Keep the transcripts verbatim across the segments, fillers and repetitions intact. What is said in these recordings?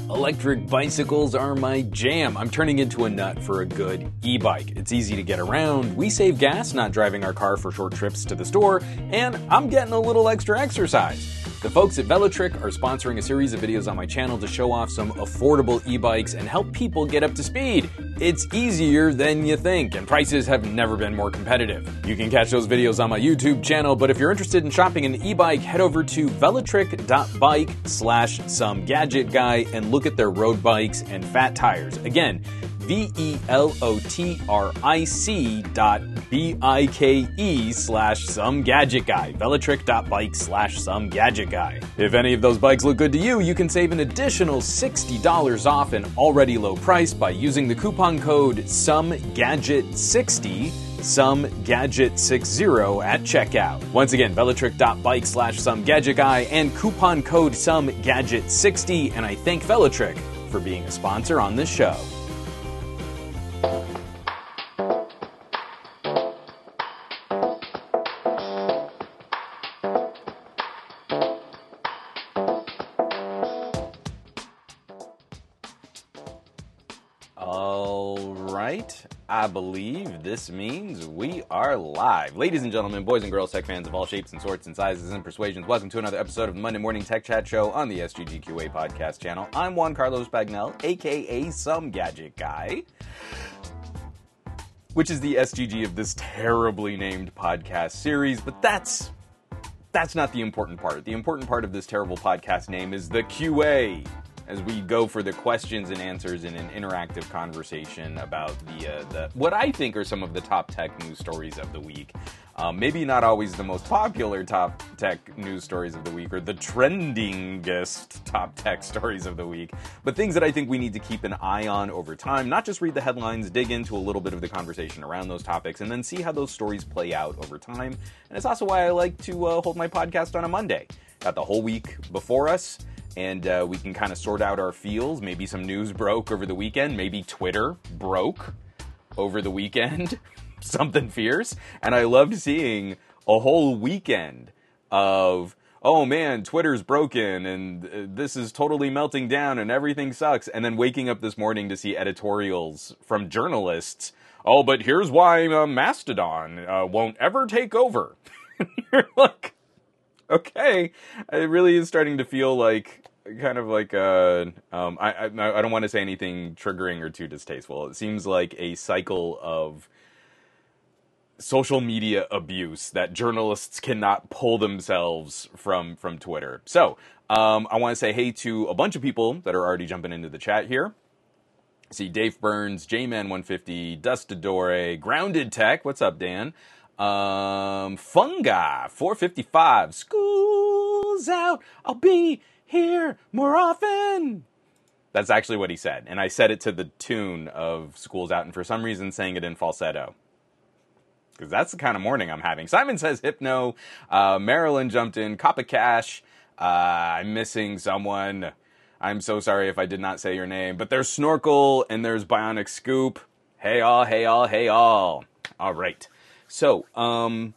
Electric bicycles are my jam. I'm turning into a nut for a good e-bike. It's easy to get around, we save gas not driving our car for short trips to the store, and I'm getting a little extra exercise. The folks at Velotric are sponsoring a series of videos on my channel to show off some affordable e-bikes and help people get up to speed. It's easier than you think, and prices have never been more competitive. You can catch those videos on my YouTube channel, but if you're interested in shopping an e-bike, head over to velotric.bike slash some gadget guy and look at their road bikes and fat tires. Again, V-E-L-O-T-R-I-C dot B-I-K-E slash some gadget guy. Velotric.bike slash some gadget guy. If any of those bikes look good to you, you can save an additional sixty dollars off an already low price by using the coupon code some gadget sixty, some gadget sixty at checkout. Once again, velotric.bike slash some gadget guy and coupon code some gadget sixty, and I thank Velotric for being a sponsor on this show. I believe this means we are live. Ladies and gentlemen, boys and girls, tech fans of all shapes and sorts and sizes and persuasions, welcome to another episode of the Monday Morning Tech Chat Show on the S G G Q A podcast channel. I'm Juan Carlos Bagnell, aka Some Gadget Guy, which is the S G G of this terribly named podcast series, but that's that's not the important part. The important part of this terrible podcast name is the Q A, as we go for the questions and answers in an interactive conversation about the, uh, the what I think are some of the top tech news stories of the week. Um, maybe not always the most popular top tech news stories of the week or the trendingest top tech stories of the week, but things that I think we need to keep an eye on over time, not just read the headlines, dig into a little bit of the conversation around those topics, and then see how those stories play out over time. And it's also why I like to uh, hold my podcast on a Monday. Got the whole week before us, and uh, we can kind of sort out our feels. Maybe some news broke over the weekend. Maybe Twitter broke over the weekend. Something fierce. And I loved seeing a whole weekend of, oh man, Twitter's broken and uh, this is totally melting down and everything sucks. And then waking up this morning to see editorials from journalists. Oh, but here's why uh, Mastodon uh, won't ever take over. You're like, okay, it really is starting to feel like kind of like a, um, I, I, I don't want to say anything triggering or too distasteful. It seems like a cycle of social media abuse that journalists cannot pull themselves from, from Twitter. So, um, I want to say hey to a bunch of people that are already jumping into the chat here. See Dave Burns, J Man one fifty, Dustadore, Grounded Tech, what's up, Dan? Um, Fungi, four fifty-five, school's out, I'll be here more often. That's actually what he said, and I said it to the tune of School's Out, and for some reason saying it in falsetto, because that's the kind of morning I'm having. Simon says Hypno, uh, Marilyn jumped in, Coppa Cash, uh, I'm missing someone, I'm so sorry if I did not say your name, but there's Snorkel, and there's Bionic Scoop, hey all, hey all, hey all, alright. So, um,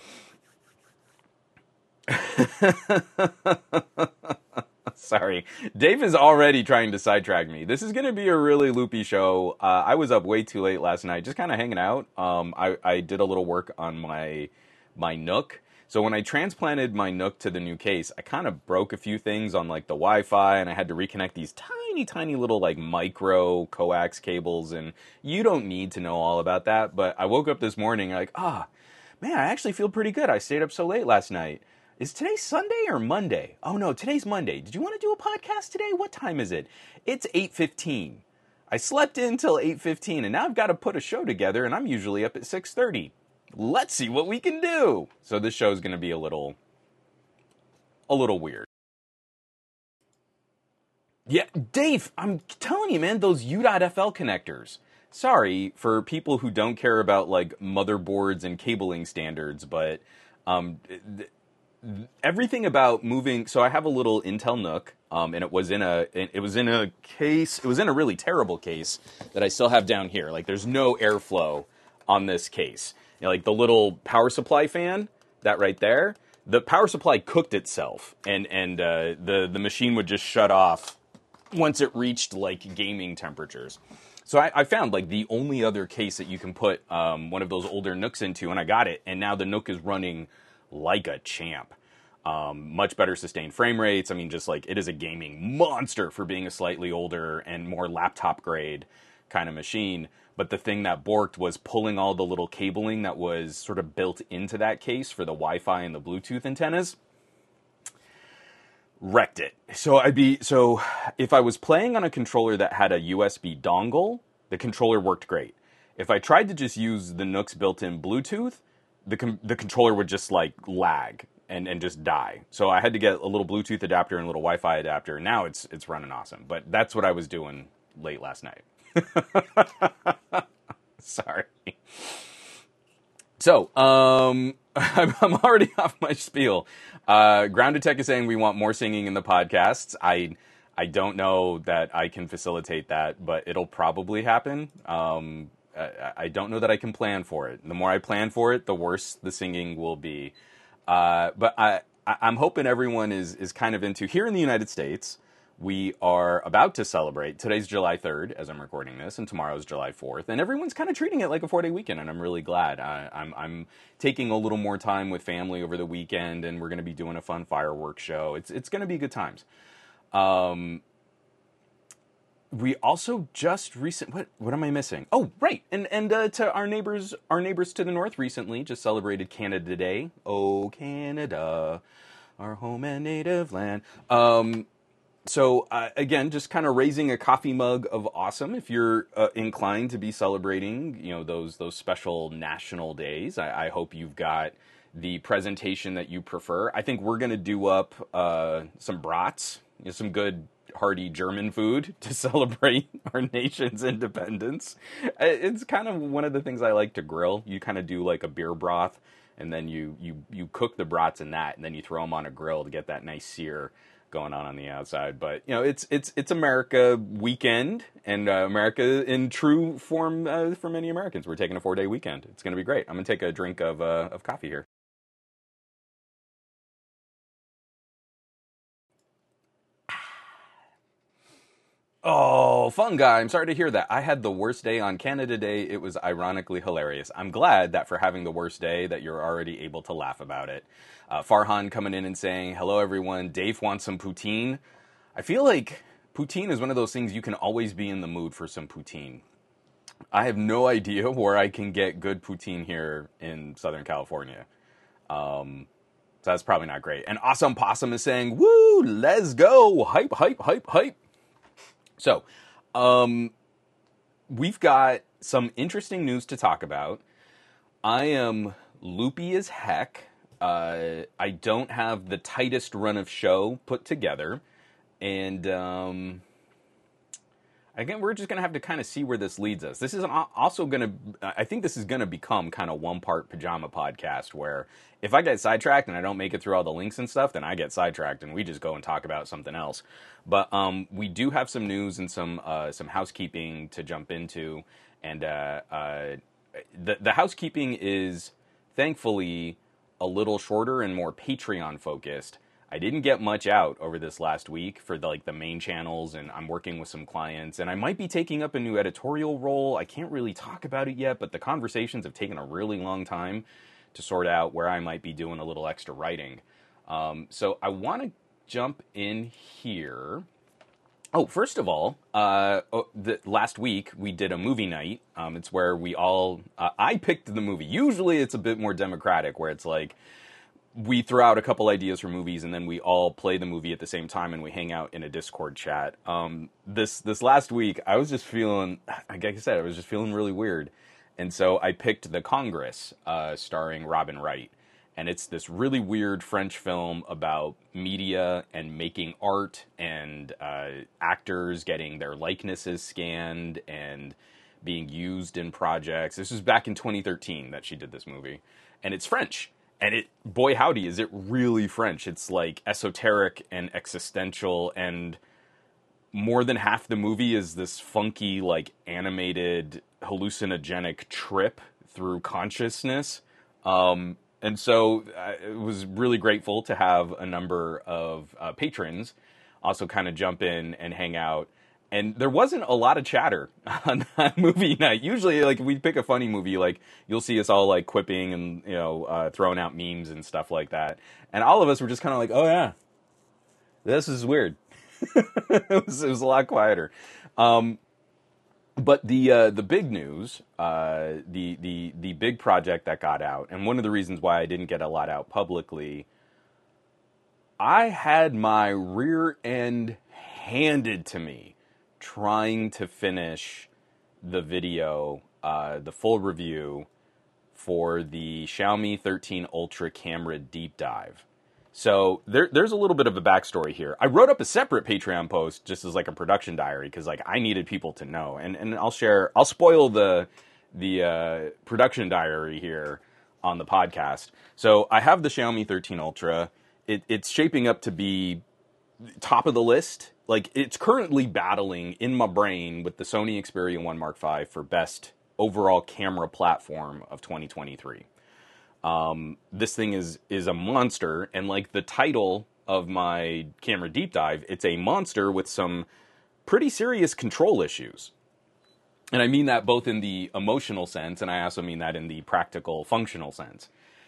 sorry, Dave is already trying to sidetrack me. This is going to be a really loopy show. Uh, I was up way too late last night, just kind of hanging out. Um, I, I did a little work on my, my Nook. So when I transplanted my Nook to the new case, I kind of broke a few things on like the Wi-Fi, and I had to reconnect these tiny, tiny little like micro coax cables, and you don't need to know all about that, but I woke up this morning like, ah, man, I actually feel pretty good. I stayed up so late last night. Is today Sunday or Monday? Oh no, today's Monday. Did you want to do a podcast today? What time is it? It's eight fifteen. I slept in till eight fifteen, and now I've got to put a show together, and I'm usually up at six thirty. Let's see what we can do. So this show is going to be a little, a little weird. Yeah, Dave, I'm telling you, man, those U dot F L connectors. Sorry for people who don't care about, like, motherboards and cabling standards, but um, th- everything about moving... So I have a little Intel Nook, um, and it was in a it was in a case... It was in a really terrible case that I still have down here. Like, there's no airflow on this case. You know, like, the little power supply fan, that right there, the power supply cooked itself, and, and uh, the, the machine would just shut off once it reached like gaming temperatures. So I, I found like the only other case that you can put um, one of those older Nooks into, and I got it, and now the Nook is running like a champ. Um, much better sustained frame rates. I mean, just like it is a gaming monster for being a slightly older and more laptop grade kind of machine. But the thing that borked was pulling all the little cabling that was sort of built into that case for the Wi-Fi and the Bluetooth antennas. Wrecked it. So I'd be so if I was playing on a controller that had a U S B dongle, the controller worked great. If I tried to just use the Nook's built-in Bluetooth, the com- the controller would just like lag and, and just die. So I had to get a little Bluetooth adapter and a little Wi-Fi adapter. Now it's it's running awesome. But that's what I was doing late last night. Sorry. So, um, I'm already off my spiel. Uh, Grounded Tech is saying we want more singing in the podcasts. I, I don't know that I can facilitate that, but it'll probably happen. Um, I, I don't know that I can plan for it. The more I plan for it, the worse the singing will be. Uh, but I, I, I'm hoping everyone is, is kind of into, here in the United States, we are about to celebrate. Today's July third, as I'm recording this, and tomorrow's July fourth. And everyone's kind of treating it like a four-day weekend, and I'm really glad. I, I'm, I'm taking a little more time with family over the weekend, and we're going to be doing a fun fireworks show. It's it's going to be good times. Um, we also just recent. What what am I missing? Oh, right. And and uh, to our neighbors, our neighbors to the north recently just celebrated Canada Day. Oh, Canada, our home and native land. Um. So, uh, again, just kind of raising a coffee mug of awesome. If you're uh, inclined to be celebrating, you know, those those special national days, I, I hope you've got the presentation that you prefer. I think we're going to do up uh, some brats, you know, some good hearty German food to celebrate our nation's independence. It's kind of one of the things I like to grill. You kind of do like a beer broth, and then you, you, you cook the brats in that, and then you throw them on a grill to get that nice sear going on on the outside. But you know, it's it's it's America weekend, and uh, America in true form uh, for many Americans. We're taking a four day weekend. It's going to be great. I'm going to take a drink of uh, of coffee here. Oh, fun guy. I'm sorry to hear that. I had the worst day on Canada Day. It was ironically hilarious. I'm glad that for having the worst day that you're already able to laugh about it. Uh, Farhan coming in and saying, hello, everyone. Dave wants some poutine. I feel like poutine is one of those things you can always be in the mood for some poutine. I have no idea where I can get good poutine here in Southern California. Um, so that's probably not great. And Awesome Possum is saying, woo, let's go. Hype, hype, hype, hype. So, um, we've got some interesting news to talk about. I am loopy as heck. Uh, I don't have the tightest run of show put together. And, um, again, we're just going to have to kind of see where this leads us. This is also going to, I think this is going to become kind of one part pajama podcast where if I get sidetracked and I don't make it through all the links and stuff, then I get sidetracked and we just go and talk about something else. But um, we do have some news and some uh, some housekeeping to jump into. And uh, uh, the, the housekeeping is thankfully a little shorter and more Patreon focused. I didn't get much out over this last week for the, like the main channels, and I'm working with some clients, and I might be taking up a new editorial role. I can't really talk about it yet, but the conversations have taken a really long time to sort out where I might be doing a little extra writing. Um, so I want to jump in here. Oh, first of all, uh, oh, the, last week we did a movie night. Um, it's where we all, uh, I picked the movie. Usually it's a bit more democratic, where it's like, we throw out a couple ideas for movies, and then we all play the movie at the same time, and we hang out in a Discord chat. Um, this this last week, I was just feeling, like I said, I was just feeling really weird. And so I picked The Congress, uh, starring Robin Wright. And it's this really weird French film about media and making art and uh, actors getting their likenesses scanned and being used in projects. This was back in twenty thirteen that she did this movie. And it's French. And it, boy howdy, is it really French. It's like esoteric and existential, and more than half the movie is this funky, like animated, hallucinogenic trip through consciousness. Um, and so I was really grateful to have a number of uh, patrons also kind of jump in and hang out. And there wasn't a lot of chatter on that movie night. Usually, like, if we pick a funny movie, like, you'll see us all, like, quipping and, you know, uh, throwing out memes and stuff like that. And all of us were just kind of like, oh, yeah, this is weird. it, was, it was a lot quieter. Um, but the uh, the big news, uh, the, the, the big project that got out, and one of the reasons why I didn't get a lot out publicly, I had my rear end handed to me trying to finish the video, uh, the full review for the Xiaomi thirteen Ultra camera deep dive. So there, there's a little bit of a backstory here. I wrote up a separate Patreon post just as like a production diary because like I needed people to know, and and I'll share, I'll spoil the the uh, production diary here on the podcast. So I have the Xiaomi thirteen Ultra. It, it's shaping up to be top of the list. Like, it's currently battling in my brain with the Sony Xperia one Mark five for best overall camera platform of twenty twenty-three. Um, this thing is is a monster, and like the title of my camera deep dive, it's a monster with some pretty serious control issues. And I mean that both in the emotional sense, and I also mean that in the practical, functional sense.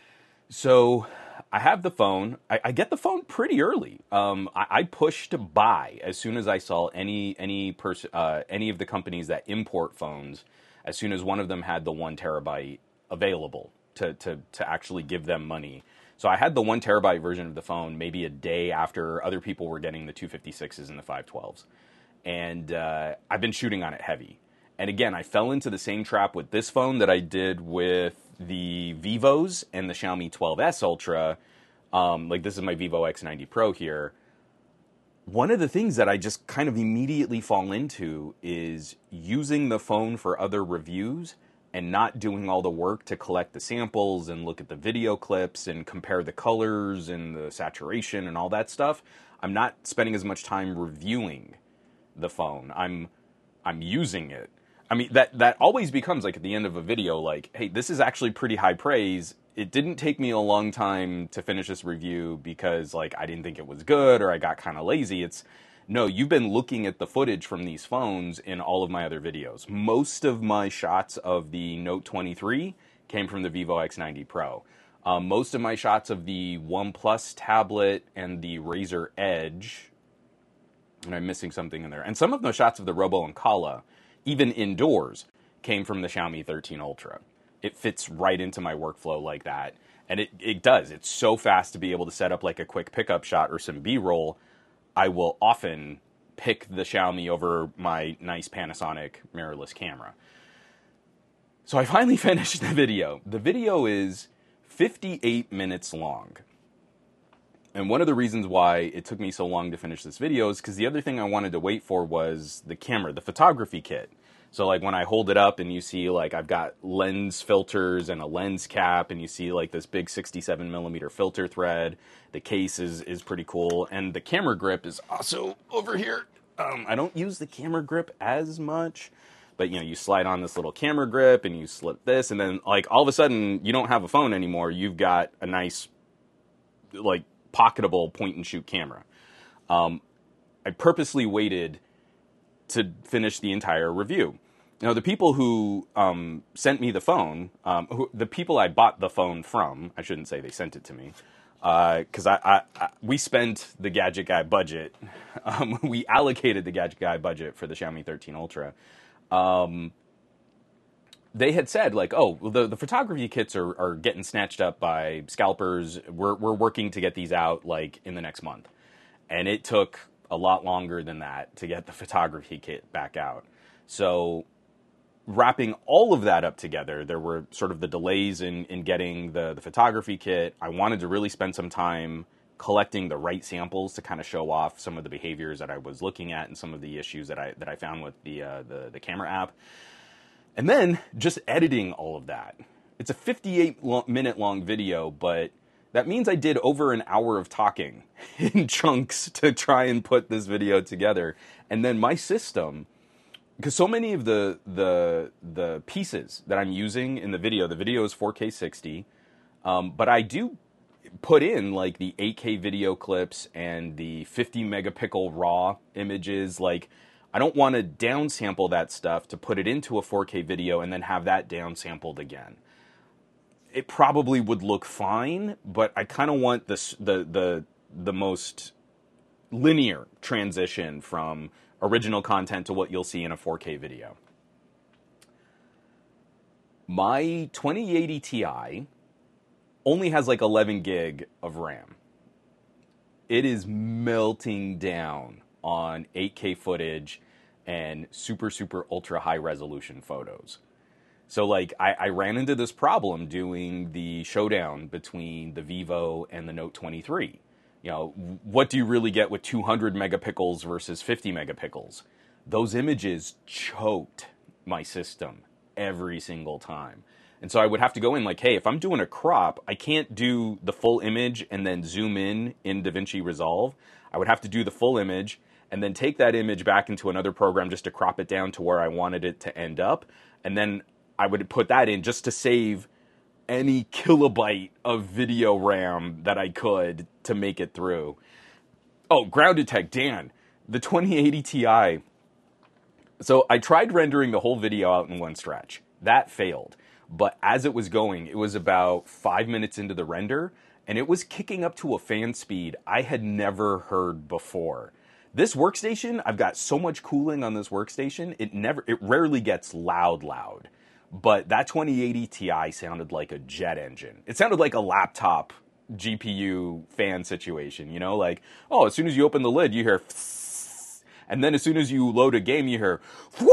So I have the phone. I, I get the phone pretty early. Um, I, I pushed buy as soon as I saw any any person, uh, any of the companies that import phones. As soon as one of them had the one terabyte available to to to actually give them money. So I had the one terabyte version of the phone maybe a day after other people were getting the two fifty-sixes and the five twelves, and uh, I've been shooting on it heavy. And again, I fell into the same trap with this phone that I did with the Vivos and the Xiaomi twelve S Ultra. Um, like, this is my Vivo X ninety Pro here. One of the things that I just kind of immediately fall into is using the phone for other reviews and not doing all the work to collect the samples and look at the video clips and compare the colors and the saturation and all that stuff. I'm not spending as much time reviewing the phone. I'm I'm using it. I mean, that, that always becomes, like, at the end of a video, like, hey, this is actually pretty high praise. It didn't take me a long time to finish this review because, like, I didn't think it was good or I got kind of lazy. It's, no, you've been looking at the footage from these phones in all of my other videos. Most of my shots of the Note twenty-three came from the Vivo X ninety Pro. Um, most of my shots of the OnePlus tablet and the Razer Edge, and I'm missing something in there, and some of the shots of the Robo Ancala, even indoors, came from the Xiaomi thirteen Ultra. It fits right into my workflow like that. And it, it does. It's so fast to be able to set up like a quick pickup shot or some B-roll. I will often pick the Xiaomi over my nice Panasonic mirrorless camera. So I finally finished the video. The video is fifty-eight minutes long. And one of the reasons why it took me so long to finish this video is because the other thing I wanted to wait for was the camera, the photography kit. So like when I hold it up and you see like I've got lens filters and a lens cap and you see like this big sixty-seven millimeter filter thread, the case is, is pretty cool. And the camera grip is also over here. Um, I don't use the camera grip as much, but you know, you slide on this little camera grip and you slip this and then like all of a sudden you don't have a phone anymore. You've got a nice like pocketable point and shoot camera. Um, I purposely waited to finish the entire review. Now, the people who um, sent me the phone, um, who, the people I bought the phone from, I shouldn't say they sent it to me, because uh, I, I, I, we spent the Gadget Guy budget. Um, we allocated the Gadget Guy budget for the Xiaomi thirteen Ultra. Um, they had said, like, oh, well, the, the photography kits are, are getting snatched up by scalpers. We're, we're working to get these out, like, in the next month. And it took a lot longer than that to get the photography kit back out. So wrapping all of that up together, there were sort of the delays in, in getting the, the photography kit. I wanted to really spend some time collecting the right samples to kind of show off some of the behaviors that I was looking at and some of the issues that I that I found with the uh, the, the camera app. And then just editing all of that. It's a fifty-eight minute long video, but that means I did over an hour of talking in chunks to try and put this video together. And then my system, because so many of the the the pieces that I'm using in the video, the video is four K sixty, um, but I do put in like the eight K video clips and the fifty megapixel raw images. Like, I don't want to downsample that stuff to put it into a four K video and then have that downsampled again. It probably would look fine, but I kind of want this, the the the most linear transition from original content to what you'll see in a four K video. My twenty eighty Ti only has like eleven gig of RAM. It is melting down on eight K footage and super, super ultra high resolution photos. So like I, I ran into this problem doing the showdown between the Vivo and the Note twenty-three. You know, what do you really get with two hundred megapixels versus fifty megapixels? Those images choked my system every single time. And so I would have to go in like, hey, if I'm doing a crop, I can't do the full image and then zoom in in DaVinci Resolve. I would have to do the full image and then take that image back into another program just to crop it down to where I wanted it to end up. And then I would put that in just to save any kilobyte of video RAM that I could to make it through. Oh, Grounded Tech, Dan, the twenty eighty Ti. So I tried rendering the whole video out in one stretch. That failed. But as it was going, it was about five minutes into the render, and it was kicking up to a fan speed I had never heard before. This workstation, I've got so much cooling on this workstation, it never, it rarely gets loud, loud. But that twenty eighty Ti sounded like a jet engine. It sounded like a laptop G P U fan situation, you know? Like, oh, as soon as you open the lid, you hear, and then as soon as you load a game, you hear,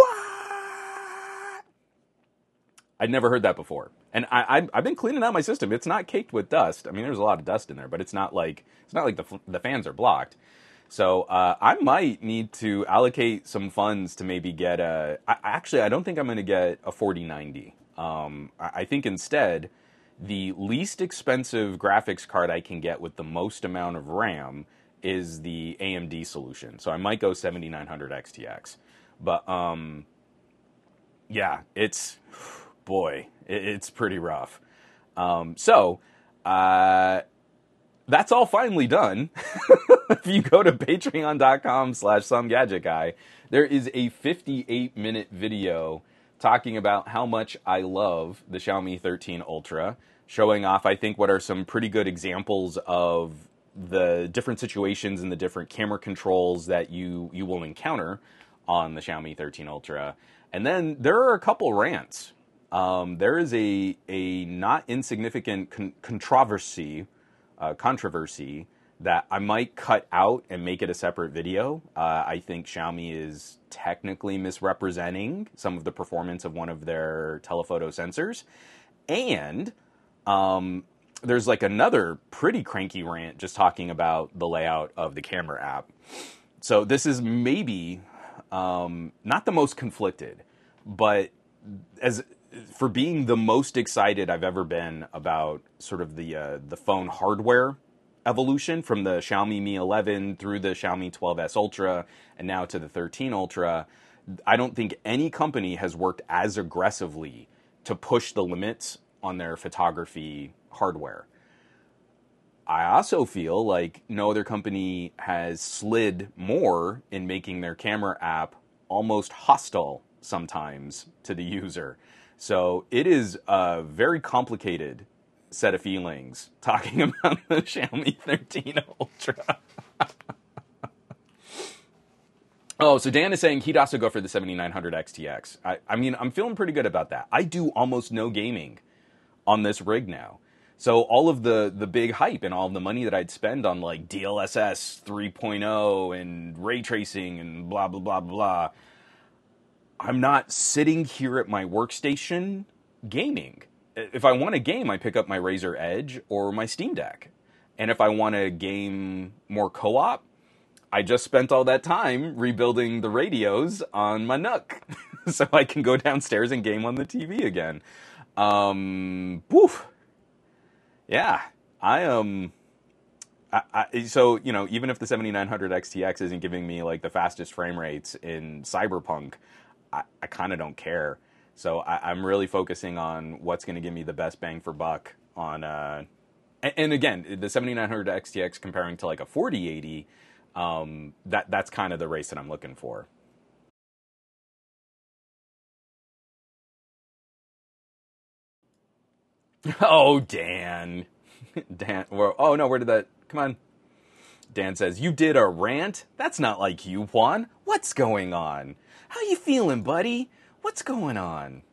I'd never heard that before. And I, I've been cleaning out my system. It's not caked with dust. I mean, there's a lot of dust in there, but it's not like, it's not like the, the fans are blocked. So uh, I might need to allocate some funds to maybe get a... I, actually, I don't think I'm going to get a forty ninety. Um, I, I think instead, the least expensive graphics card I can get with the most amount of RAM is the A M D solution. So I might go seventy-nine hundred X T X. But um, yeah, it's... Boy, it, it's pretty rough. Um, so... Uh, that's all finally done. If you go to patreon.com slash somegadgetguy, there is a fifty-eight minute video talking about how much I love the Xiaomi thirteen Ultra, showing off, I think, what are some pretty good examples of the different situations and the different camera controls that you, you will encounter on the Xiaomi thirteen Ultra. And then there are a couple rants. Um, there is a, a not insignificant con- controversy Uh, controversy that I might cut out and make it a separate video. Uh, I think Xiaomi is technically misrepresenting some of the performance of one of their telephoto sensors. And um, there's like another pretty cranky rant just talking about the layout of the camera app. So this is maybe um, not the most conflicted, but as... for being the most excited I've ever been about sort of the uh, the phone hardware evolution from the Xiaomi Mi eleven through the Xiaomi twelve S Ultra and now to the thirteen Ultra, I don't think any company has worked as aggressively to push the limits on their photography hardware. I also feel like no other company has slid more in making their camera app almost hostile sometimes to the user. So it is a very complicated set of feelings talking about the Xiaomi thirteen Ultra. Oh, so Dan is saying he'd also go for the seventy-nine hundred X T X. I, I mean, I'm feeling pretty good about that. I do almost no gaming on this rig now. So all of the, the big hype and all of the money that I'd spend on like D L S S three point oh and ray tracing and blah, blah, blah, blah, I'm not sitting here at my workstation gaming. If I want to game, I pick up my Razer Edge or my Steam Deck. And if I want to game more co-op, I just spent all that time rebuilding the radios on my Nook. So I can go downstairs and game on the T V again. Um, woof. Yeah, I am... Um, I, I, so, you know, even if the seventy-nine hundred X T X isn't giving me like the fastest frame rates in Cyberpunk, I, I kind of don't care. So I, I'm really focusing on what's going to give me the best bang for buck on uh, And, and again, the seventy-nine hundred X T X comparing to like a forty eighty, um, that that's kind of the race that I'm looking for. Oh, Dan. Dan. Well, oh, no, where did that... Come on. Dan says, you did a rant? That's not like you, Juan. What's going on? How you feeling, buddy? What's going on?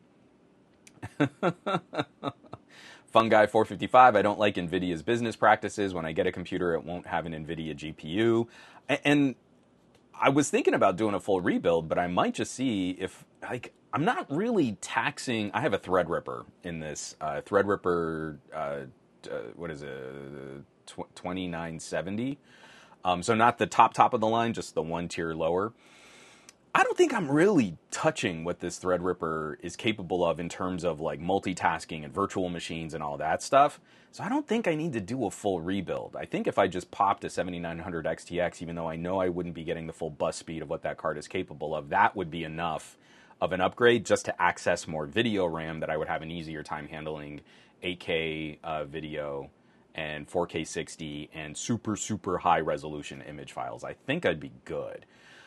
Fungi four fifty-five, I don't like NVIDIA's business practices. When I get a computer, it won't have an NVIDIA G P U. And I was thinking about doing a full rebuild, but I might just see if, like, I'm not really taxing... I have a Threadripper in this. Uh, Threadripper, uh, uh, what is it, twenty-nine seventy. Um, so not the top, top of the line, just the one tier lower. I don't think I'm really touching what this Threadripper is capable of in terms of like multitasking and virtual machines and all that stuff. So I don't think I need to do a full rebuild. I think if I just popped a seventy-nine hundred X T X, even though I know I wouldn't be getting the full bus speed of what that card is capable of, that would be enough of an upgrade just to access more video RAM that I would have an easier time handling eight K uh, video and four K sixty and super, super high resolution image files. I think I'd be good.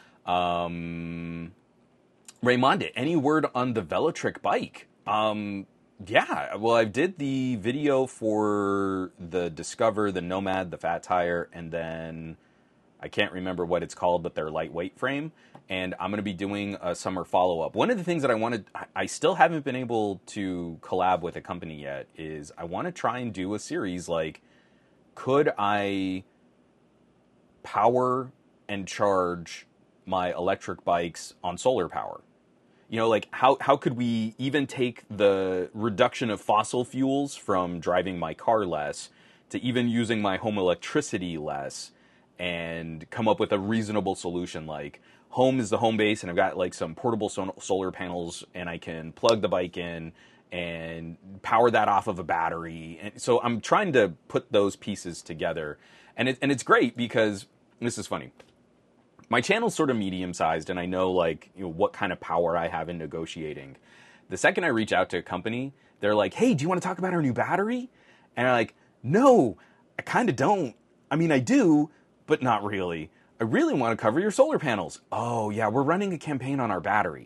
Um, Raymond, any word on the Velotric bike? Um, yeah, well, I did the video for the Discover, the Nomad, the Fat Tire, and then I can't remember what it's called, but their lightweight frame. And I'm going to be doing a summer follow-up. One of the things that I wanted, I still haven't been able to collab with a company yet, is I want to try and do a series like, could I power and charge my electric bikes on solar power? You know, like how, how could we even take the reduction of fossil fuels from driving my car less to even using my home electricity less and come up with a reasonable solution? Like home is the home base and I've got like some portable so- solar panels and I can plug the bike in and power that off of a battery. And so I'm trying to put those pieces together. And it, and it's great because this is funny. My channel's sort of medium-sized, and I know, like, you know, what kind of power I have in negotiating. The second I reach out to a company, they're like, hey, do you want to talk about our new battery? And I'm like, no, I kind of don't. I mean, I do, but not really. I really want to cover your solar panels. Oh, yeah, we're running a campaign on our battery.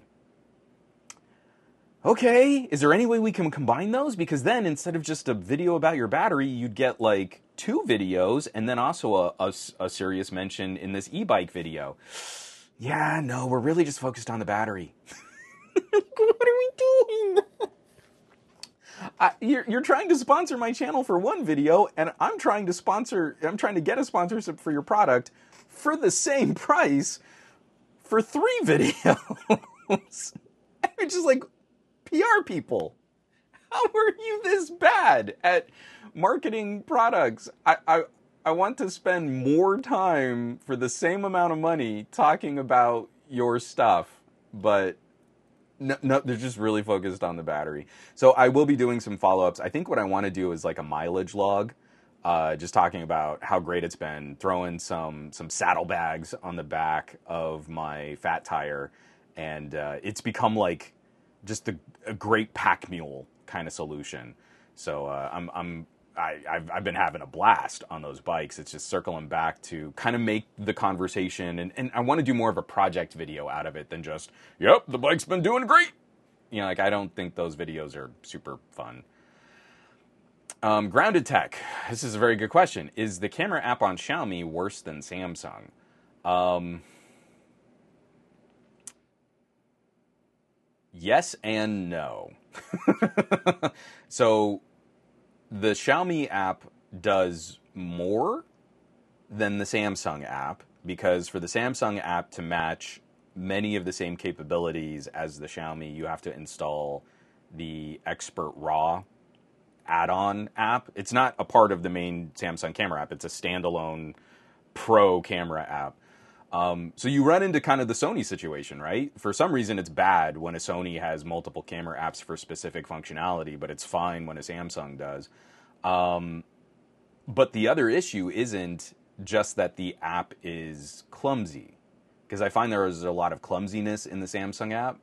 Okay, is there any way we can combine those? Because then, instead of just a video about your battery, you'd get, like, two videos, and then also a, a, a serious mention in this e-bike video. Yeah, no, we're really just focused on the battery. What are we doing? I, you're, you're trying to sponsor my channel for one video, and I'm trying to sponsor, I'm trying to get a sponsorship for your product for the same price for three videos. It's just like, P R people, how are you this bad at marketing products? I, I I want to spend more time for the same amount of money talking about your stuff, but no, no, they're just really focused on the battery. So I will be doing some follow-ups. I think what I want to do is like a mileage log, uh, just talking about how great it's been, throwing some some saddlebags on the back of my Fat Tire, and uh, it's become like just a, a great pack mule kind of solution. So uh, I'm, I'm, I, I've, I've been having a blast on those bikes. It's just circling back to kind of make the conversation, and, and I want to do more of a project video out of it than just, yep, the bike's been doing great. You know, like I don't think those videos are super fun. Um, Grounded Tech, this is a very good question. Is the camera app on Xiaomi worse than Samsung? Um... Yes and no. So the Xiaomi app does more than the Samsung app, because for the Samsung app to match many of the same capabilities as the Xiaomi, you have to install the Expert RAW add-on app. It's not a part of the main Samsung camera app. It's a standalone pro camera app. Um, so you run into kind of the Sony situation, right? For some reason, it's bad when a Sony has multiple camera apps for specific functionality, but it's fine when a Samsung does. Um, but the other issue isn't just that the app is clumsy, because I find there is a lot of clumsiness in the Samsung app.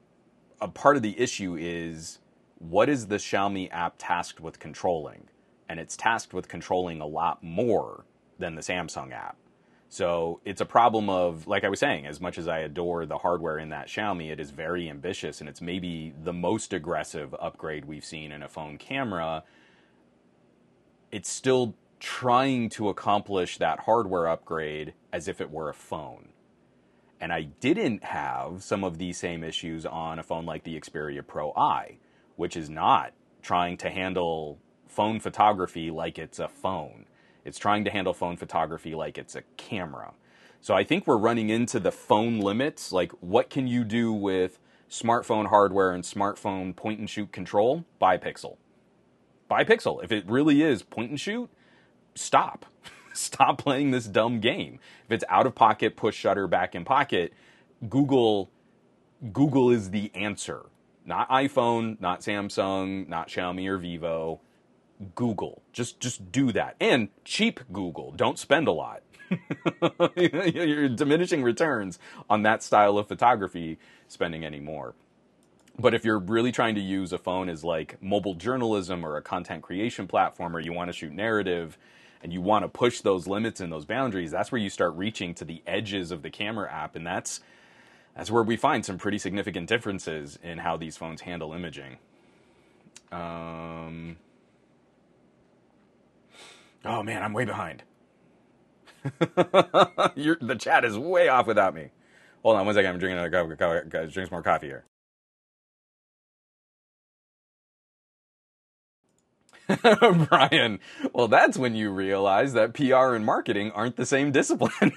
A part of the issue is, what is the Xiaomi app tasked with controlling? and it's tasked with controlling a lot more than the Samsung app. So it's a problem of, like I was saying, as much as I adore the hardware in that Xiaomi, it is very ambitious, and it's maybe the most aggressive upgrade we've seen in a phone camera. It's still trying to accomplish that hardware upgrade as if it were a phone. And I didn't have some of these same issues on a phone like the Xperia Pro I, which is not trying to handle phone photography like it's a phone. It's trying to handle phone photography like it's a camera. So I think we're running into the phone limits. Like, what can you do with smartphone hardware and smartphone point and shoot control? Buy Pixel. Buy Pixel. If it really is point and shoot, stop. Stop playing this dumb game. If it's out of pocket, push shutter, back in pocket, Google, Google is the answer. Not iPhone, not Samsung, not Xiaomi or Vivo. Google. Just just do that. And cheap Google. Don't spend a lot. You're diminishing returns on that style of photography spending any more. But if you're really trying to use a phone as like mobile journalism or a content creation platform, or you want to shoot narrative and you want to push those limits and those boundaries, that's where you start reaching to the edges of the camera app. And that's that's where we find some pretty significant differences in how these phones handle imaging. Um... Oh man, I'm way behind. You're, the chat is way off without me. Hold on one second, I'm drinking another cup. Guys, drink some more coffee here. Brian, well, that's when you realize that P R and marketing aren't the same discipline.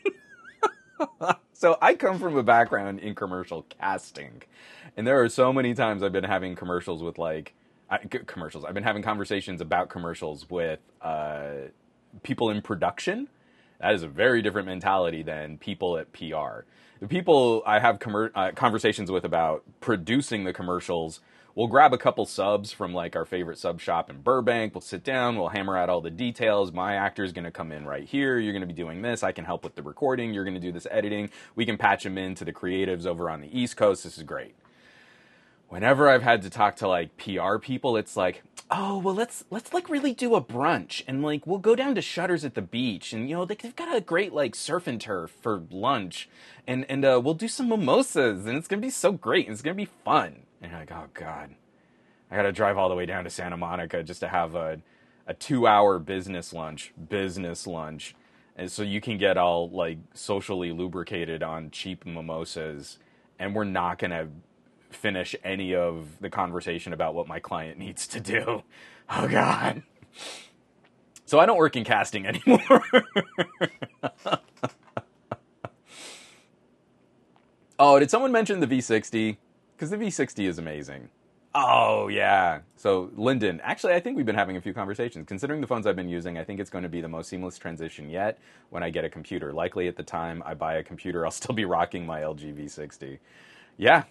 So I come from a background in commercial casting, and there are so many times I've been having commercials with like, I, commercials. I've been having conversations about commercials with uh, people in production. That is a very different mentality than people at P R. The people I have commer- uh, conversations with about producing the commercials, we'll grab a couple subs from like our favorite sub shop in Burbank. We'll sit down, we'll hammer out all the details. My actor's going to come in right here. You're going to be doing this. I can help with the recording. You're going to do this editing. We can patch them into the creatives over on the East Coast. This is great. Whenever I've had to talk to like P R people, it's like, oh, well, let's let's like really do a brunch, and like we'll go down to Shutters at the beach, and you know they, they've got a great like surf and turf for lunch, and and uh, we'll do some mimosas, and it's gonna be so great, and it's gonna be fun. And you're like, oh god, I gotta drive all the way down to Santa Monica just to have a a two hour business lunch, business lunch, and so you can get all like socially lubricated on cheap mimosas, and we're not gonna finish any of the conversation about what my client needs to do. Oh god. So I don't work in casting anymore. Oh, did someone mention the V sixty? Because the V sixty is amazing. Oh yeah. So Lyndon, actually I think we've been having a few conversations. Considering the phones I've been using, I think it's going to be the most seamless transition yet when I get a computer. Likely at the time I buy a computer, I'll still be rocking my L G V sixty. Yeah.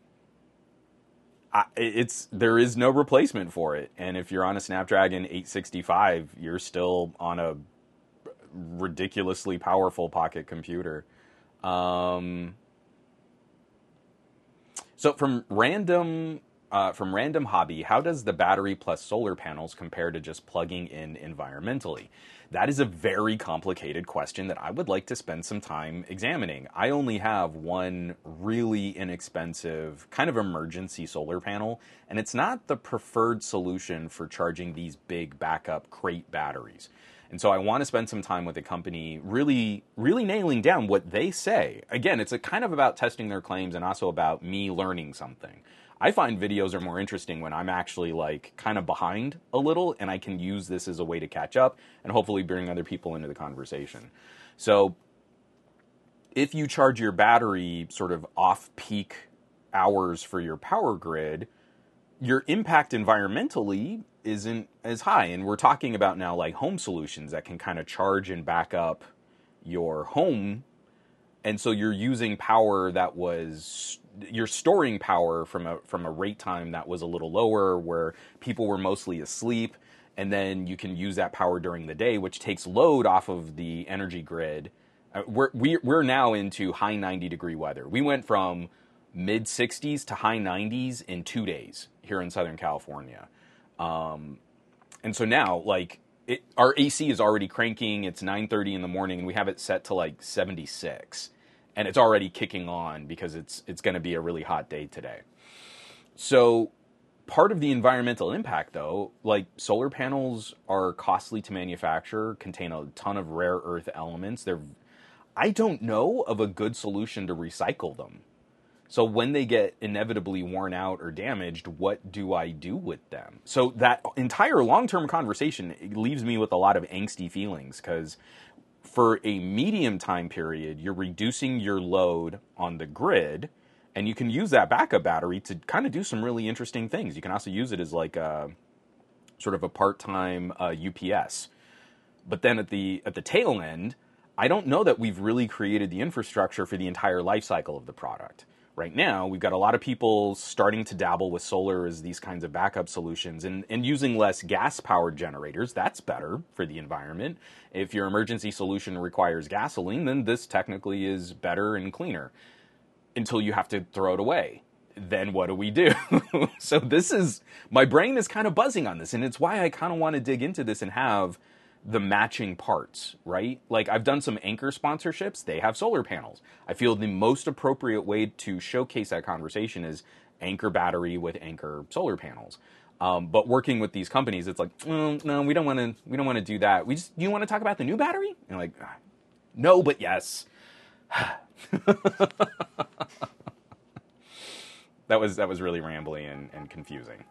I, it's there is no replacement for it, and if you're on a Snapdragon eight sixty-five, you're still on a ridiculously powerful pocket computer. Um, so from random uh, from random hobby, how does the battery plus solar panels compare to just plugging in environmentally? That is a very complicated question that I would like to spend some time examining. I only have one really inexpensive kind of emergency solar panel, and it's not the preferred solution for charging these big backup crate batteries. And so I want to spend some time with a company really, really nailing down what they say. Again, it's a kind of about testing their claims and also about me learning something. I find videos are more interesting when I'm actually like kind of behind a little, and I can use this as a way to catch up and hopefully bring other people into the conversation. So if you charge your battery sort of off-peak hours for your power grid, your impact environmentally isn't as high. And we're talking about now like home solutions that can kind of charge and back up your home. And so you're using power that was, you're storing power from a from a rate time that was a little lower, where people were mostly asleep, and then you can use that power during the day, which takes load off of the energy grid. Uh, we're we, we're now into high ninety degree weather. We went from mid sixties to high nineties in two days here in Southern California. Um, and so now, like, it, our A C is already cranking. It's nine thirty in the morning, and we have it set to like seventy-six, and it's already kicking on because it's it's going to be a really hot day today. So part of the environmental impact, though, like solar panels are costly to manufacture, contain a ton of rare earth elements. They're I don't know of a good solution to recycle them. So when they get inevitably worn out or damaged, what do I do with them? So that entire long-term conversation leaves me with a lot of angsty feelings, because for a medium time period, you're reducing your load on the grid, and you can use that backup battery to kind of do some really interesting things. You can also use it as like a sort of a part-time uh, U P S. But then at the at the tail end, I don't know that we've really created the infrastructure for the entire life cycle of the product. Right now, we've got a lot of people starting to dabble with solar as these kinds of backup solutions, and, and using less gas-powered generators. That's better for the environment. If your emergency solution requires gasoline, then this technically is better and cleaner until you have to throw it away. Then what do we do? So this is, my brain is kind of buzzing on this, and it's why I kind of want to dig into this and have the matching parts, right? Like, I've done some Anchor sponsorships. They have solar panels. I feel the most appropriate way to showcase that conversation is Anchor battery with Anchor solar panels. Um, but working with these companies, it's like, mm, no, we don't want to. We don't want to do that. We just, you want to talk about the new battery? And like, no, but yes. that was that was really rambly and, and confusing.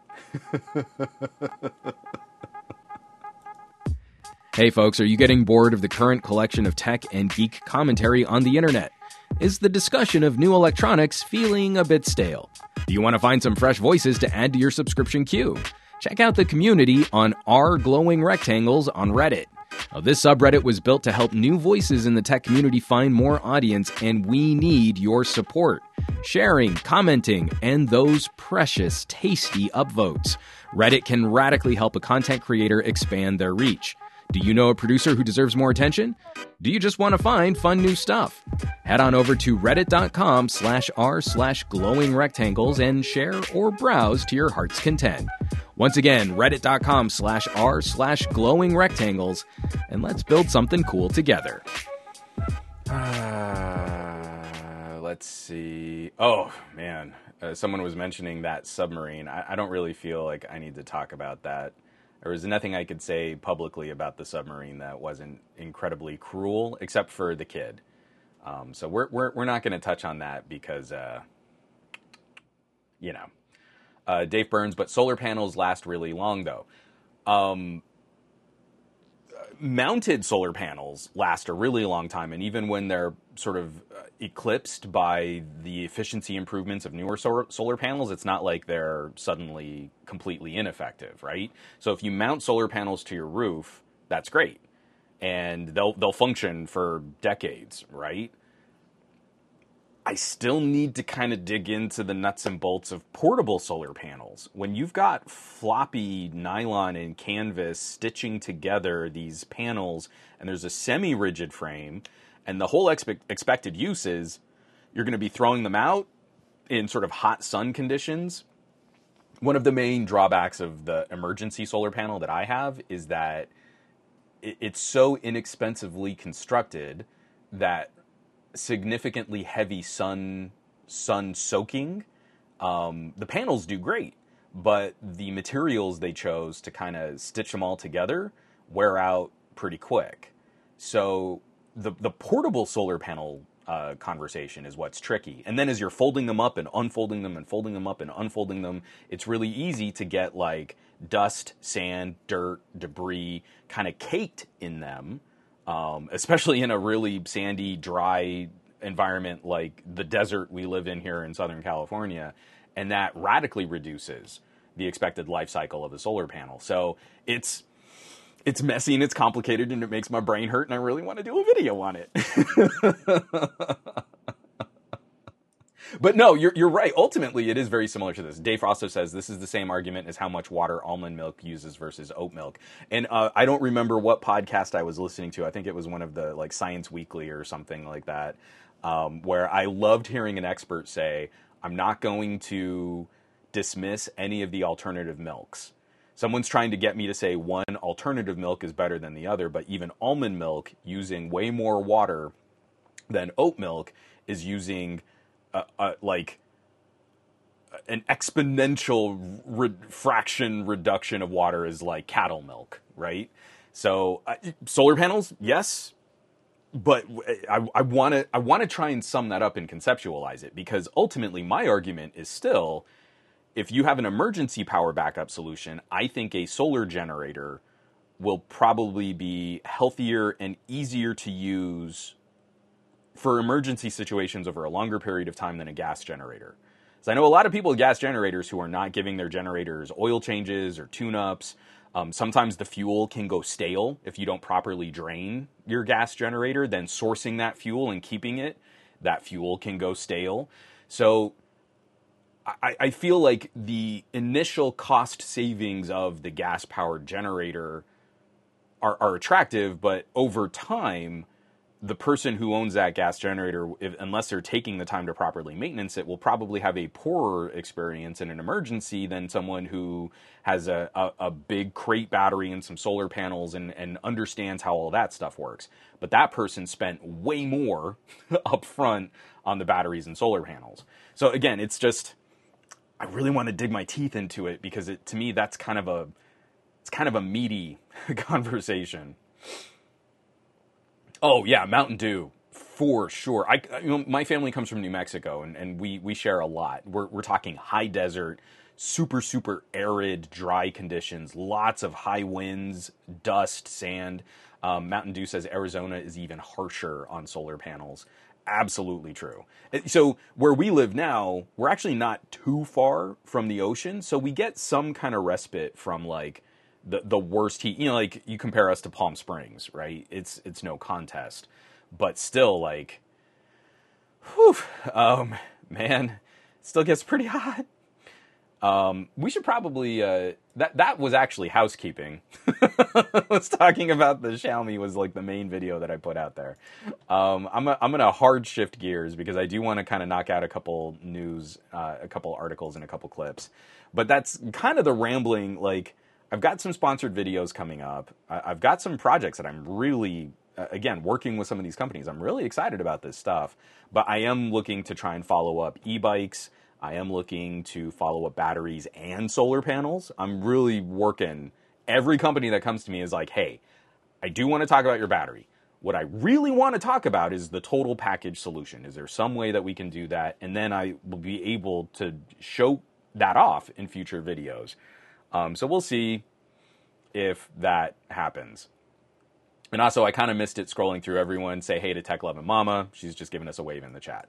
Hey folks, are you getting bored of the current collection of tech and geek commentary on the internet? Is the discussion of new electronics feeling a bit stale? Do you want to find some fresh voices to add to your subscription queue? Check out the community on r glowing rectangles on Reddit. Now, this subreddit was built to help new voices in the tech community find more audience, and we need your support. Sharing, commenting, and those precious, tasty upvotes. Reddit can radically help a content creator expand their reach. Do you know a producer who deserves more attention? Do you just want to find fun new stuff? Head on over to reddit.com slash r slash glowing rectangles and share or browse to your heart's content. Once again, reddit.com slash r slash glowing rectangles, and let's build something cool together. Uh, let's see. Oh, man. Uh, someone was mentioning that submarine. I, I don't really feel like I need to talk about that. There was nothing I could say publicly about the submarine that wasn't incredibly cruel, except for the kid. Um, so we're we're we're not going to touch on that because, uh, you know, uh, Dave Burns. But solar panels last really long, though. Um, mounted solar panels last a really long time, and even when they're sort of uh, eclipsed by the efficiency improvements of newer solar, solar panels, it's not like they're suddenly completely ineffective, right? So if you mount solar panels to your roof, that's great, and they'll they'll function for decades, right? I still need to kind of dig into the nuts and bolts of portable solar panels. When you've got floppy nylon and canvas stitching together these panels, and there's a semi-rigid frame, and the whole expe- expected use is you're going to be throwing them out in sort of hot sun conditions. One of the main drawbacks of the emergency solar panel that I have is that it, it's so inexpensively constructed that significantly heavy sun sun soaking, um, the panels do great, but the materials they chose to kind of stitch them all together wear out pretty quick. So the the portable solar panel uh, conversation is what's tricky. And then as you're folding them up and unfolding them and folding them up and unfolding them, it's really easy to get like dust, sand, dirt, debris kind of caked in them. Um, especially in a really sandy, dry environment like the desert we live in here in Southern California, and that radically reduces the expected life cycle of the solar panel. So it's it's messy and it's complicated, and it makes my brain hurt, and I really want to do a video on it. But no, you're you're right. Ultimately, it is very similar to this. Dave also says this is the same argument as how much water almond milk uses versus oat milk. And uh, I don't remember what podcast I was listening to. I think it was one of the like Science Weekly or something like that, um, where I loved hearing an expert say, "I'm not going to dismiss any of the alternative milks." Someone's trying to get me to say one alternative milk is better than the other, but even almond milk, using way more water than oat milk, is using uh, uh, like an exponential re- fraction reduction of water is like cattle milk, right? So uh, solar panels, yes, but I want to I want to try and sum that up and conceptualize it, because ultimately my argument is still, if you have an emergency power backup solution, I think a solar generator will probably be healthier and easier to use for emergency situations over a longer period of time than a gas generator. So I know a lot of people with gas generators who are not giving their generators oil changes or tune-ups. Um, sometimes the fuel can go stale if you don't properly drain your gas generator. Then sourcing that fuel and keeping it, that fuel can go stale. So I, I feel like the initial cost savings of the gas-powered generator are, are attractive, but over time, the person who owns that gas generator, if, unless they're taking the time to properly maintenance it, will probably have a poorer experience in an emergency than someone who has a, a, a big crate battery and some solar panels and, and understands how all that stuff works. But that person spent way more up front on the batteries and solar panels. So again, it's just, I really want to dig my teeth into it, because it, to me, that's kind of a, it's kind of a meaty conversation. Oh yeah, Mountain Dew, for sure. I, you know, my family comes from New Mexico, and, and we, we share a lot. We're, we're talking high desert, super, super arid, dry conditions, lots of high winds, dust, sand. Um, Mountain Dew says Arizona is even harsher on solar panels. Absolutely true. So where we live now, we're actually not too far from the ocean, so we get some kind of respite from like the the worst heat. You know, like you compare us to Palm Springs, right? It's it's no contest, but still, like, whew, um, man, it still gets pretty hot. Um, we should probably, uh, that, that was actually housekeeping. I was talking about the Xiaomi was like the main video that I put out there. Um, I'm, a, I'm going to hard shift gears because I do want to kind of knock out a couple news, uh, a couple articles and a couple clips, but that's kind of the rambling. Like, I've got some sponsored videos coming up. I, I've got some projects that I'm really, uh, again, working with some of these companies. I'm really excited about this stuff, but I am looking to try and follow up e-bikes. I am looking to follow up batteries and solar panels. I'm really working. Every company that comes to me is like, hey, I do want to talk about your battery. What I really want to talk about is the total package solution. Is there some way that we can do that? And then I will be able to show that off in future videos. Um, so we'll see if that happens. And also, I kind of missed it scrolling through everyone. Say hey to Tech Lovin' Mama. She's just giving us a wave in the chat.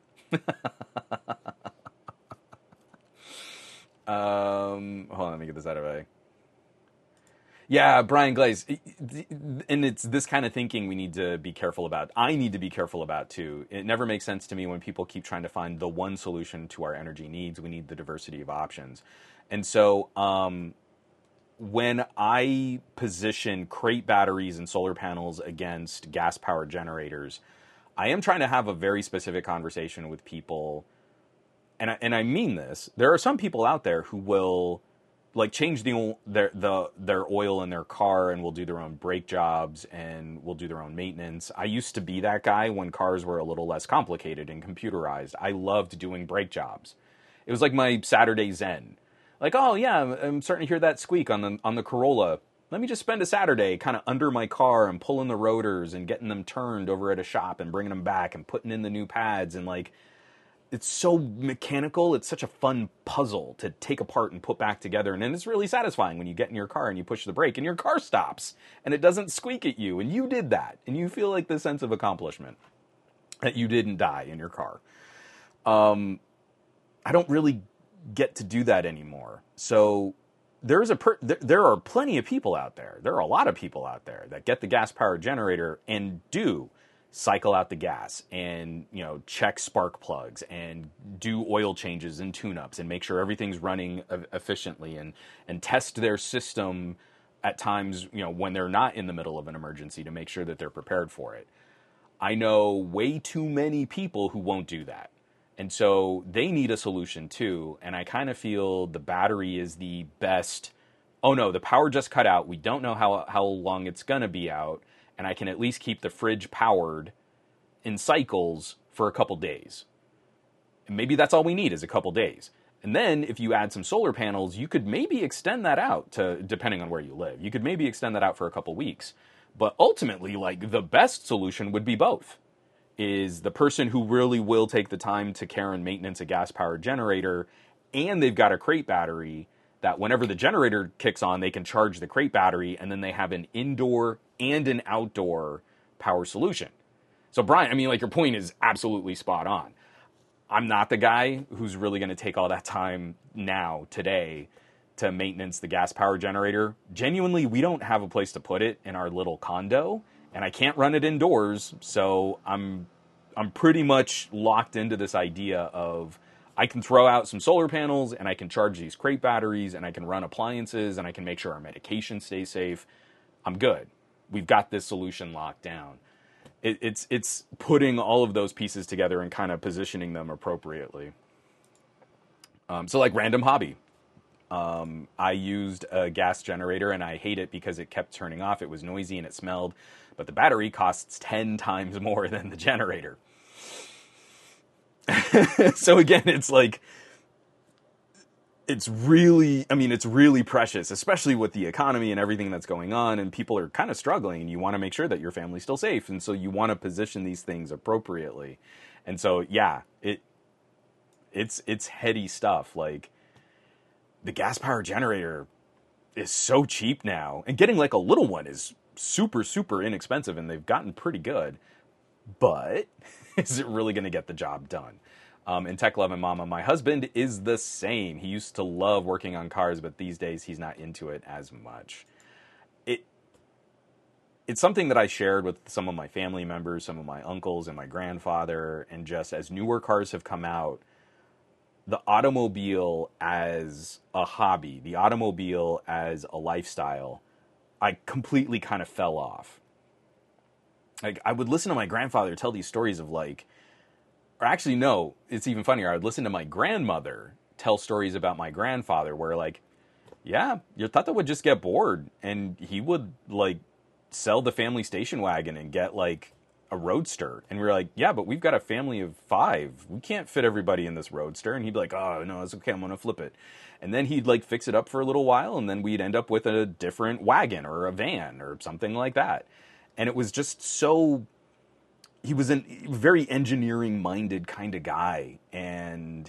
Um, hold on, let me get this out of the way. Yeah, Brian Glaze. And it's this kind of thinking we need to be careful about. I need to be careful about, too. It never makes sense to me when people keep trying to find the one solution to our energy needs. We need the diversity of options. And so um, when I position crate batteries and solar panels against gas-powered generators, I am trying to have a very specific conversation with people. And I, and I mean this. There are some people out there who will, like, change the their the their oil in their car and will do their own brake jobs and will do their own maintenance. I used to be that guy when cars were a little less complicated and computerized. I loved doing brake jobs. It was like my Saturday zen. Like, oh yeah, I'm, I'm starting to hear that squeak on the on the Corolla. Let me just spend a Saturday kind of under my car and pulling the rotors and getting them turned over at a shop and bringing them back and putting in the new pads and like. It's so mechanical. It's such a fun puzzle to take apart and put back together. And then it's really satisfying when you get in your car and you push the brake and your car stops and it doesn't squeak at you. And you did that. And you feel like this sense of accomplishment that you didn't die in your car. Um, I don't really get to do that anymore. So there's a per- there, there are plenty of people out there. There are a lot of people out there that get the gas-powered generator and do cycle out the gas and, you know, check spark plugs and do oil changes and tune-ups and make sure everything's running efficiently and, and test their system at times, you know, when they're not in the middle of an emergency to make sure that they're prepared for it. I know way too many people who won't do that. And so they need a solution too. And I kind of feel the battery is the best oh no, the power just cut out. We don't know how, how long it's going to be out. And I can at least keep the fridge powered in cycles for a couple days. And maybe that's all we need is a couple days. And then if you add some solar panels, you could maybe extend that out to, depending on where you live, you could maybe extend that out for a couple weeks. But ultimately, like, the best solution would be both. Is the person who really will take the time to care and maintenance a gas-powered generator, and they've got a crate battery that whenever the generator kicks on, they can charge the crate battery, and then they have an indoor and an outdoor power solution. So Brian, I mean, like, your point is absolutely spot on. I'm not the guy who's really going to take all that time now, today, to maintenance the gas-powered generator. Genuinely, we don't have a place to put it in our little condo, and I can't run it indoors, so I'm I'm pretty much locked into this idea of I can throw out some solar panels, and I can charge these crate batteries, and I can run appliances, and I can make sure our medication stays safe. I'm good. We've got this solution locked down. It, it's it's putting all of those pieces together and kind of positioning them appropriately. Um, so like random hobby. Um, I used a gas generator, and I hate it because it kept turning off. It was noisy and it smelled, but the battery costs ten times more than the generator. So again, it's like, it's really, I mean, it's really precious, especially with the economy and everything that's going on, and people are kind of struggling, and you want to make sure that your family's still safe, and so you want to position these things appropriately. And so, yeah, it it's it's heady stuff. Like, the gas-powered generator is so cheap now, and getting like a little one is super, super inexpensive, and they've gotten pretty good. But is it really going to get the job done? Um, and Tech Lovin' Mama, my husband, is the same. He used to love working on cars, but these days he's not into it as much. It It's something that I shared with some of my family members, some of my uncles and my grandfather, and just as newer cars have come out, the automobile as a hobby, the automobile as a lifestyle, I completely kind of fell off. Like, I would listen to my grandfather tell these stories of like, or actually, no, it's even funnier. I would listen to my grandmother tell stories about my grandfather where, like, yeah, your tata would just get bored and he would, like, sell the family station wagon and get, like, a roadster. And we were like, yeah, but we've got a family of five. We can't fit everybody in this roadster. And he'd be like, oh, no, it's okay. I'm going to flip it. And then he'd, like, fix it up for a little while, and then we'd end up with a different wagon or a van or something like that. And it was just so... He was a very engineering-minded kind of guy, and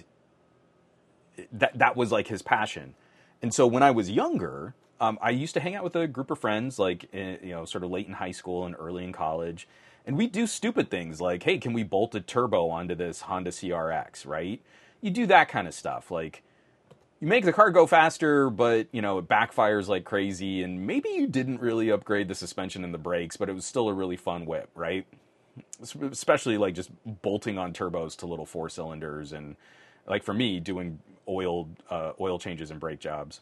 that that was like his passion. And so when I was younger, um, I used to hang out with a group of friends, like, in, you know, sort of late in high school and early in college, and we'd do stupid things like, hey, can we bolt a turbo onto this Honda C R X, right? You do that kind of stuff, like, you make the car go faster, but, you know, it backfires like crazy, and maybe you didn't really upgrade the suspension and the brakes, but it was still a really fun whip, right? Especially like just bolting on turbos to little four cylinders, and like for me doing oil uh, oil changes and brake jobs.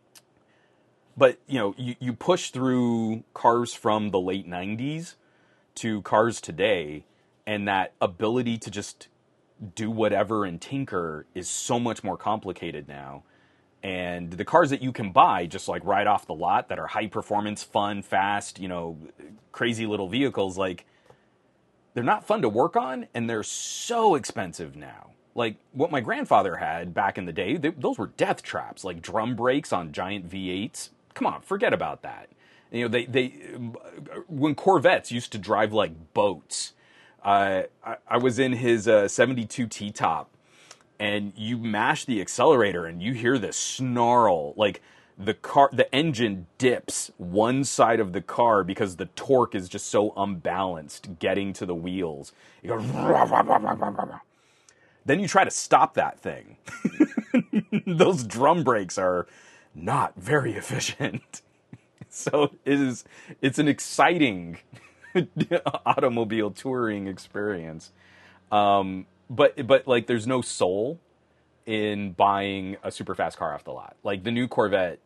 But you know, you, you push through cars from the late nineties to cars today, and that ability to just do whatever and tinker is so much more complicated now. And the cars that you can buy just like right off the lot that are high performance, fun, fast, you know, crazy little vehicles, like, they're not fun to work on, and they're so expensive now. Like, what my grandfather had back in the day, they, those were death traps, like drum brakes on giant V eights. Come on, forget about that. You know, they, they when Corvettes used to drive like boats, uh, I, I was in his uh, seventy-two T-top, and you mash the accelerator, and you hear this snarl, like, the car, the engine dips one side of the car because the torque is just so unbalanced getting to the wheels. You go, rah, rah, rah, rah, rah, rah. Then you try to stop that thing. Those drum brakes are not very efficient. So it is, it's an exciting automobile touring experience. Um, but, but like, there's no soul in buying a super fast car off the lot. Like, the new Corvette,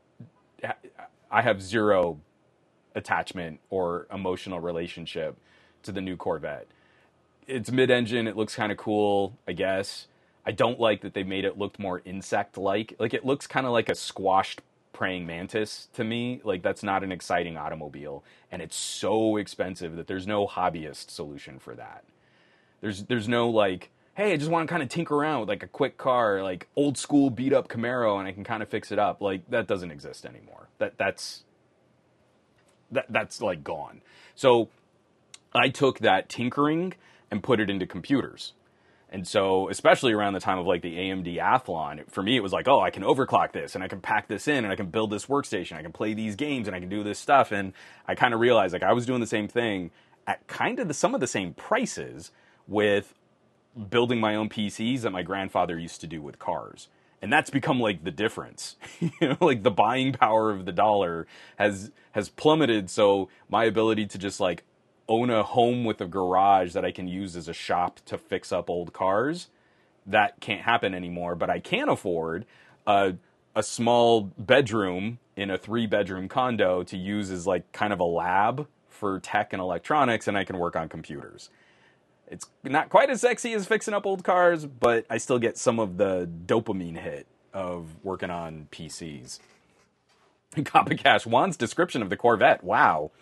I have zero attachment or emotional relationship to the new Corvette. It's mid-engine. It looks kind of cool, I guess. I don't like that they made it look more insect-like. Like, it looks kind of like a squashed praying mantis to me. Like, that's not an exciting automobile, and it's so expensive that there's no hobbyist solution for that. There's there's no like, hey, I just want to kind of tinker around with like a quick car, like old school beat up Camaro, and I can kind of fix it up. Like, that doesn't exist anymore. That that's that that's like gone. So I took that tinkering and put it into computers. And so, especially around the time of like the A M D Athlon, for me it was like, oh, I can overclock this, and I can pack this in, and I can build this workstation, I can play these games, and I can do this stuff. And I kind of realized like I was doing the same thing at kind of the, some of the same prices with building my own P Cs that my grandfather used to do with cars. And that's become like the difference. You know, like the buying power of the dollar has has plummeted, so my ability to just like own a home with a garage that I can use as a shop to fix up old cars, that can't happen anymore. But I can afford a, a small bedroom in a three bedroom condo to use as like kind of a lab for tech and electronics, and I can work on computers. It's not quite as sexy as fixing up old cars, but I still get some of the dopamine hit of working on P Cs. Coppa Cash, Juan's description of the Corvette. Wow.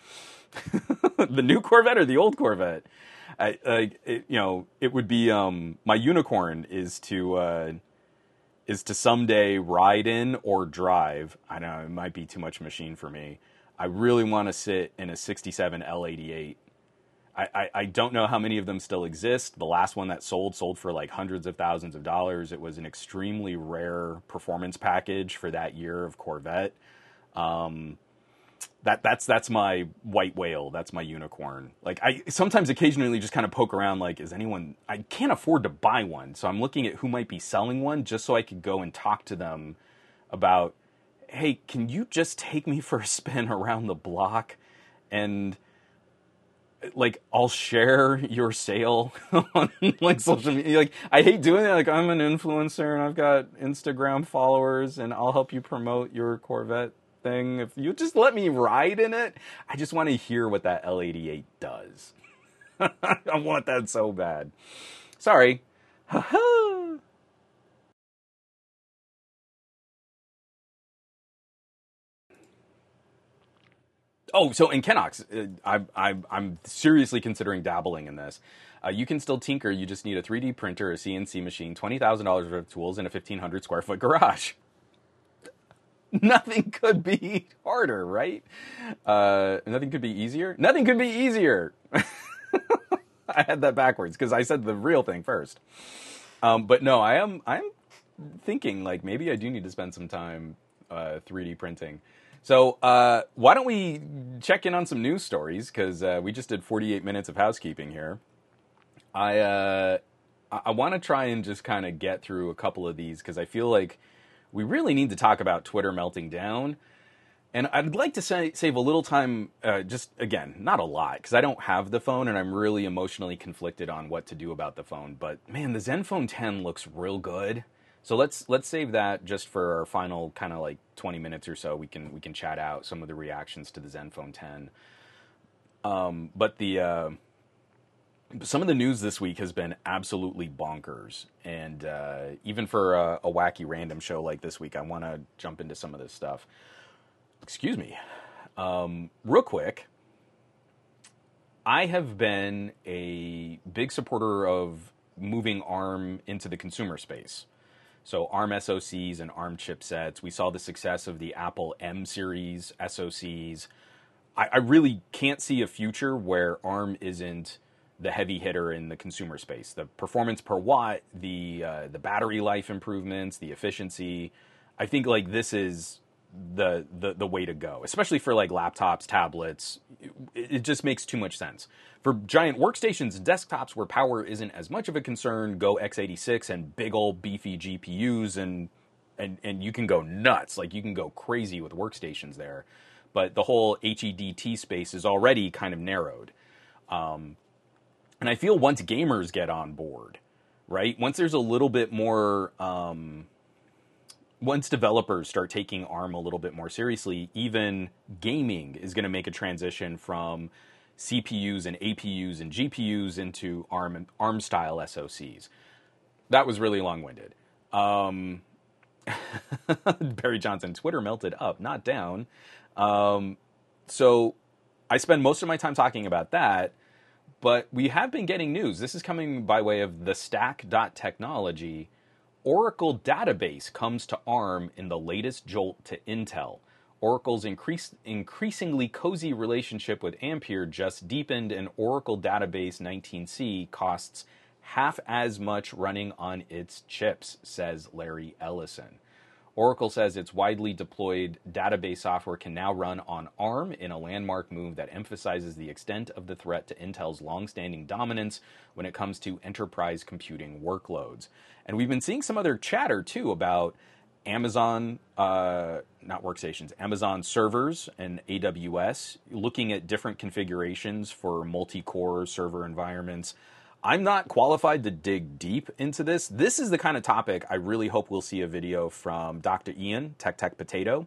The new Corvette or the old Corvette? I, I it, you know, it would be um, my unicorn is to uh, is to someday ride in or drive. I don't know, it might be too much machine for me. I really want to sit in a sixty-seven L eighty-eight. I, I, I don't know how many of them still exist. The last one that sold sold for like hundreds of thousands of dollars. It was an extremely rare performance package for that year of Corvette. Um, That that's that's my white whale. That's my unicorn. Like, I sometimes occasionally just kind of poke around. Like, is anyone? I can't afford to buy one, so I'm looking at who might be selling one, just so I could go and talk to them about, hey, can you just take me for a spin around the block, and like I'll share your sale on like social media. Like, I hate doing that. Like, I'm an influencer and I've got Instagram followers, and I'll help you promote your Corvette thing. If you just let me ride in it, I just want to hear what that L eighty-eight does. I want that so bad. Sorry. Oh, so in Kenox, uh, I, I, I'm seriously considering dabbling in this. Uh, you can still tinker. You just need a three D printer, a C N C machine, twenty thousand dollars worth of tools, and a fifteen hundred square foot garage. Nothing could be harder, right? Uh, nothing could be easier? Nothing could be easier. I had that backwards because I said the real thing first. Um, but no, I am I'm thinking like maybe I do need to spend some time uh, three D printing. So uh, why don't we check in on some news stories, because uh, we just did forty-eight minutes of housekeeping here. I uh, I want to try and just kind of get through a couple of these, because I feel like we really need to talk about Twitter melting down. And I'd like to say, save a little time, uh, just, again, not a lot, because I don't have the phone, and I'm really emotionally conflicted on what to do about the phone. But, man, the Zenfone ten looks real good. So let's let's save that just for our final kind of like twenty minutes or so. We can we can chat out some of the reactions to the Zenfone ten. Um, but the uh, some of the news this week has been absolutely bonkers, and uh, even for a, a wacky random show like this week, I want to jump into some of this stuff. Excuse me, um, real quick. I have been a big supporter of moving ARM into the consumer space. So ARM S O Cs and ARM chipsets. We saw the success of the Apple M series S O Cs. I, I really can't see a future where ARM isn't the heavy hitter in the consumer space. The performance per watt, the uh, the battery life improvements, the efficiency. I think like this is the the the way to go, especially for like laptops, tablets. It, it just makes too much sense. For giant workstations and desktops where power isn't as much of a concern, go x eighty-six and big old beefy G P Us, and and and you can go nuts. Like, you can go crazy with workstations there. But the whole H E D T space is already kind of narrowed. Um, and I feel once gamers get on board, right? Once there's a little bit more, um, once developers start taking ARM a little bit more seriously, even gaming is going to make a transition from C P Us and A P Us and G P Us into ARM ARM style S O Cs. That was really long-winded. Um, Barry Johnson, Twitter melted up, not down. Um, so I spend most of my time talking about that, but we have been getting news. This is coming by way of the stack dot technology. Oracle database comes to ARM in the latest jolt to Intel. Oracle's increase, increasingly cozy relationship with Ampere just deepened, and Oracle Database nineteen C costs half as much running on its chips, says Larry Ellison. Oracle says its widely deployed database software can now run on ARM in a landmark move that emphasizes the extent of the threat to Intel's longstanding dominance when it comes to enterprise computing workloads. And we've been seeing some other chatter, too, about Amazon, uh, not workstations, Amazon servers and A W S, looking at different configurations for multi-core server environments. I'm not qualified to dig deep into this. This is the kind of topic I really hope we'll see a video from Doctor Ian, Tech Tech Potato,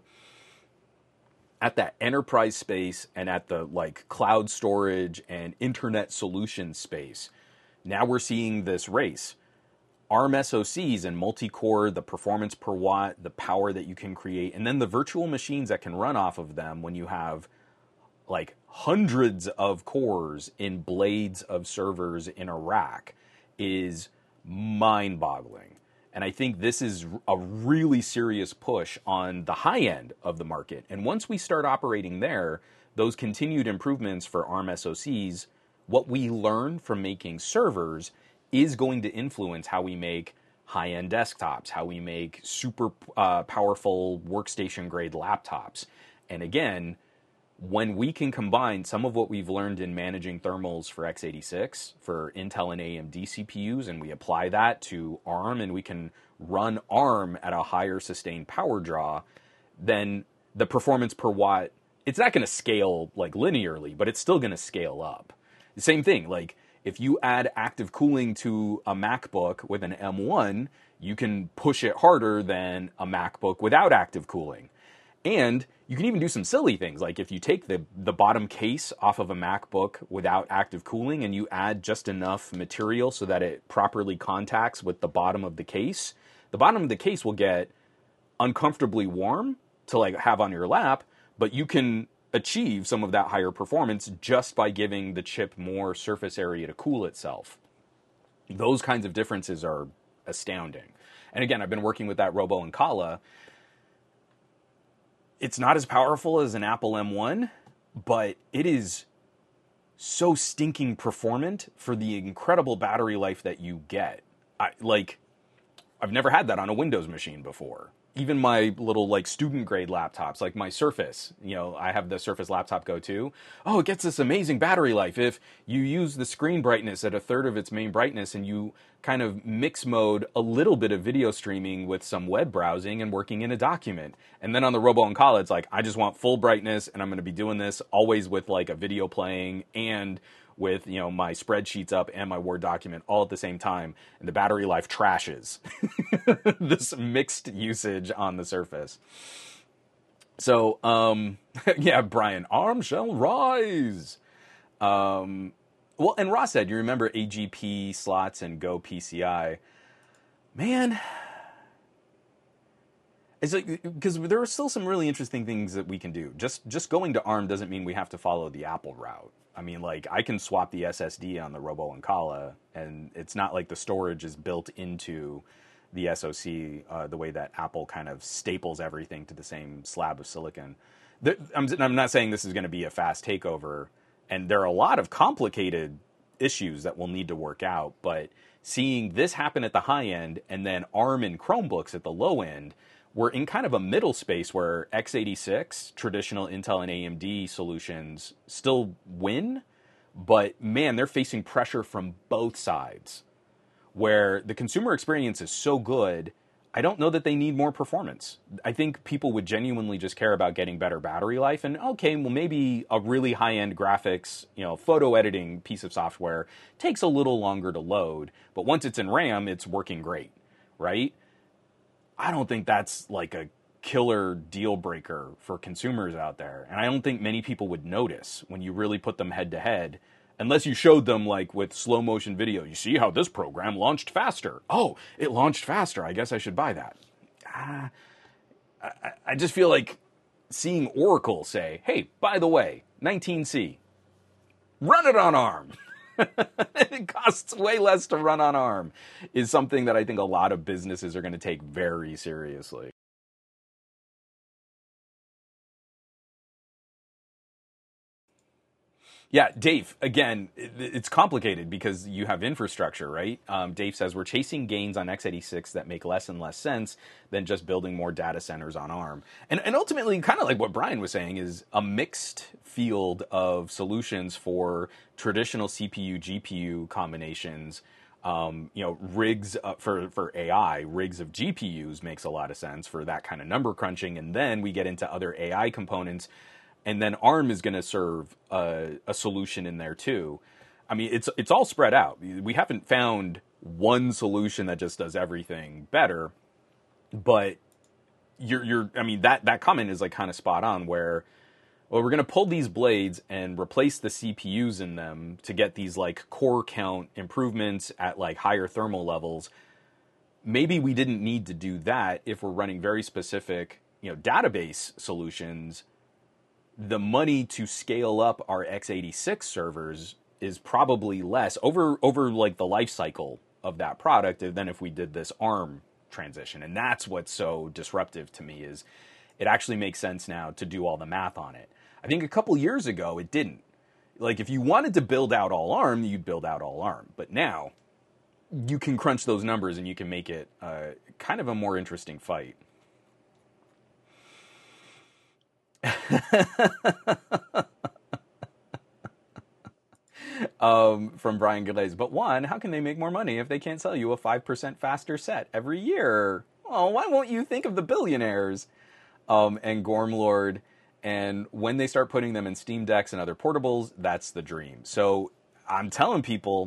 at that enterprise space and at the like cloud storage and internet solution space. Now we're seeing this race. ARM S O Cs and multi-core, the performance per watt, the power that you can create, and then the virtual machines that can run off of them when you have like hundreds of cores in blades of servers in a rack is mind-boggling. And I think this is a really serious push on the high end of the market. And once we start operating there, those continued improvements for ARM S O Cs, what we learn from making servers is going to influence how we make high-end desktops, how we make super uh, powerful workstation-grade laptops. And again, when we can combine some of what we've learned in managing thermals for x eighty-six, for Intel and A M D C P Us, and we apply that to ARM, and we can run ARM at a higher sustained power draw, then the performance per watt, it's not going to scale like linearly, but it's still going to scale up. The same thing, like if you add active cooling to a MacBook with an M one, you can push it harder than a MacBook without active cooling. And you can even do some silly things, like if you take the, the bottom case off of a MacBook without active cooling and you add just enough material so that it properly contacts with the bottom of the case, the bottom of the case will get uncomfortably warm to like have on your lap, but you can achieve some of that higher performance just by giving the chip more surface area to cool itself. Those kinds of differences are astounding. And again, I've been working with that Robo and Kala. It's not as powerful as an Apple M one, but it is so stinking performant for the incredible battery life that you get. I, like, I've never had that on a Windows machine before. Even my little like student grade laptops, like my Surface, you know, I have the Surface Laptop Go two. Oh, it gets this amazing battery life if you use the screen brightness at a third of its main brightness and you kind of mix mode a little bit of video streaming with some web browsing and working in a document. And then on the Robo and Kala, it's like, I just want full brightness and I'm going to be doing this always with like a video playing and with, you know, my spreadsheets up and my Word document all at the same time, and the battery life trashes this mixed usage on the Surface. So, um, yeah, Brian, ARM shall rise. Um, well, and Ross said, you remember A G P slots and Go P C I. Man, it's like, because there are still some really interesting things that we can do. Just just going to ARM doesn't mean we have to follow the Apple route. I mean, like, I can swap the S S D on the Robo and Kala, and it's not like the storage is built into the S O C uh, the way that Apple kind of staples everything to the same slab of silicon. There, I'm, I'm not saying this is going to be a fast takeover, and there are a lot of complicated issues that we'll need to work out, but seeing this happen at the high end and then ARM and Chromebooks at the low end, we're in kind of a middle space where x eighty-six, traditional Intel and A M D solutions still win, but man, they're facing pressure from both sides, where the consumer experience is so good, I don't know that they need more performance. I think people would genuinely just care about getting better battery life, and okay, well maybe a really high-end graphics, you know, photo editing piece of software takes a little longer to load, but once it's in RAM, it's working great, right? I don't think that's like a killer deal breaker for consumers out there. And I don't think many people would notice when you really put them head to head, unless you showed them like with slow motion video. You see how this program launched faster. Oh, it launched faster. I guess I should buy that. ah, I, I just feel like seeing Oracle say, hey, by the way, nineteen C, run it on ARM. It costs way less to run on ARM, is something that I think a lot of businesses are going to take very seriously. Yeah, Dave, again, it's complicated because you have infrastructure, right? Um, Dave says, we're chasing gains on x eighty-six that make less and less sense than just building more data centers on ARM. And, and ultimately, kind of like what Brian was saying, is a mixed field of solutions for traditional C P U, G P U combinations. Um, you know, rigs uh, for, for A I, rigs of G P Us makes a lot of sense for that kind of number crunching. And then we get into other A I components. And then ARM is going to serve a, a solution in there too. I mean, it's it's all spread out. We haven't found one solution that just does everything better. But you're you're I mean that that comment is like kind of spot on. Where, well, we're going to pull these blades and replace the C P Us in them to get these like core count improvements at like higher thermal levels. Maybe we didn't need to do that if we're running very specific, you know, database solutions. The money to scale up our x eighty-six servers is probably less over over like the life cycle of that product than if we did this ARM transition. And that's what's so disruptive to me, is it actually makes sense now to do all the math on it. I think a couple years ago it didn't. Like if you wanted to build out all ARM, you'd build out all ARM. But now you can crunch those numbers and you can make it uh, kind of a more interesting fight. um, from Brian Glaze. But one, how can they make more money if they can't sell you a five percent faster set every year? Oh, why won't you think of the billionaires? Um, and Gormlord, and when they start putting them in Steam Decks and other portables, that's the dream. So I'm telling people,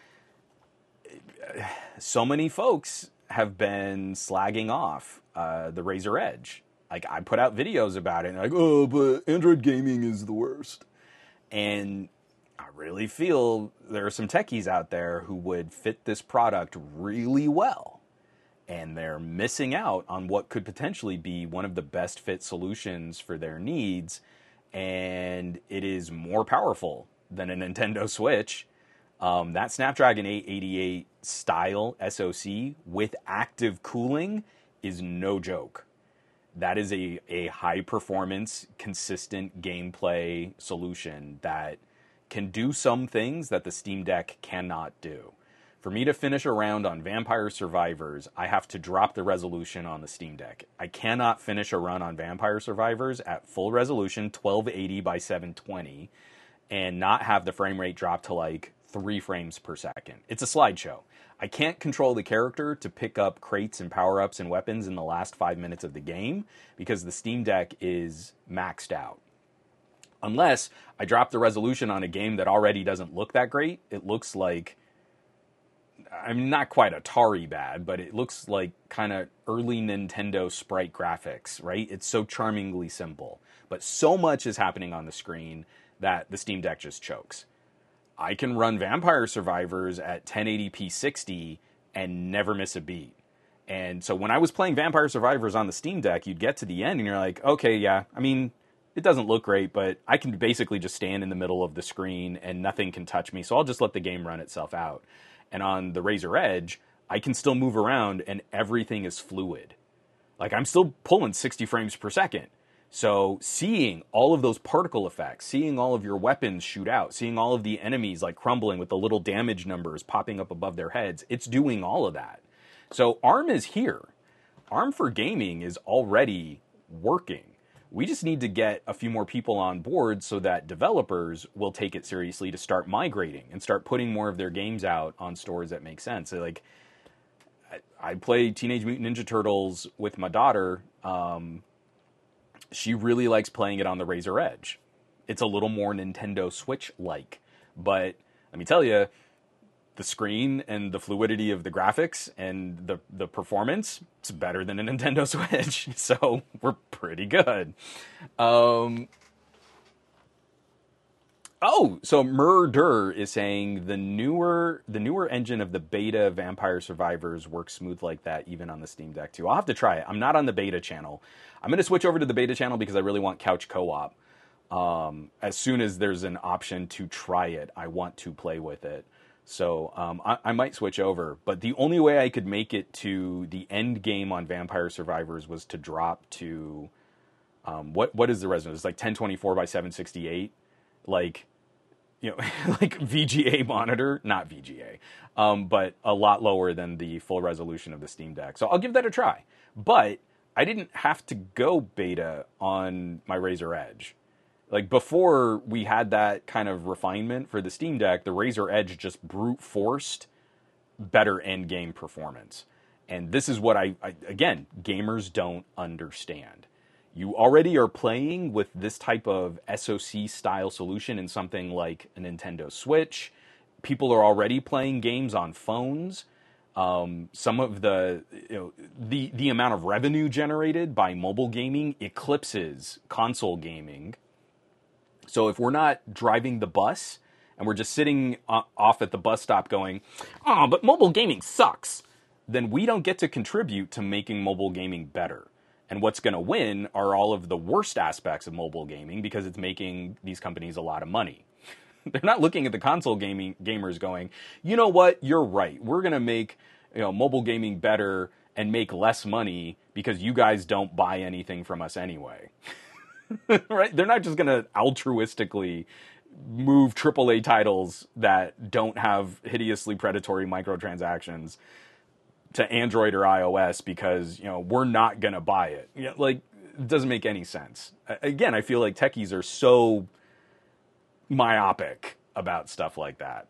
so many folks have been slagging off uh, the Razer Edge. Like, I put out videos about it, and like, oh, but Android gaming is the worst. And I really feel there are some techies out there who would fit this product really well. And they're missing out on what could potentially be one of the best fit solutions for their needs. And it is more powerful than a Nintendo Switch. Um, that Snapdragon eight eighty-eight style S O C with active cooling is no joke. That is a, a high-performance, consistent gameplay solution that can do some things that the Steam Deck cannot do. For me to finish a round on Vampire Survivors, I have to drop the resolution on the Steam Deck. I cannot finish a run on Vampire Survivors at full resolution, twelve eighty by seven twenty, and not have the frame rate drop to like three frames per second. It's a slideshow. I can't control the character to pick up crates and power-ups and weapons in the last five minutes of the game because the Steam Deck is maxed out. Unless I drop the resolution on a game that already doesn't look that great. It looks like, I'm not quite Atari bad, but it looks like kind of early Nintendo sprite graphics, right? It's so charmingly simple. But so much is happening on the screen that the Steam Deck just chokes. I can run Vampire Survivors at ten eighty p sixty and never miss a beat. And so when I was playing Vampire Survivors on the Steam Deck, you'd get to the end and you're like, okay, yeah, I mean, it doesn't look great, but I can basically just stand in the middle of the screen and nothing can touch me, so I'll just let the game run itself out. And on the Razer Edge, I can still move around and everything is fluid. Like, I'm still pulling sixty frames per second. So seeing all of those particle effects, seeing all of your weapons shoot out, seeing all of the enemies like crumbling with the little damage numbers popping up above their heads, it's doing all of that. So ARM is here. ARM for gaming is already working. We just need to get a few more people on board so that developers will take it seriously to start migrating and start putting more of their games out on stores that make sense. So like, I play Teenage Mutant Ninja Turtles with my daughter. Um, she really likes playing it on the Razer Edge. It's a little more Nintendo Switch-like. But let me tell you, the screen and the fluidity of the graphics and the, the performance, it's better than a Nintendo Switch. So we're pretty good. Um, Oh, so Murder is saying the newer the newer engine of the beta Vampire Survivors works smooth like that even on the Steam Deck too. I'll have to try it. I'm not on the beta channel. I'm going to switch over to the beta channel because I really want couch co-op. Um, as soon as there's an option to try it, I want to play with it. So um, I, I might switch over. But the only way I could make it to the end game on Vampire Survivors was to drop to um, what what is the resolution? It's like ten twenty-four by seven sixty-eight. Like, you know, like V G A monitor, not V G A, um, but a lot lower than the full resolution of the Steam Deck. So I'll give that a try. But I didn't have to go beta on my Razer Edge. Like, before we had that kind of refinement for the Steam Deck, the Razer Edge just brute forced better end game performance. And this is what I, I again, gamers don't understand. You already are playing with this type of S O C style solution in something like a Nintendo Switch. People are already playing games on phones. Um, some of the, you know, the, the amount of revenue generated by mobile gaming eclipses console gaming. So if we're not driving the bus and we're just sitting off at the bus stop going, oh, but mobile gaming sucks, then we don't get to contribute to making mobile gaming better. And what's going to win are all of the worst aspects of mobile gaming because it's making these companies a lot of money. They're not looking at the console gaming gamers going, you know what, you're right. We're going to make, you know, mobile gaming better and make less money because you guys don't buy anything from us anyway. Right? They're not just going to altruistically move triple A titles that don't have hideously predatory microtransactions to Android or iOS because, you know, we're not going to buy it. You know, like, it doesn't make any sense. Again, I feel like techies are so myopic about stuff like that.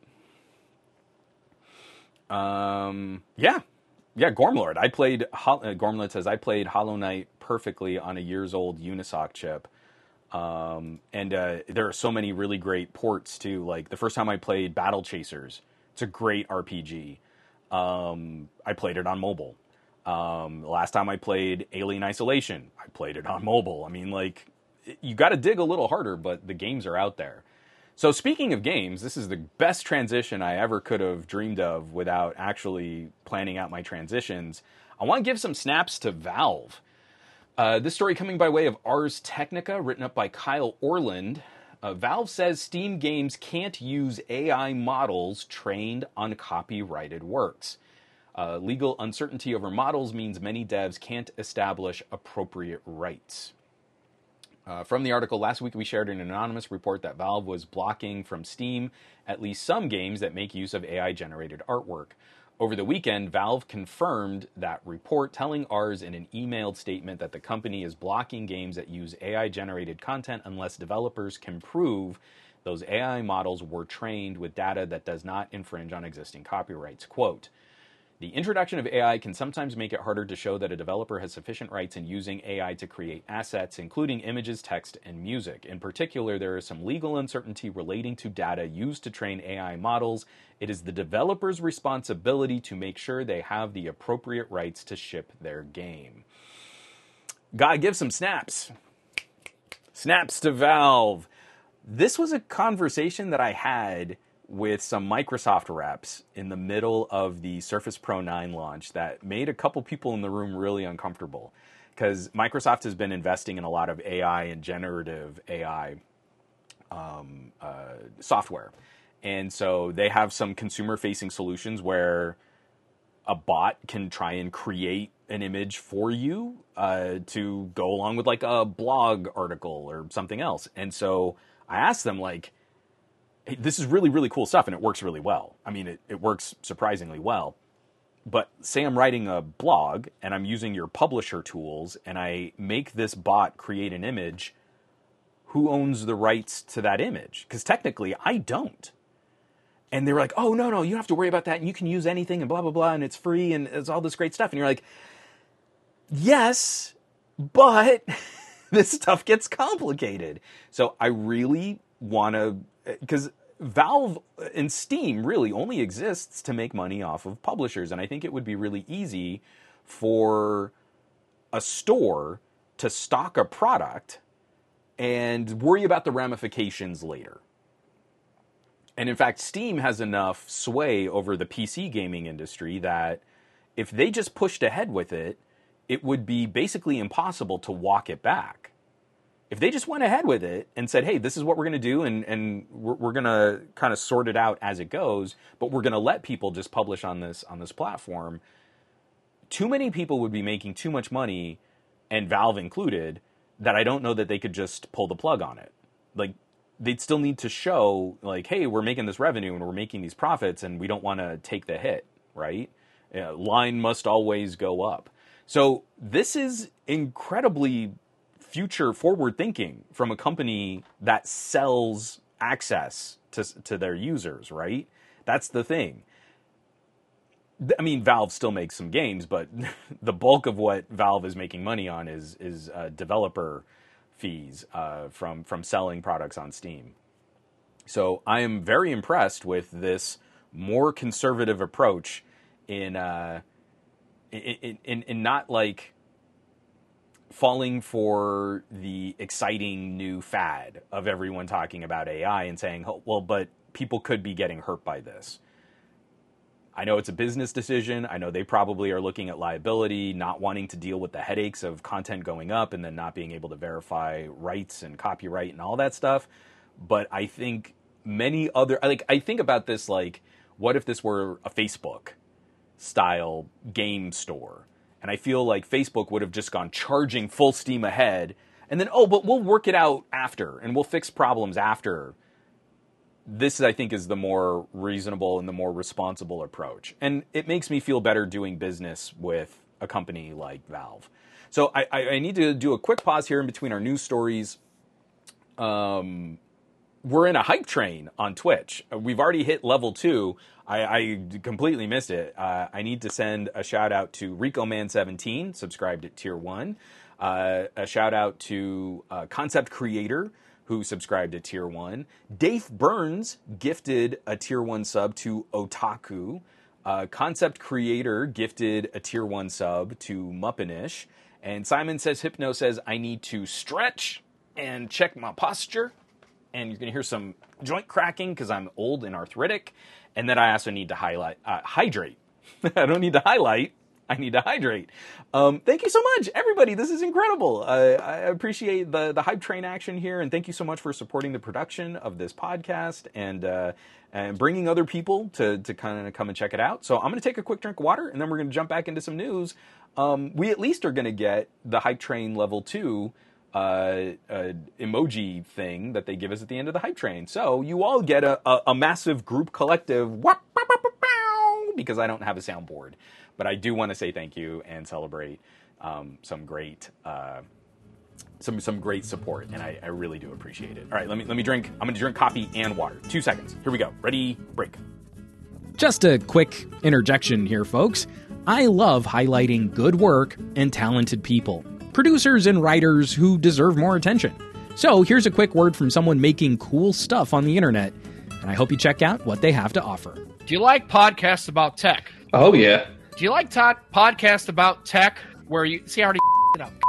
Um, yeah. Yeah, Gormlord. I played, uh, Gormlord says, I played Hollow Knight perfectly on a years old Unisoc chip. Um, and uh, there are so many really great ports, too. Like, the first time I played Battle Chasers, it's a great R P G. Um, I played it on mobile. Um, the last time I played Alien Isolation, I played it on mobile. I mean, like, you got to dig a little harder, but the games are out there. So speaking of games, this is the best transition I ever could have dreamed of without actually planning out my transitions. I want to give some snaps to Valve. Uh, this story coming by way of Ars Technica, written up by Kyle Orland. Uh, Valve says Steam games can't use A I models trained on copyrighted works. Uh, legal uncertainty over models means many devs can't establish appropriate rights. Uh, from the article, last week we shared an anonymous report that Valve was blocking from Steam at least some games that make use of A I-generated artwork. Over the weekend, Valve confirmed that report, telling Ars in an emailed statement that the company is blocking games that use A I-generated content unless developers can prove those A I models were trained with data that does not infringe on existing copyrights. Quote, the introduction of A I can sometimes make it harder to show that a developer has sufficient rights in using A I to create assets, including images, text, and music. In particular, there is some legal uncertainty relating to data used to train A I models. It is the developer's responsibility to make sure they have the appropriate rights to ship their game. Gotta give some snaps. Snaps to Valve. This was a conversation that I had with some Microsoft reps in the middle of the Surface Pro nine launch that made a couple people in the room really uncomfortable, because Microsoft has been investing in a lot of A I and generative A I um, uh, software. And so they have some consumer-facing solutions where a bot can try and create an image for you uh, to go along with like a blog article or something else. And so I asked them, like, hey, this is really, really cool stuff, and it works really well. I mean, it, it works surprisingly well. But say I'm writing a blog, and I'm using your publisher tools, and I make this bot create an image, who owns the rights to that image? Because technically, I don't. And they were like, oh, no, no, you don't have to worry about that, and you can use anything, and blah, blah, blah, and it's free, and it's all this great stuff. And you're like, yes, but this stuff gets complicated. So I really want to, because Valve and Steam really only exists to make money off of publishers. And I think it would be really easy for a store to stock a product and worry about the ramifications later. And in fact, Steam has enough sway over the P C gaming industry that if they just pushed ahead with it, it would be basically impossible to walk it back. If they just went ahead with it and said, hey, this is what we're going to do, and, and we're, we're going to kind of sort it out as it goes, but we're going to let people just publish on this on this platform, too many people would be making too much money, and Valve included, that I don't know that they could just pull the plug on it. Like, they'd still need to show, like, hey, we're making this revenue and we're making these profits, and we don't want to take the hit, right? Uh, line must always go up. So this is incredibly future forward thinking from a company that sells access to to their users, right? That's the thing. I mean, Valve still makes some games, but the bulk of what Valve is making money on is is uh, developer fees uh, from from selling products on Steam. So I am very impressed with this more conservative approach in uh, in, in in not like falling for the exciting new fad of everyone talking about A I and saying, oh, well, but people could be getting hurt by this. I know it's a business decision. I know they probably are looking at liability, not wanting to deal with the headaches of content going up and then not being able to verify rights and copyright and all that stuff. But I think many other, like, I think about this like, what if this were a Facebook style game store? And I feel like Facebook would have just gone charging full steam ahead. And then, oh, but we'll work it out after. And we'll fix problems after. This, I think, is the more reasonable and the more responsible approach. And it makes me feel better doing business with a company like Valve. So I, I, I need to do a quick pause here in between our news stories. Um, we're in a hype train on Twitch. We've already hit level two. I, I completely missed it. Uh, I need to send a shout out to Rico Man seventeen, subscribed at tier one. Uh, a shout out to uh, Concept Creator, who subscribed at tier one. Dave Burns gifted a tier one sub to Otaku. Uh, Concept Creator gifted a tier one sub to Muppinish. And Simon Says Hypno says, I need to stretch and check my posture. And you're going to hear some joint cracking because I'm old and arthritic. And then I also need to highlight, uh, hydrate. I don't need to highlight. I need to hydrate. Um, thank you so much, everybody. This is incredible. Uh, I appreciate the, the hype train action here. And thank you so much for supporting the production of this podcast and uh, and bringing other people to, to kind of come and check it out. So I'm going to take a quick drink of water, and then we're going to jump back into some news. Um, we at least are going to get the hype train level two Uh, uh, emoji thing that they give us at the end of the hype train. So you all get a, a, a massive group collective because I don't have a soundboard. But I do want to say thank you and celebrate um, some great uh, some some great support, and I, I really do appreciate it. All right, let me let me drink. I'm going to drink coffee and water. Two seconds. Here we go. Ready? Break. Just a quick interjection here, folks. I love highlighting good work and talented people. Producers and writers who deserve more attention. So here's a quick word from someone making cool stuff on the internet, and I hope you check out what they have to offer. Do you like podcasts about tech? Oh, yeah. Do you like to- podcasts about tech where you... See, I already it up.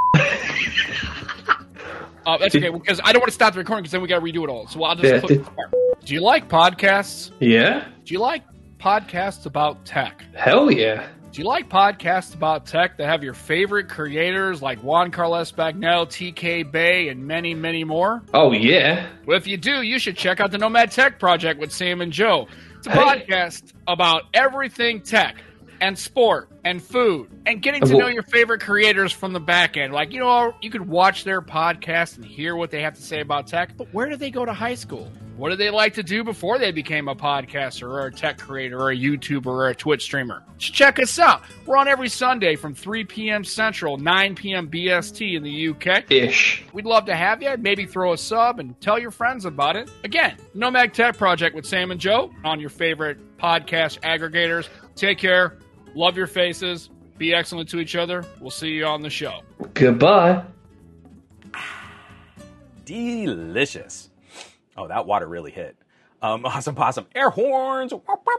uh, that's okay, because I don't want to stop the recording because then we got to redo it all. So I'll just Yeah, put did- it apart. Do you like podcasts? Yeah? Do you like podcasts about tech? Hell yeah. Do you like podcasts about tech that have your favorite creators like Juan Carlos Bagnell, T K Bay, and many, many more? Oh, yeah. Well, if you do, you should check out the Nomad Tech Project with Sam and Joe. It's a Hey. podcast about everything tech and sport and food and getting to Well- know your favorite creators from the back end. Like, you know, you could watch their podcast and hear what they have to say about tech, but where did they go to high school? What did they like to do before they became a podcaster or a tech creator or a YouTuber or a Twitch streamer? Just check us out. We're on every Sunday from three p.m. Central, nine p.m. B S T in the U K. Ish. We'd love to have you. Maybe throw a sub and tell your friends about it. Again, Nomad Tech Project with Sam and Joe on your favorite podcast aggregators. Take care. Love your faces. Be excellent to each other. We'll see you on the show. Goodbye. Delicious. Oh, that water really hit. Um, awesome possum. Air horns.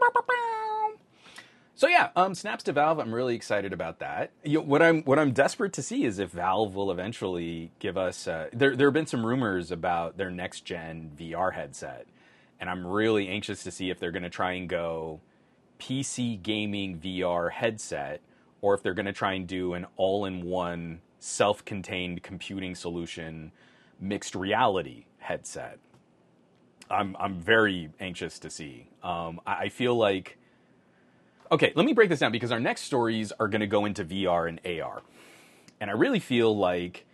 So yeah, um, snaps to Valve. I'm really excited about that. You know, what I'm what I'm desperate to see is if Valve will eventually give us. Uh, there there have been some rumors about their next gen V R headset, And I'm really anxious to see if they're going to try and go P C gaming V R headset, or if they're going to try and do an all-in-one self-contained computing solution mixed reality headset. I'm I'm very anxious to see. Um, I, I feel like... Okay, let me break this down, because our next stories are going to go into V R and A R. And I really feel like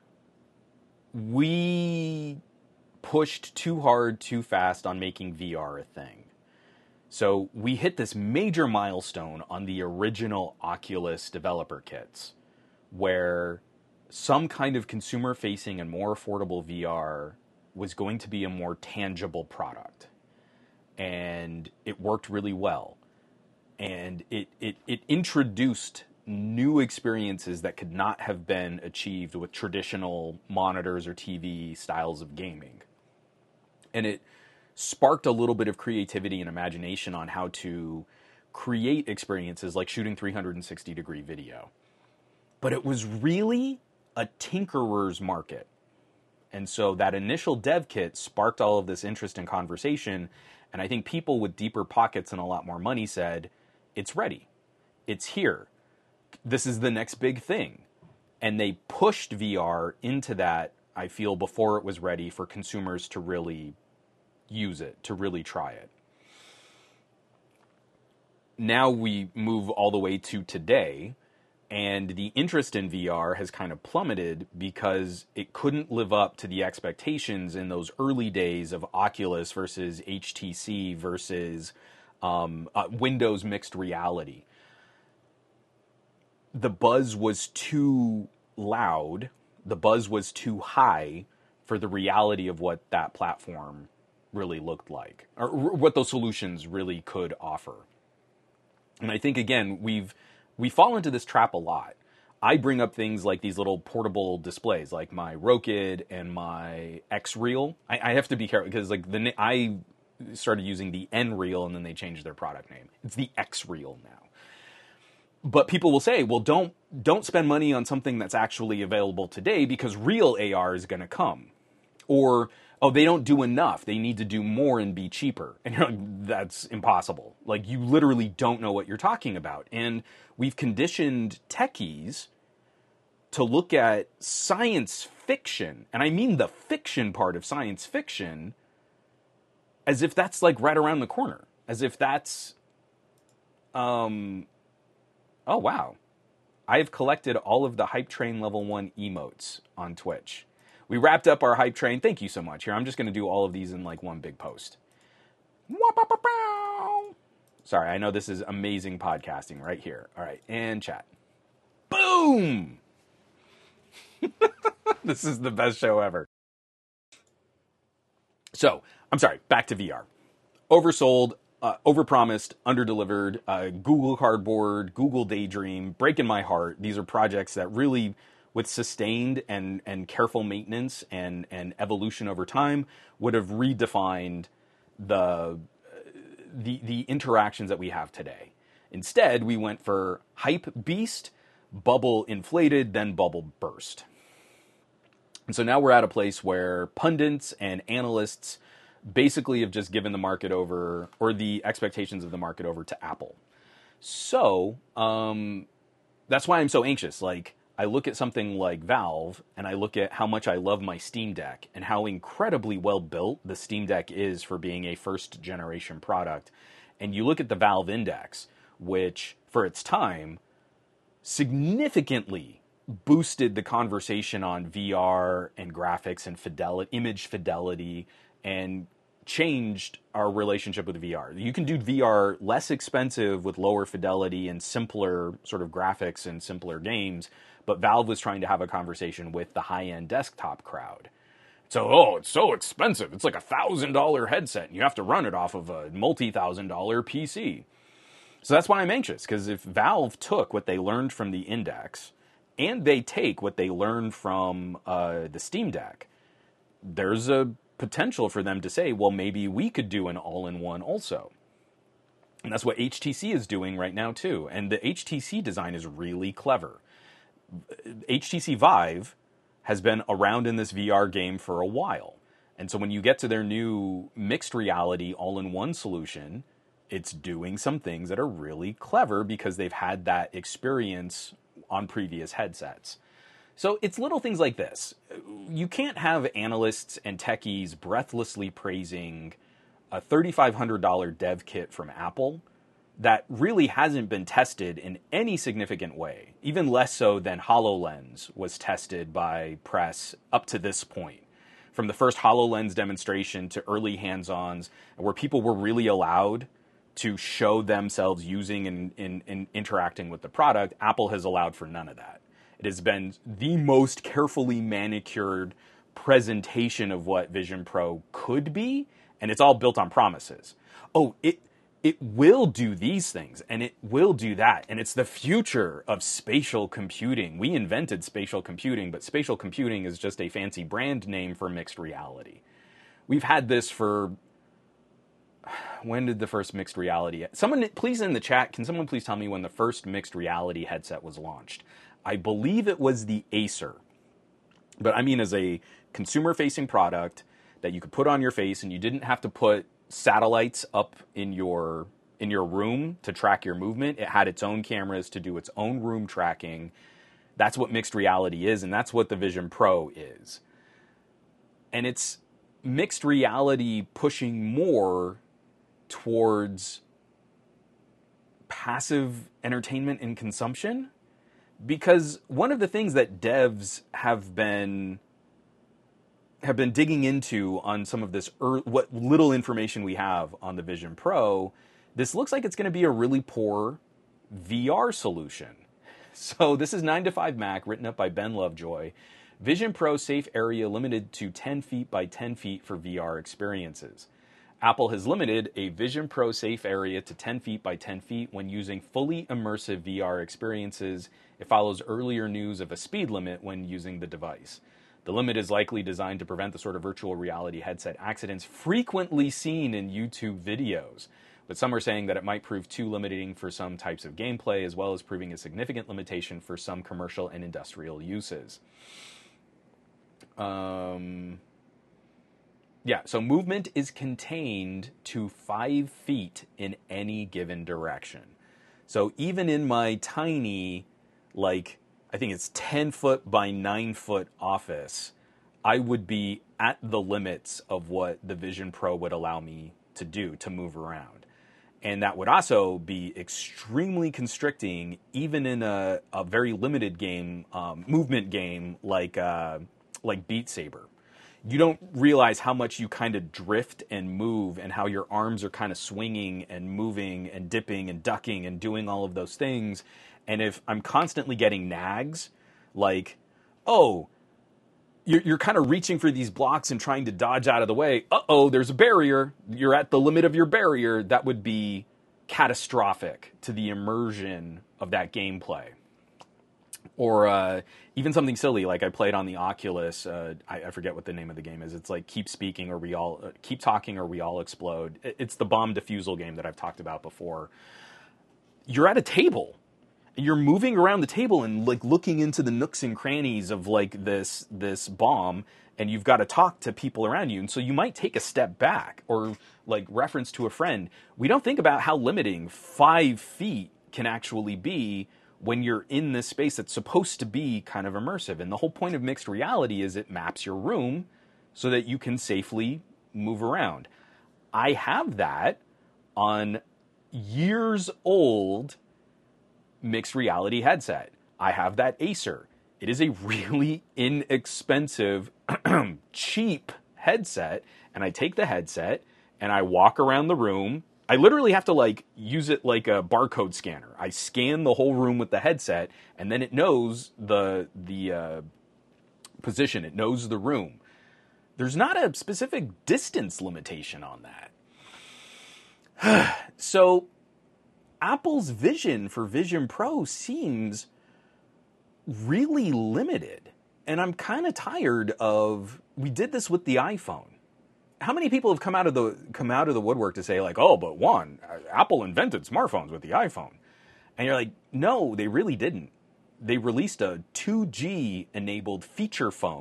we pushed too hard, too fast on making V R a thing. So we hit this major milestone on the original Oculus developer kits, where some kind of consumer-facing and more affordable V R was going to be a more tangible product. And it worked really well. And it, it, it introduced new experiences that could not have been achieved with traditional monitors or T V styles of gaming. And it sparked a little bit of creativity and imagination on how to create experiences like shooting three sixty degree video. But it was really a tinkerer's market. And so that initial dev kit sparked all of this interest and conversation. And I think people with deeper pockets and a lot more money said, it's ready. It's here. This is the next big thing. And they pushed V R into that, I feel, before it was ready for consumers to really use it, to really try it. Now we move all the way to today, and the interest in V R has kind of plummeted because it couldn't live up to the expectations in those early days of Oculus versus H T C versus um, uh, Windows mixed reality. The buzz was too loud, the buzz was too high for the reality of what that platform really looked like, or what those solutions really could offer. And I think, again, we've we fall into this trap a lot. I bring up things like these little portable displays, like my Rokid and my X-Reel. I, I have to be careful because, like, the I started using the N-Reel and then they changed their product name. It's the X-Reel now. But people will say, well, don't don't spend money on something that's actually available today because real A R is going to come. Or, oh, they don't do enough. They need to do more and be cheaper. And you're like, that's impossible. Like, you literally don't know what you're talking about. And we've conditioned techies to look at science fiction, and I mean the fiction part of science fiction, as if that's like right around the corner. As if that's... um. Oh, wow. I have collected all of the Hype Train Level one emotes on Twitch. We wrapped up our Hype Train. Thank you so much. Here, I'm just going to do all of these in like one big post. Sorry, I know this is amazing podcasting right here. All right, and chat. Boom! This is the best show ever. So, I'm sorry, back to V R. Oversold. Uh, overpromised, underdelivered, uh, Google Cardboard, Google Daydream, breaking my heart. These are projects that really, with sustained and, and careful maintenance and, and evolution over time, would have redefined the, the, the interactions that we have today. Instead, we went for hype beast, bubble inflated, then bubble burst. And so now we're at a place where pundits and analysts basically have just given the market over, or the expectations of the market over to Apple. So, um, that's why I'm so anxious. Like, I look at something like Valve, and I look at how much I love my Steam Deck, and how incredibly well built the Steam Deck is for being a first generation product. And you look at the Valve Index, which, for its time, significantly boosted the conversation on V R and graphics and fidelity, image fidelity, and changed our relationship with V R. You can do V R less expensive with lower fidelity and simpler sort of graphics and simpler games, but Valve was trying to have a conversation with the high-end desktop crowd. So, oh, it's so expensive. It's like a one thousand dollars headset, and you have to run it off of a multi-thousand dollar P C. So that's why I'm anxious, because if Valve took what they learned from the Index, and they take what they learned from uh, the Steam Deck, there's a potential for them to say, well, maybe we could do an all-in-one also. And that's what H T C is doing right now, too. And the H T C design is really clever. H T C Vive has been around in this V R game for a while. And so when you get to their new mixed reality all-in-one solution, it's doing some things that are really clever because they've had that experience on previous headsets. So it's little things like this. You can't have analysts and techies breathlessly praising a thirty-five hundred dollars dev kit from Apple that really hasn't been tested in any significant way, even less so than HoloLens was tested by press up to this point. From the first HoloLens demonstration to early hands-ons, where people were really allowed to show themselves using and, and, and interacting with the product, Apple has allowed for none of that. It has been the most carefully manicured presentation of what Vision Pro could be, and it's all built on promises. Oh, it it will do these things, and it will do that, and it's the future of spatial computing. We invented spatial computing, but spatial computing is just a fancy brand name for mixed reality. We've had this for... When did the first mixed reality... Someone, please in the chat, can someone please tell me when the first mixed reality headset was launched? I believe it was the Acer. But I mean as a consumer-facing product that you could put on your face and you didn't have to put satellites up in your in your room to track your movement. It had its own cameras to do its own room tracking. That's what mixed reality is, and that's what the Vision Pro is. And it's mixed reality pushing more towards passive entertainment and consumption. Because one of the things that devs have been have been digging into on some of this, er, what little information we have on the Vision Pro, this looks like it's going to be a really poor V R solution. So this is nine to five Mac, written up by Ben Lovejoy. Vision Pro safe area limited to ten feet by ten feet for V R experiences. Apple has limited a Vision Pro safe area to ten feet by ten feet when using fully immersive V R experiences. It follows earlier news of a speed limit when using the device. The limit is likely designed to prevent the sort of virtual reality headset accidents frequently seen in YouTube videos. But some are saying that it might prove too limiting for some types of gameplay, as well as proving a significant limitation for some commercial and industrial uses. Um... Yeah, so movement is contained to five feet in any given direction. So even in my tiny, like, I think it's ten foot by nine foot office, I would be at the limits of what the Vision Pro would allow me to do, to move around. And that would also be extremely constricting, even in a, a very limited game, um, movement game like uh, like Beat Saber. You don't realize how much you kind of drift and move and how your arms are kind of swinging and moving and dipping and ducking and doing all of those things. And if I'm constantly getting nags, like, oh, you're, you're kind of reaching for these blocks and trying to dodge out of the way. Uh-oh, there's a barrier. You're at the limit of your barrier. That would be catastrophic to the immersion of that gameplay. Or uh, even something silly like I played on the Oculus. Uh, I, I forget what the name of the game is. It's like Keep Speaking or We All uh, Keep Talking or We All Explode. It's the bomb defusal game that I've talked about before. You're at a table. You're moving around the table and like looking into the nooks and crannies of like this this bomb, and you've got to talk to people around you. And so you might take a step back or like reference to a friend. We don't think about how limiting five feet can actually be when you're in this space that's supposed to be kind of immersive. And the whole point of mixed reality is it maps your room so that you can safely move around. I have that on years old mixed reality headset. I have that Acer. It is a really inexpensive, cheap headset, and I take the headset and I walk around the room. I literally have to like use it like a barcode scanner. I scan the whole room with the headset, and then it knows the the uh, position. It knows the room. There's not a specific distance limitation on that. So Apple's vision for Vision Pro seems really limited. And I'm kind of tired of, we did this with the iPhone. How many people have come out of the come out of the woodwork to say like, oh, but one, Apple invented smartphones with the iPhone. And you're like, no, they really didn't. They released a two G enabled feature phone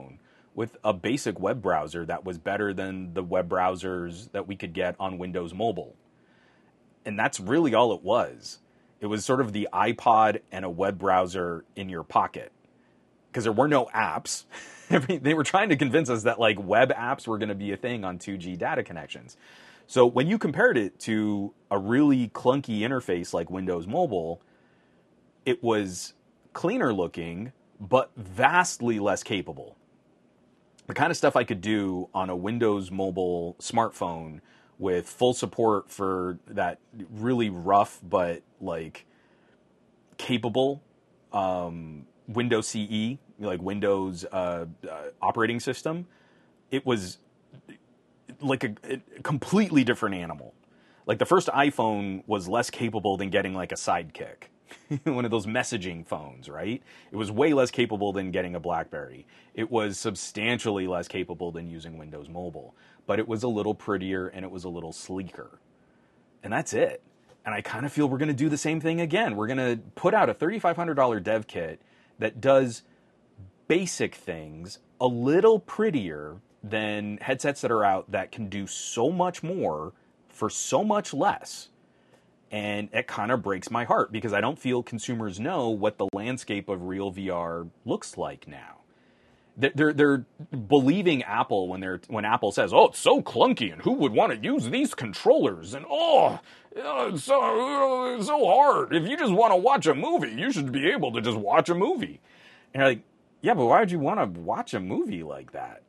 with a basic web browser that was better than the web browsers that we could get on Windows Mobile. And that's really all it was. It was sort of the iPod and a web browser in your pocket. Because there were no apps. They were trying to convince us that like web apps were going to be a thing on two G data connections. So when you compared it to a really clunky interface like Windows Mobile, it was cleaner looking, but vastly less capable. The kind of stuff I could do on a Windows Mobile smartphone with full support for that really rough but like capable um, Windows C E, like Windows uh, uh, operating system, it was like a, a completely different animal. Like the first iPhone was less capable than getting like a Sidekick. One of those messaging phones, right? It was way less capable than getting a BlackBerry. It was substantially less capable than using Windows Mobile. But it was a little prettier and it was a little sleeker. And that's it. And I kind of feel we're going to do the same thing again. We're going to put out a thirty-five hundred dollars dev kit that does basic things a little prettier than headsets that are out that can do so much more for so much less. And it kind of breaks my heart because I don't feel consumers know what the landscape of real V R looks like now. They're they're believing Apple when they're when Apple says, "Oh, it's so clunky, and who would want to use these controllers?" And oh, it's so it's so hard. If you just want to watch a movie, you should be able to just watch a movie. And you're like, yeah, but why would you want to watch a movie like that?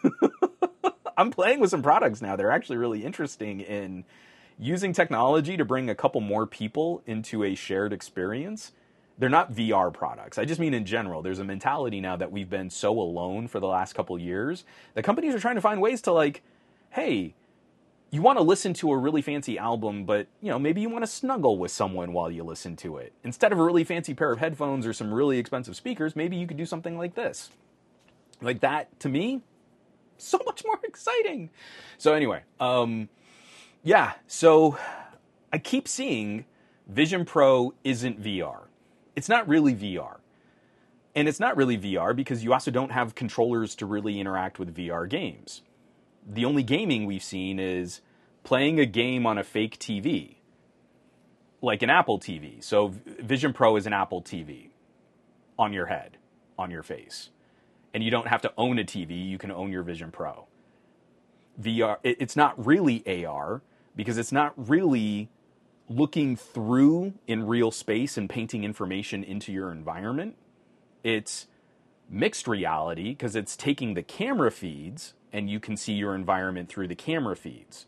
I'm playing with some products now. They're actually really interesting in using technology to bring a couple more people into a shared experience. They're not V R products. I just mean in general. There's a mentality now that we've been so alone for the last couple years that companies are trying to find ways to like, hey, you want to listen to a really fancy album, but you know maybe you want to snuggle with someone while you listen to it. Instead of a really fancy pair of headphones or some really expensive speakers, maybe you could do something like this. Like that, to me, so much more exciting. So anyway, um, yeah, so I keep seeing Vision Pro isn't V R. It's not really V R. And it's not really V R because you also don't have controllers to really interact with V R games. The only gaming we've seen is playing a game on a fake T V, like an Apple T V. So Vision Pro is an Apple T V on your head, on your face. And you don't have to own a T V, you can own your Vision Pro. V R, it's not really A R because it's not really looking through in real space and painting information into your environment. It's mixed reality because it's taking the camera feeds and you can see your environment through the camera feeds.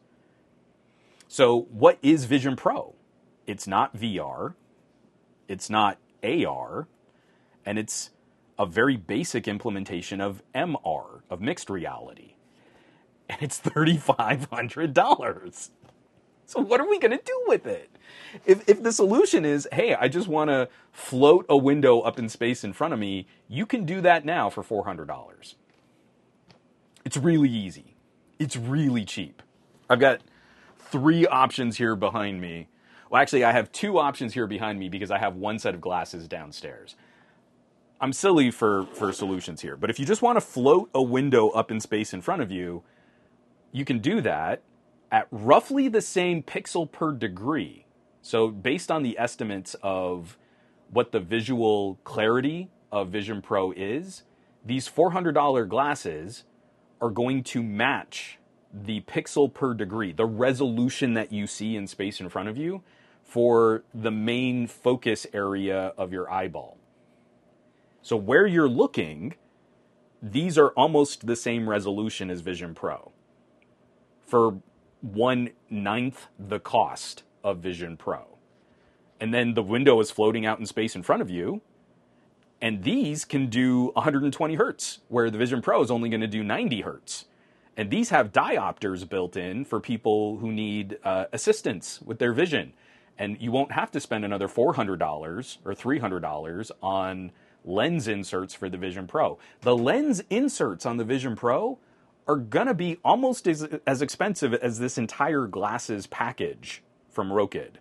So what is Vision Pro? It's not V R, it's not A R, and it's a very basic implementation of M R, of mixed reality. And it's thirty-five hundred dollars. So what are we going to do with it? If if the solution is, hey, I just want to float a window up in space in front of me, you can do that now for four hundred dollars. It's really easy. It's really cheap. I've got three options here behind me. Well, actually, I have two options here behind me because I have one set of glasses downstairs. I'm silly for, for solutions here, but if you just want to float a window up in space in front of you, you can do that at roughly the same pixel per degree. So based on the estimates of what the visual clarity of Vision Pro is, these four hundred dollars glasses are going to match the pixel per degree, the resolution that you see in space in front of you for the main focus area of your eyeball. So where you're looking, these are almost the same resolution as Vision Pro for one ninth the cost of Vision Pro. And then the window is floating out in space in front of you. And these can do one hundred twenty hertz, where the Vision Pro is only going to do ninety hertz. And these have diopters built in for people who need uh, assistance with their vision. And you won't have to spend another four hundred dollars or three hundred dollars on lens inserts for the Vision Pro. The lens inserts on the Vision Pro are going to be almost as, as expensive as this entire glasses package from Rokid.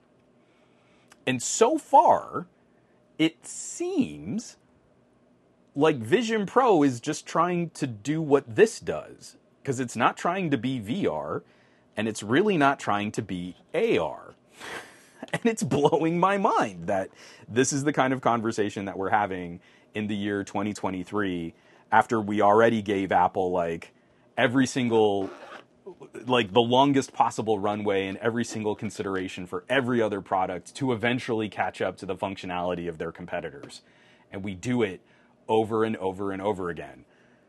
And so far, it seems like Vision Pro is just trying to do what this does, because it's not trying to be V R, and it's really not trying to be A R. And it's blowing my mind that this is the kind of conversation that we're having in the year twenty twenty-three, after we already gave Apple like every single, like the longest possible runway and every single consideration for every other product to eventually catch up to the functionality of their competitors. And we do it over and over and over again.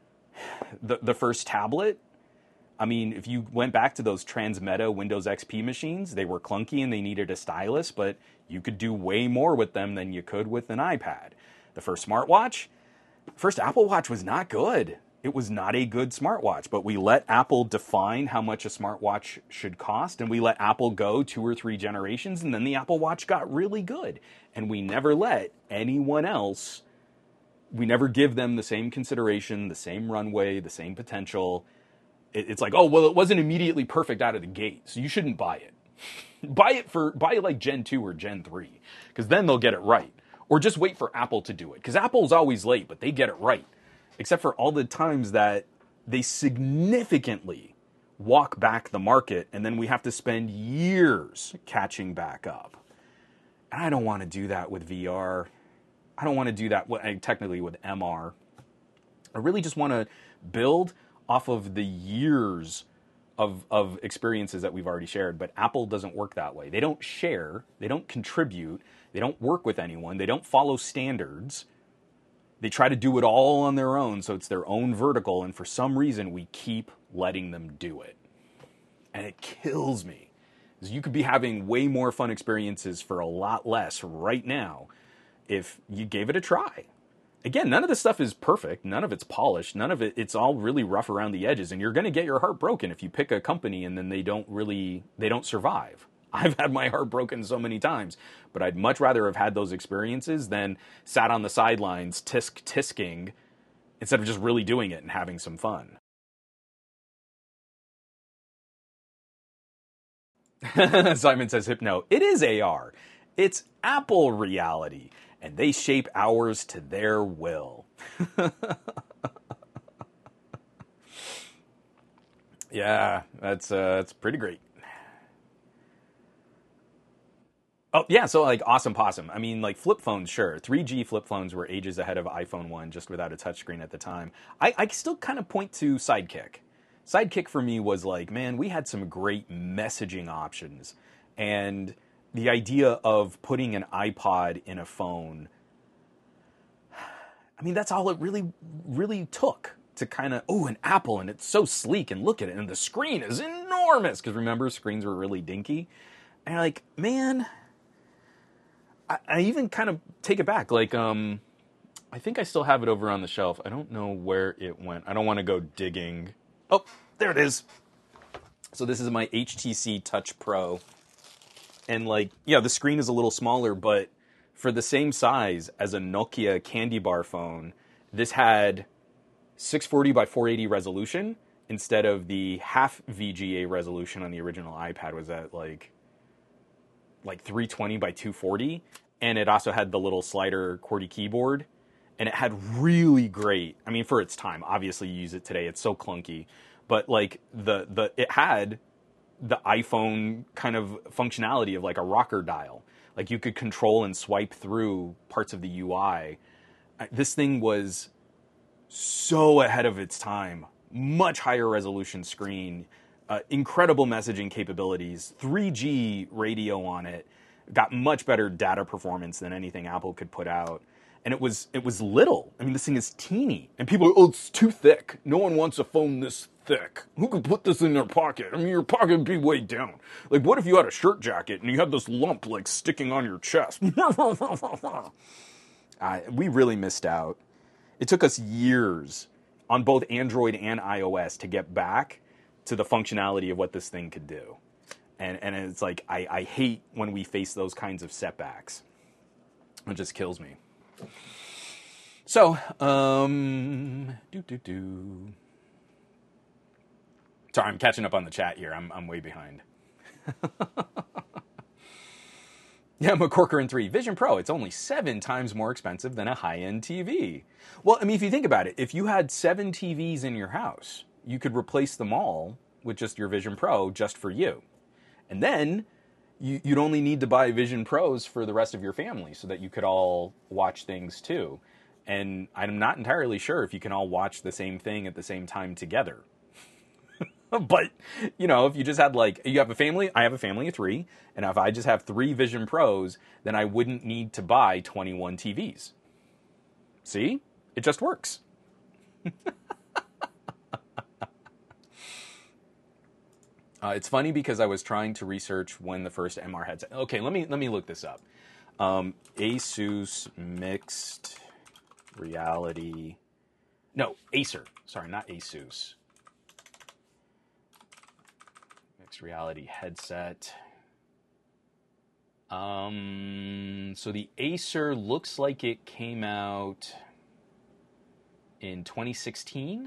The the first tablet, I mean, if you went back to those Transmeta Windows X P machines, they were clunky and they needed a stylus, but you could do way more with them than you could with an iPad. The first smartwatch, first Apple Watch was not good. It was not a good smartwatch, but we let Apple define how much a smartwatch should cost, and we let Apple go two or three generations, and then the Apple Watch got really good. And we never let anyone else, we never give them the same consideration, the same runway, the same potential. It's like, oh, well, it wasn't immediately perfect out of the gate, so you shouldn't buy it. buy it for, buy like Gen two or Gen three, because then they'll get it right. Or just wait for Apple to do it, because Apple's always late, but they get it right. Except for all the times that they significantly walk back the market, and then we have to spend years catching back up. And I don't want to do that with V R. I don't want to do that with, technically with M R. I really just want to build off of the years of, of experiences that we've already shared. But Apple doesn't work that way. They don't share. They don't contribute. They don't work with anyone. They don't follow standards. They try to do it all on their own, so it's their own vertical, and for some reason, we keep letting them do it. And it kills me. Because you could be having way more fun experiences for a lot less right now if you gave it a try. Again, none of this stuff is perfect. None of it's polished. None of it, it's all really rough around the edges, and you're going to get your heart broken if you pick a company and then they don't really, they don't survive. I've had my heart broken so many times, but I'd much rather have had those experiences than sat on the sidelines tisk tisking instead of just really doing it and having some fun. Simon says, Hypno, it is A R. It's Apple reality, and they shape ours to their will. Yeah, that's uh, that's pretty great. Oh, yeah, so, like, awesome possum. I mean, like, flip phones, sure. three G flip phones were ages ahead of iPhone one, just without a touchscreen at the time. I, I still kind of point to Sidekick. Sidekick, for me, was like, man, we had some great messaging options. And the idea of putting an iPod in a phone, I mean, that's all it really, really took to kind of, oh, an Apple, and it's so sleek, and look at it, and the screen is enormous. Because remember, screens were really dinky. And you're like, man... I even kind of take it back. Like, um, I think I still have it over on the shelf. I don't know where it went. I don't want to go digging. Oh, there it is. So this is my H T C Touch Pro. And, like, yeah, the screen is a little smaller, but for the same size as a Nokia Candy Bar phone, this had six forty by four eighty resolution instead of the half V G A resolution on the original iPad was at, like... like three twenty by two forty, and it also had the little slider QWERTY keyboard, and it had really great, I mean, for its time, obviously you use it today, it's so clunky, but like the the it had the iPhone kind of functionality of like a rocker dial. Like you could control and swipe through parts of the U I. This thing was so ahead of its time, much higher resolution screen, Uh, incredible messaging capabilities, three G radio on it, got much better data performance than anything Apple could put out. And it was it was little. I mean, this thing is teeny. And people are, oh, it's too thick. No one wants a phone this thick. Who could put this in their pocket? I mean, your pocket would be way down. Like, what if you had a shirt jacket and you had this lump, like, sticking on your chest? uh, we really missed out. It took us years on both Android and iOS to get back to the functionality of what this thing could do. And and it's like, I, I hate when we face those kinds of setbacks. It just kills me. So, um, do do do. Sorry, I'm catching up on the chat here. I'm I'm way behind. Yeah, McCorker three. Vision Pro, it's only seven times more expensive than a high-end T V. Well, I mean, if you think about it, if you had seven T Vs in your house, you could replace them all with just your Vision Pro just for you. And then you, you'd only need to buy Vision Pros for the rest of your family so that you could all watch things too. And I'm not entirely sure if you can all watch the same thing at the same time together. But, you know, if you just had like, you have a family, I have a family of three, and if I just have three Vision Pros, then I wouldn't need to buy twenty-one T Vs. See? It just works. uh, it's funny because I was trying to research when the first M R headset. Okay, let me let me look this up. Um, Asus Mixed Reality. No, Acer. Sorry, not Asus. Mixed Reality headset. Um, so the Acer looks like it came out in twenty sixteen.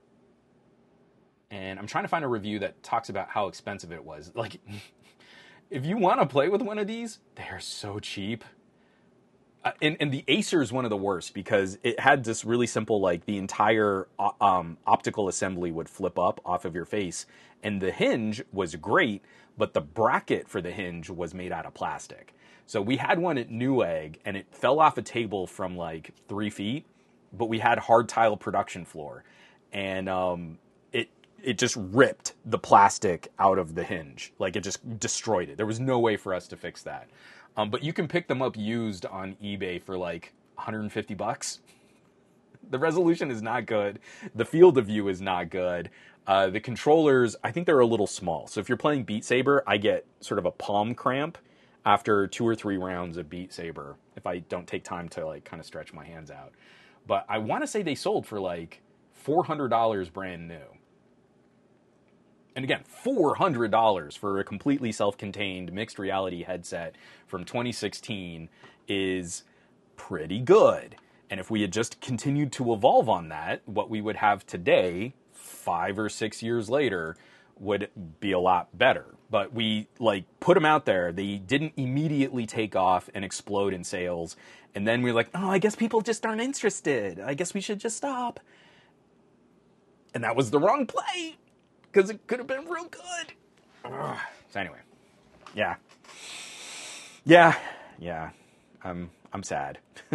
And I'm trying to find a review that talks about how expensive it was. Like, if you want to play with one of these, they're so cheap. Uh, and, and the Acer is one of the worst because it had this really simple, like, the entire uh, um, optical assembly would flip up off of your face. And the hinge was great, but the bracket for the hinge was made out of plastic. So we had one at Newegg, and it fell off a table from, like, three feet. But we had hard tile production floor. And um, it it just ripped the plastic out of the hinge. Like, it just destroyed it. There was no way for us to fix that. Um, but you can pick them up used on eBay for like one hundred fifty bucks. The resolution is not good. The field of view is not good. Uh, the controllers, I think they're a little small. So if you're playing Beat Saber, I get sort of a palm cramp after two or three rounds of Beat Saber if I don't take time to like kind of stretch my hands out. But I want to say they sold for like four hundred dollars brand new. And again, four hundred dollars for a completely self-contained mixed reality headset from twenty sixteen is pretty good. And if we had just continued to evolve on that, what we would have today, five or six years later, would be a lot better. But we like put them out there. They didn't immediately take off and explode in sales. And then we're like, oh, I guess people just aren't interested. I guess we should just stop. And that was the wrong play. Because it could have been real good. Ugh. So anyway, yeah, yeah, yeah. I'm I'm sad.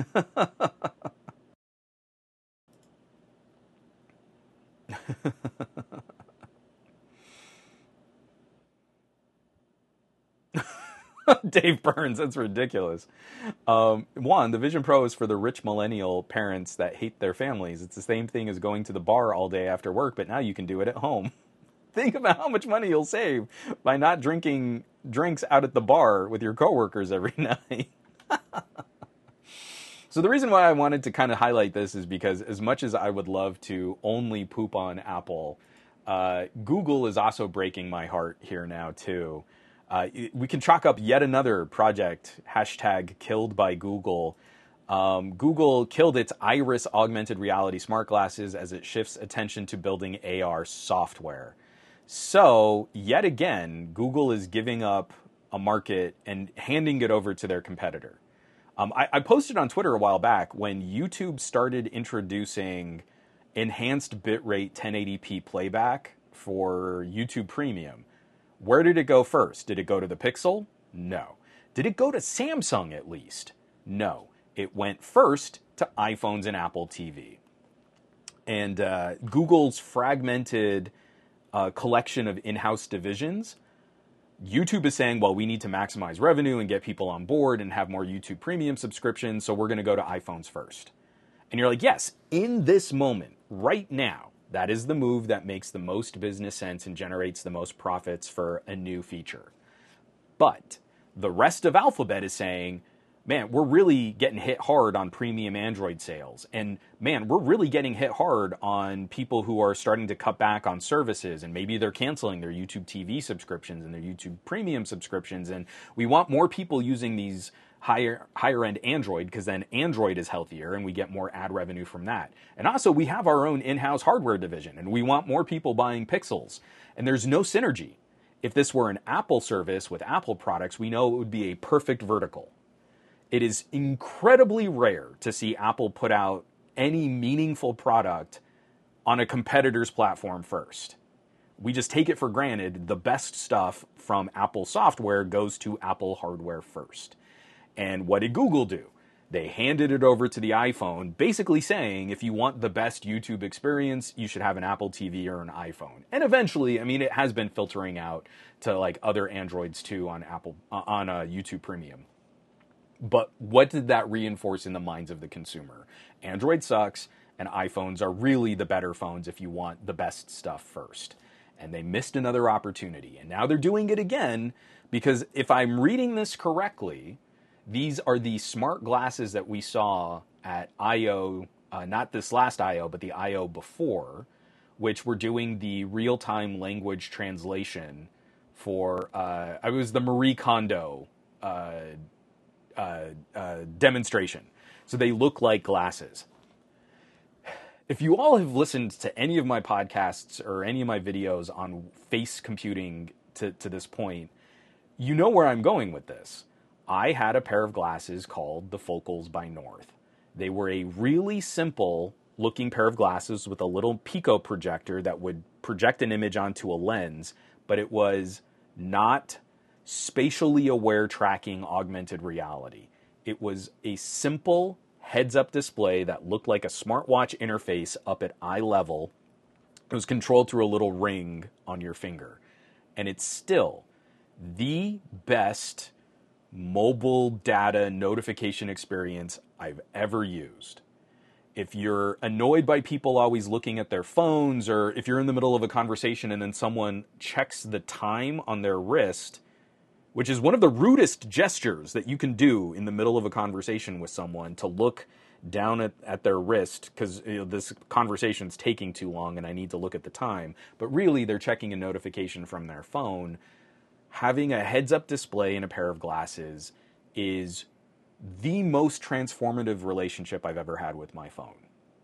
Dave Burns, that's ridiculous. Um, one, the Vision Pro is for the rich millennial parents that hate their families. It's the same thing as going to the bar all day after work, but now you can do it at home. Think about how much money you'll save by not drinking drinks out at the bar with your coworkers every night. So the reason why I wanted to kind of highlight this is because as much as I would love to only poop on Apple, uh, Google is also breaking my heart here now too. Uh, we can chalk up yet another project, hashtag killed by Google. Um, Google killed its Iris augmented reality smart glasses as it shifts attention to building A R software. So, yet again, Google is giving up a market and handing it over to their competitor. Um, I, I posted on Twitter a while back when YouTube started introducing enhanced bitrate ten eighty p playback for YouTube Premium. Where did it go first? Did it go to the Pixel? No. Did it go to Samsung at least? No. It went first to iPhones and Apple T V. And uh, Google's fragmented Uh, collection of in-house divisions, YouTube is saying, well, we need to maximize revenue and get people on board and have more YouTube Premium subscriptions, so we're going to go to iPhones first. And you're like, yes, in this moment, right now, that is the move that makes the most business sense and generates the most profits for a new feature. But the rest of Alphabet is saying, man, we're really getting hit hard on premium Android sales. And man, we're really getting hit hard on people who are starting to cut back on services. And maybe they're canceling their YouTube T V subscriptions and their YouTube Premium subscriptions. And we want more people using these higher higher end Android because then Android is healthier and we get more ad revenue from that. And also we have our own in-house hardware division and we want more people buying Pixels. And there's no synergy. If this were an Apple service with Apple products, we know it would be a perfect vertical. It is incredibly rare to see Apple put out any meaningful product on a competitor's platform first. We just take it for granted the best stuff from Apple software goes to Apple hardware first. And what did Google do? They handed it over to the iPhone, basically saying if you want the best YouTube experience, you should have an Apple T V or an iPhone. And eventually, I mean, it has been filtering out to like other Androids too on Apple uh, on uh, YouTube Premium. But what did that reinforce in the minds of the consumer? Android sucks, and iPhones are really the better phones if you want the best stuff first. And they missed another opportunity. And now they're doing it again because if I'm reading this correctly, these are the smart glasses that we saw at I O, uh, not this last I O, but the I O before, which were doing the real-time language translation for, uh, it was the Marie Kondo uh, uh, uh, demonstration. So they look like glasses. If you all have listened to any of my podcasts or any of my videos on face computing to, to this point, you know where I'm going with this. I had a pair of glasses called the Focals by North. They were a really simple looking pair of glasses with a little Pico projector that would project an image onto a lens, but it was not spatially aware tracking augmented reality. It was a simple heads-up display that looked like a smartwatch interface up at eye level. It was controlled through a little ring on your finger. And it's still the best mobile data notification experience I've ever used. If you're annoyed by people always looking at their phones, or if you're in the middle of a conversation and then someone checks the time on their wrist, which is one of the rudest gestures that you can do in the middle of a conversation with someone, to look down at, at their wrist because you know, this conversation's taking too long and I need to look at the time. But really, they're checking a notification from their phone. Having a heads-up display and a pair of glasses is the most transformative relationship I've ever had with my phone.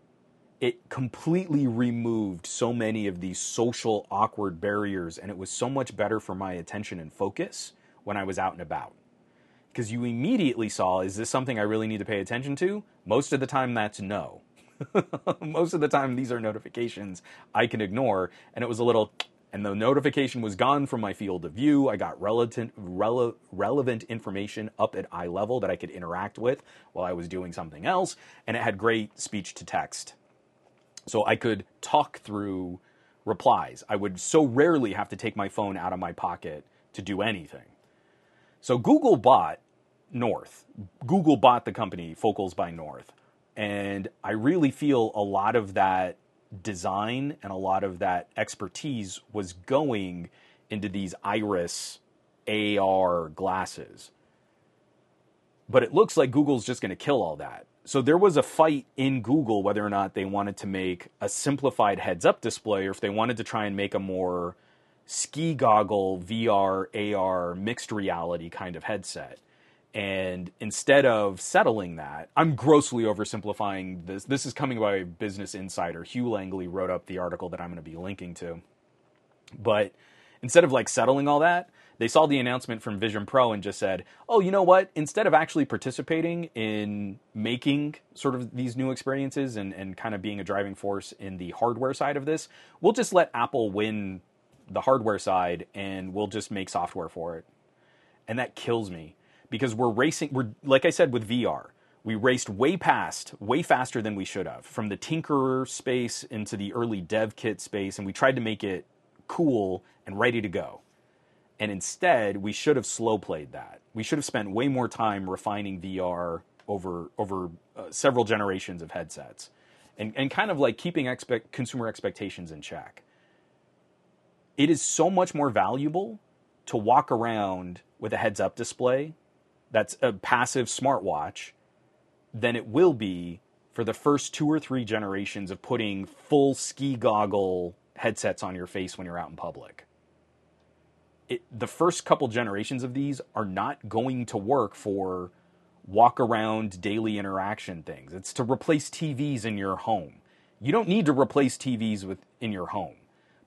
It completely removed so many of these social awkward barriers, and it was so much better for my attention and focus when I was out and about. Because you immediately saw, is this something I really need to pay attention to? Most of the time, that's no. Most of the time, these are notifications I can ignore, and it was a little... And the notification was gone from my field of view. I got relevant, rele- relevant information up at eye level that I could interact with while I was doing something else. And it had great speech to text. So I could talk through replies. I would so rarely have to take my phone out of my pocket to do anything. So Google bought North. Google bought the company Focals by North. And I really feel a lot of that design and a lot of that expertise was going into these Iris A R glasses. But it looks like Google's just going to kill all that. So there was a fight in Google whether or not they wanted to make a simplified heads-up display or if they wanted to try and make a more ski goggle, V R, A R, mixed reality kind of headset. And instead of settling that, I'm grossly oversimplifying this. This is coming by Business Insider. Hugh Langley wrote up the article that I'm going to be linking to. But instead of like settling all that, they saw the announcement from Vision Pro and just said, oh, you know what? Instead of actually participating in making sort of these new experiences and, and kind of being a driving force in the hardware side of this, we'll just let Apple win the hardware side and we'll just make software for it. And that kills me. Because we're racing, we're like I said with V R, we raced way past, way faster than we should have, from the Tinkerer space into the early dev kit space, and we tried to make it cool and ready to go. And instead, we should have slow played that. We should have spent way more time refining V R over over uh, several generations of headsets, and and kind of like keeping expect consumer expectations in check. It is so much more valuable to walk around with a heads-up display that's a passive smartwatch than it will be for the first two or three generations of putting full ski goggle headsets on your face when you're out in public. It, the first couple generations of these are not going to work for walk around daily interaction things. It's to replace T Vs in your home. You don't need to replace T Vs with, in your home.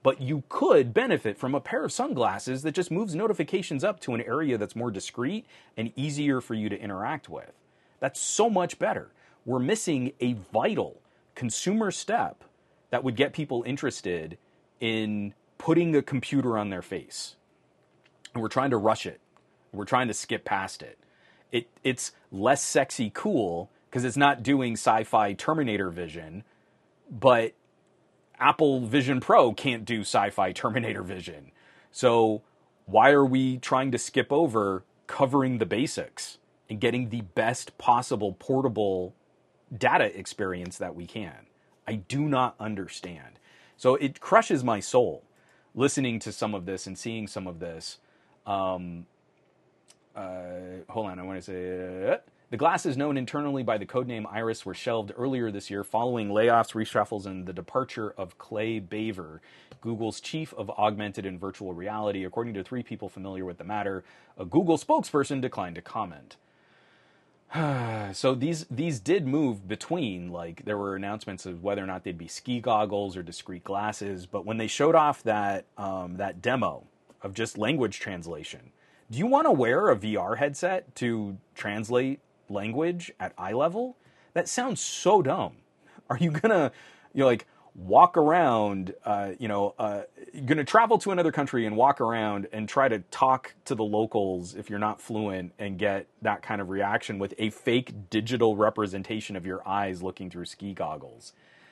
but you could benefit from a pair of sunglasses that just moves notifications up to an area that's more discreet and easier for you to interact with. That's so much better. We're missing a vital consumer step that would get people interested in putting a computer on their face. And we're trying to rush it. We're trying to skip past it. It it's less sexy cool because it's not doing sci-fi Terminator vision, but Apple Vision Pro can't do sci-fi Terminator vision. So why are we trying to skip over covering the basics and getting the best possible portable data experience that we can? I do not understand. So it crushes my soul listening to some of this and seeing some of this. Um, uh, hold on, I want to say... Uh, The glasses known internally by the codename Iris were shelved earlier this year following layoffs, reshuffles, and the departure of Clay Baver, Google's chief of augmented and virtual reality. According to three people familiar with the matter, a Google spokesperson declined to comment. So these these did move between, like, there were announcements of whether or not they'd be ski goggles or discrete glasses, but when they showed off that um, that demo of just language translation, do you want to wear a V R headset to translate language at eye level? That sounds so dumb. Are you gonna, you know, like walk around, uh, you know, uh, you're gonna travel to another country and walk around and try to talk to the locals if you're not fluent and get that kind of reaction with a fake digital representation of your eyes looking through ski goggles?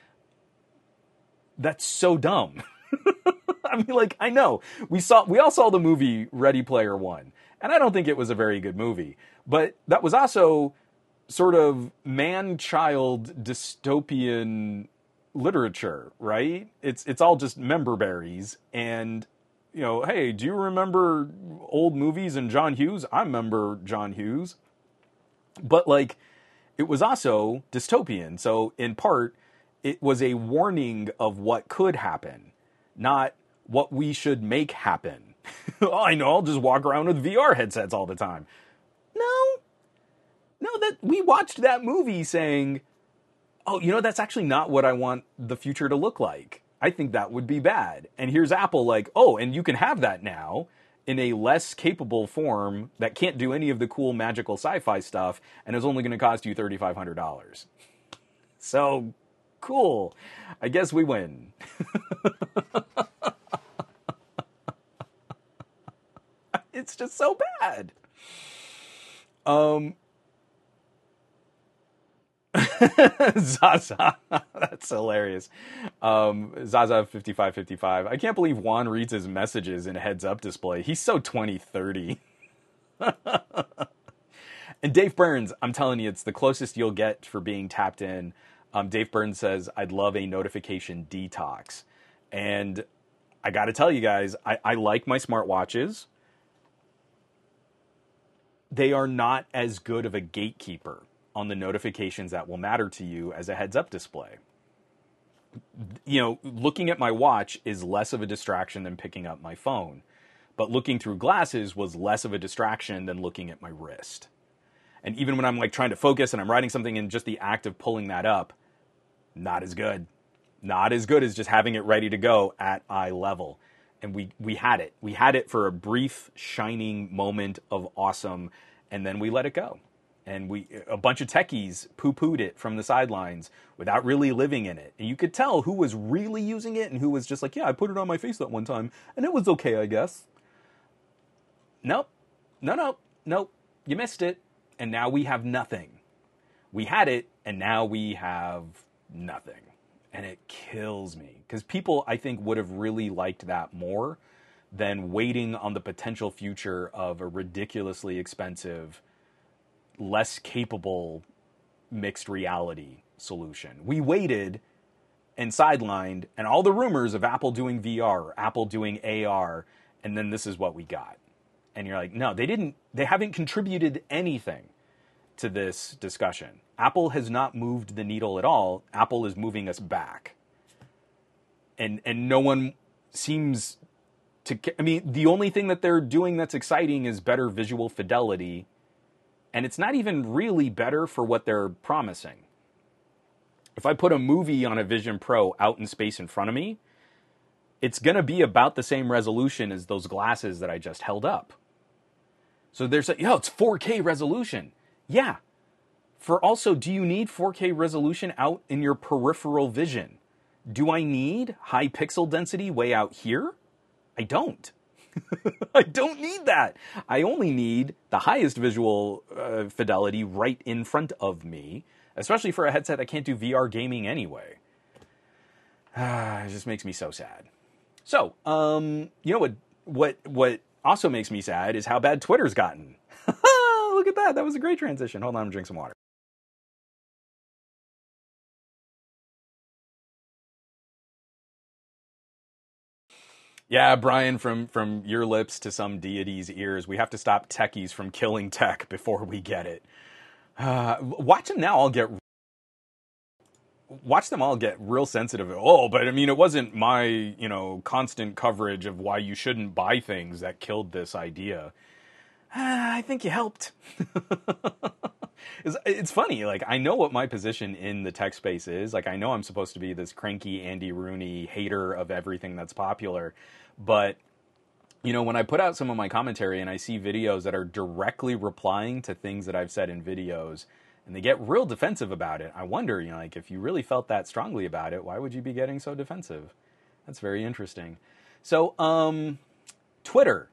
That's so dumb. I mean, like, I know we saw, we all saw the movie Ready Player One, and I don't think it was a very good movie, but that was also sort of man-child dystopian literature, right? It's it's all just member berries, and, you know, hey, do you remember old movies and John Hughes? I remember John Hughes. But, like, it was also dystopian, so in part, it was a warning of what could happen, not what we should make happen. Oh, I know, I'll just walk around with V R headsets all the time. No. No, that we watched that movie saying, oh, you know, that's actually not what I want the future to look like. I think that would be bad. And here's Apple like, oh, and you can have that now in a less capable form that can't do any of the cool magical sci-fi stuff and is only going to cost you thirty-five hundred dollars. So, cool. I guess we win. It's just so bad. Um, Zaza, that's hilarious. Um, Zaza fifty-five fifty-five. I can't believe Juan reads his messages in a heads-up display. He's so twenty thirty. And Dave Burns, I'm telling you, it's the closest you'll get for being tapped in. Um, Dave Burns says, I'd love a notification detox. And I got to tell you guys, I, I like my smartwatches. They are not as good of a gatekeeper on the notifications that will matter to you as a heads-up display. You know, looking at my watch is less of a distraction than picking up my phone. But looking through glasses was less of a distraction than looking at my wrist. And even when I'm like trying to focus and I'm writing something and just the act of pulling that up, not as good. Not as good as just having it ready to go at eye level. And we, we had it. We had it for a brief, shining moment of awesome, and then we let it go. And we a bunch of techies poo-pooed it from the sidelines without really living in it. And you could tell who was really using it and who was just like, yeah, I put it on my face that one time, and it was okay, I guess. Nope. No, no, nope. You missed it. And now we have nothing. We had it, and now we have nothing. And it kills me. Because people, I think, would have really liked that more than waiting on the potential future of a ridiculously expensive, less capable mixed reality solution. We waited and sidelined, and all the rumors of Apple doing V R, or Apple doing A R, and then this is what we got. And you're like, no, they didn't, they haven't contributed anything to this discussion. Apple has not moved the needle at all. Apple is moving us back. And and no one seems to, I mean, the only thing that they're doing that's exciting is better visual fidelity. And it's not even really better for what they're promising. If I put a movie on a Vision Pro out in space in front of me, it's going to be about the same resolution as those glasses that I just held up. So there's a, yo, it's four K resolution. Yeah. For also, do you need four K resolution out in your peripheral vision? Do I need high pixel density way out here? I don't. I don't need that. I only need the highest visual uh, fidelity right in front of me, especially for a headset that can't do V R gaming anyway. It just makes me so sad. So, um, you know what, what, what also makes me sad is how bad Twitter's gotten. Look at that. That was a great transition. Hold on, I'm gonna drink some water. Yeah, Brian, from, from your lips to some deity's ears, we have to stop techies from killing tech before we get it. Uh, watch them now all get... Watch them all get real sensitive. Oh, but I mean, it wasn't my, you know, constant coverage of why you shouldn't buy things that killed this idea. Uh, I think you helped. it's, it's funny, like, I know what my position in the tech space is. Like, I know I'm supposed to be this cranky Andy Rooney hater of everything that's popular. But, you know, when I put out some of my commentary and I see videos that are directly replying to things that I've said in videos, and they get real defensive about it, I wonder, you know, like, if you really felt that strongly about it, why would you be getting so defensive? That's very interesting. So, um, Twitter.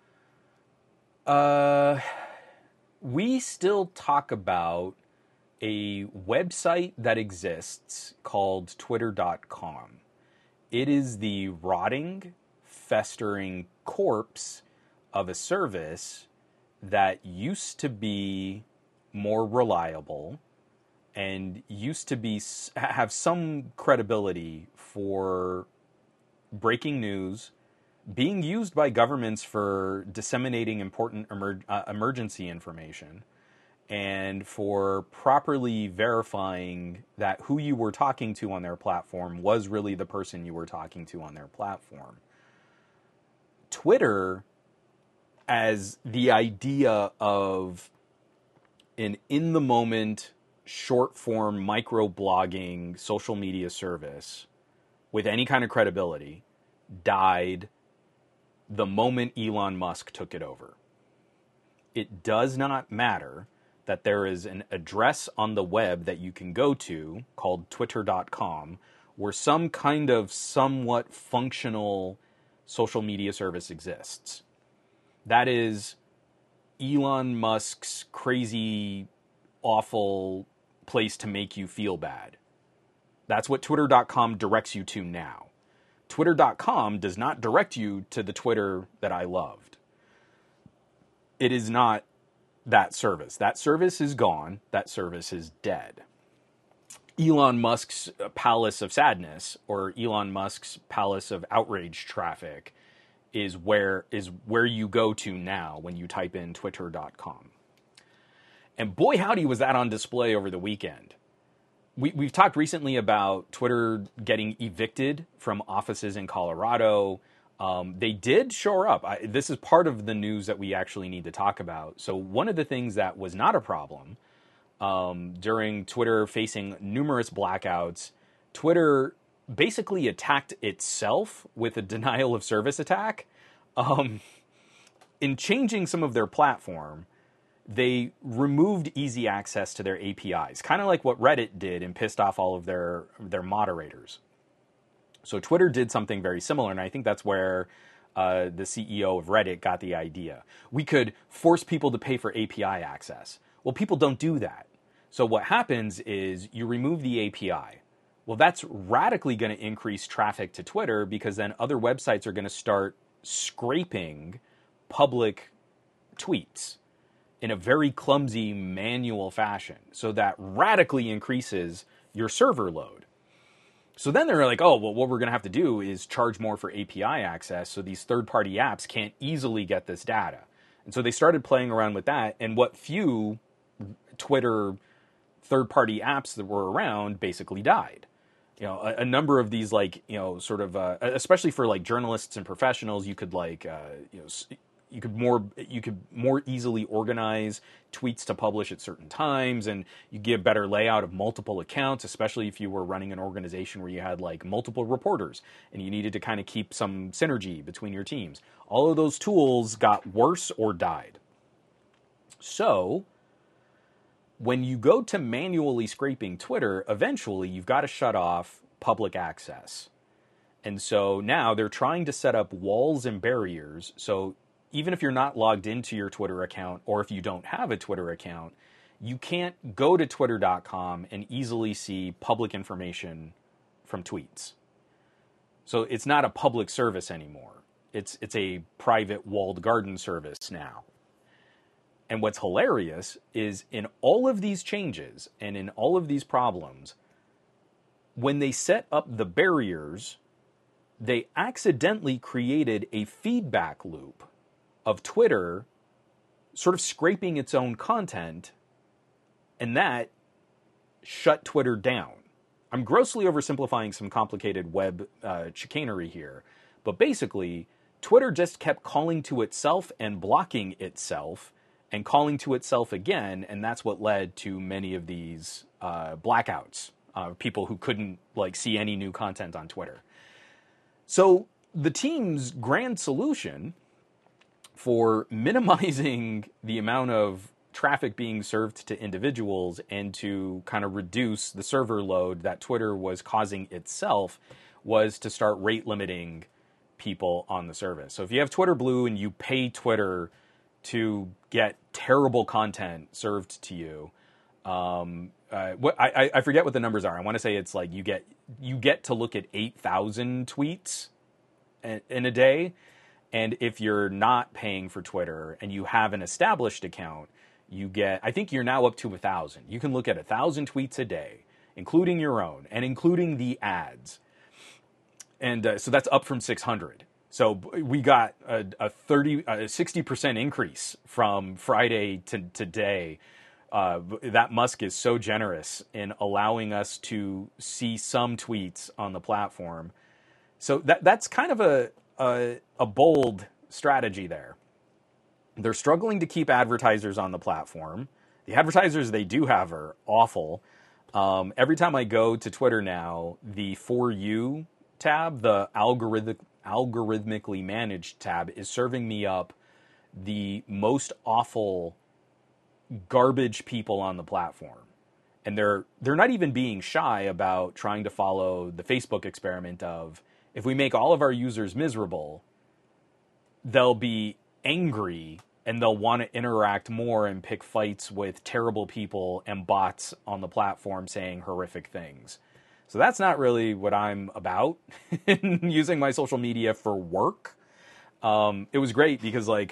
Uh, we still talk about a website that exists called twitter dot com. It is the rotting, festering corpse of a service that used to be more reliable and used to be have some credibility for breaking news, being used by governments for disseminating important emer- uh, emergency information, and for properly verifying that who you were talking to on their platform was really the person you were talking to on their platform. Twitter, as the idea of an in-the-moment, short-form, micro-blogging social media service with any kind of credibility, died the moment Elon Musk took it over. It does not matter that there is an address on the web that you can go to called twitter dot com where some kind of somewhat functional social media service exists. That is Elon Musk's crazy, awful place to make you feel bad. That's what twitter dot com directs you to now. twitter dot com does not direct you to the Twitter that I loved. It is not that service. That service is gone. That service is dead. Elon Musk's palace of sadness, or Elon Musk's palace of outrage traffic, is where is where you go to now when you type in twitter dot com. And boy, howdy, was that on display over the weekend. We, we've talked recently about Twitter getting evicted from offices in Colorado. Um, they did shore up. I, this is part of the news that we actually need to talk about. So one of the things that was not a problem um, during Twitter facing numerous blackouts, Twitter basically attacked itself with a denial of service attack. Um, in changing some of their platform, they removed easy access to their A P Is, kind of like what Reddit did and pissed off all of their, their moderators. So Twitter did something very similar, and I think that's where uh, the C E O of Reddit got the idea. We could force people to pay for A P I access. Well, people don't do that. So what happens is you remove the A P I. Well, that's radically going to increase traffic to Twitter, because then other websites are going to start scraping public tweets in a very clumsy manual fashion. So that radically increases your server load. So then they're like, oh, well, what we're going to have to do is charge more for A P I access so these third-party apps can't easily get this data. And so they started playing around with that, and what few Twitter third-party apps that were around basically died. You know, a, a number of these, like, you know, sort of, uh, especially for like journalists and professionals, you could like, uh, you know, you could more you could more easily organize tweets to publish at certain times, and you give better layout of multiple accounts, especially if you were running an organization where you had like multiple reporters and you needed to kind of keep some synergy between your teams. All of those tools got worse or died. So when you go to manually scraping Twitter, eventually you've got to shut off public access. And so now they're trying to set up walls and barriers. So even if you're not logged into your Twitter account, or if you don't have a Twitter account, you can't go to twitter dot com and easily see public information from tweets. So it's not a public service anymore. It's it's a private walled garden service now. And what's hilarious is in all of these changes and in all of these problems, when they set up the barriers, they accidentally created a feedback loop of Twitter sort of scraping its own content, and that shut Twitter down. I'm grossly oversimplifying some complicated web uh, chicanery here, but basically, Twitter just kept calling to itself and blocking itself and calling to itself again, and that's what led to many of these uh, blackouts, uh, people who couldn't like see any new content on Twitter. So the team's grand solution for minimizing the amount of traffic being served to individuals and to kind of reduce the server load that Twitter was causing itself was to start rate limiting people on the service. So if you have Twitter Blue and you pay Twitter to get terrible content served to you, um, uh, what, I, I forget what the numbers are. I want to say it's like you get you get to look at eight thousand tweets in a day. And if you're not paying for Twitter and you have an established account, you get, I think you're now up to a thousand. You can look at a thousand tweets a day, including your own and including the ads. And uh, so that's up from six hundred. So we got a, a thirty, a sixty percent increase from Friday to today. Uh, that Musk is so generous in allowing us to see some tweets on the platform. So that that's kind of a, a, a bold strategy there. They're struggling to keep advertisers on the platform. The advertisers they do have are awful. Um, every time I go to Twitter now, the For You tab, the algorithmic, algorithmically managed tab, is serving me up the most awful garbage people on the platform. And they're they're not even being shy about trying to follow the Facebook experiment of, if we make all of our users miserable, they'll be angry and they'll want to interact more and pick fights with terrible people and bots on the platform saying horrific things. So that's not really what I'm about in using my social media for work. Um, it was great because, like,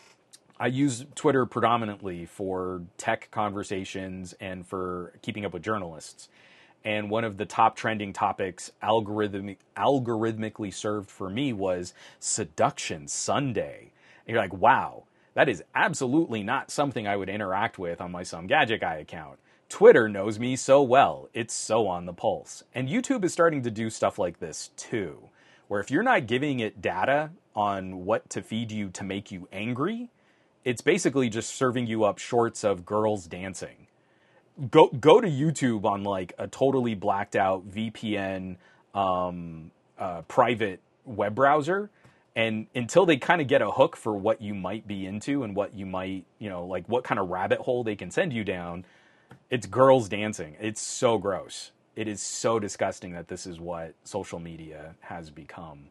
I use Twitter predominantly for tech conversations and for keeping up with journalists. And one of the top trending topics algorithmic, algorithmically served for me was Seduction Sunday. And you're like, wow, that is absolutely not something I would interact with on my Some Gadget Guy account. Twitter knows me so well. It's so on the pulse. And YouTube is starting to do stuff like this too, where if you're not giving it data on what to feed you to make you angry, it's basically just serving you up shorts of girls dancing. Go go to YouTube on like a totally blacked out V P N um, uh, private web browser, and until they kind of get a hook for what you might be into and what you might, you know, like what kind of rabbit hole they can send you down, it's girls dancing. It's so gross. It is so disgusting that this is what social media has become.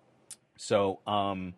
So, um...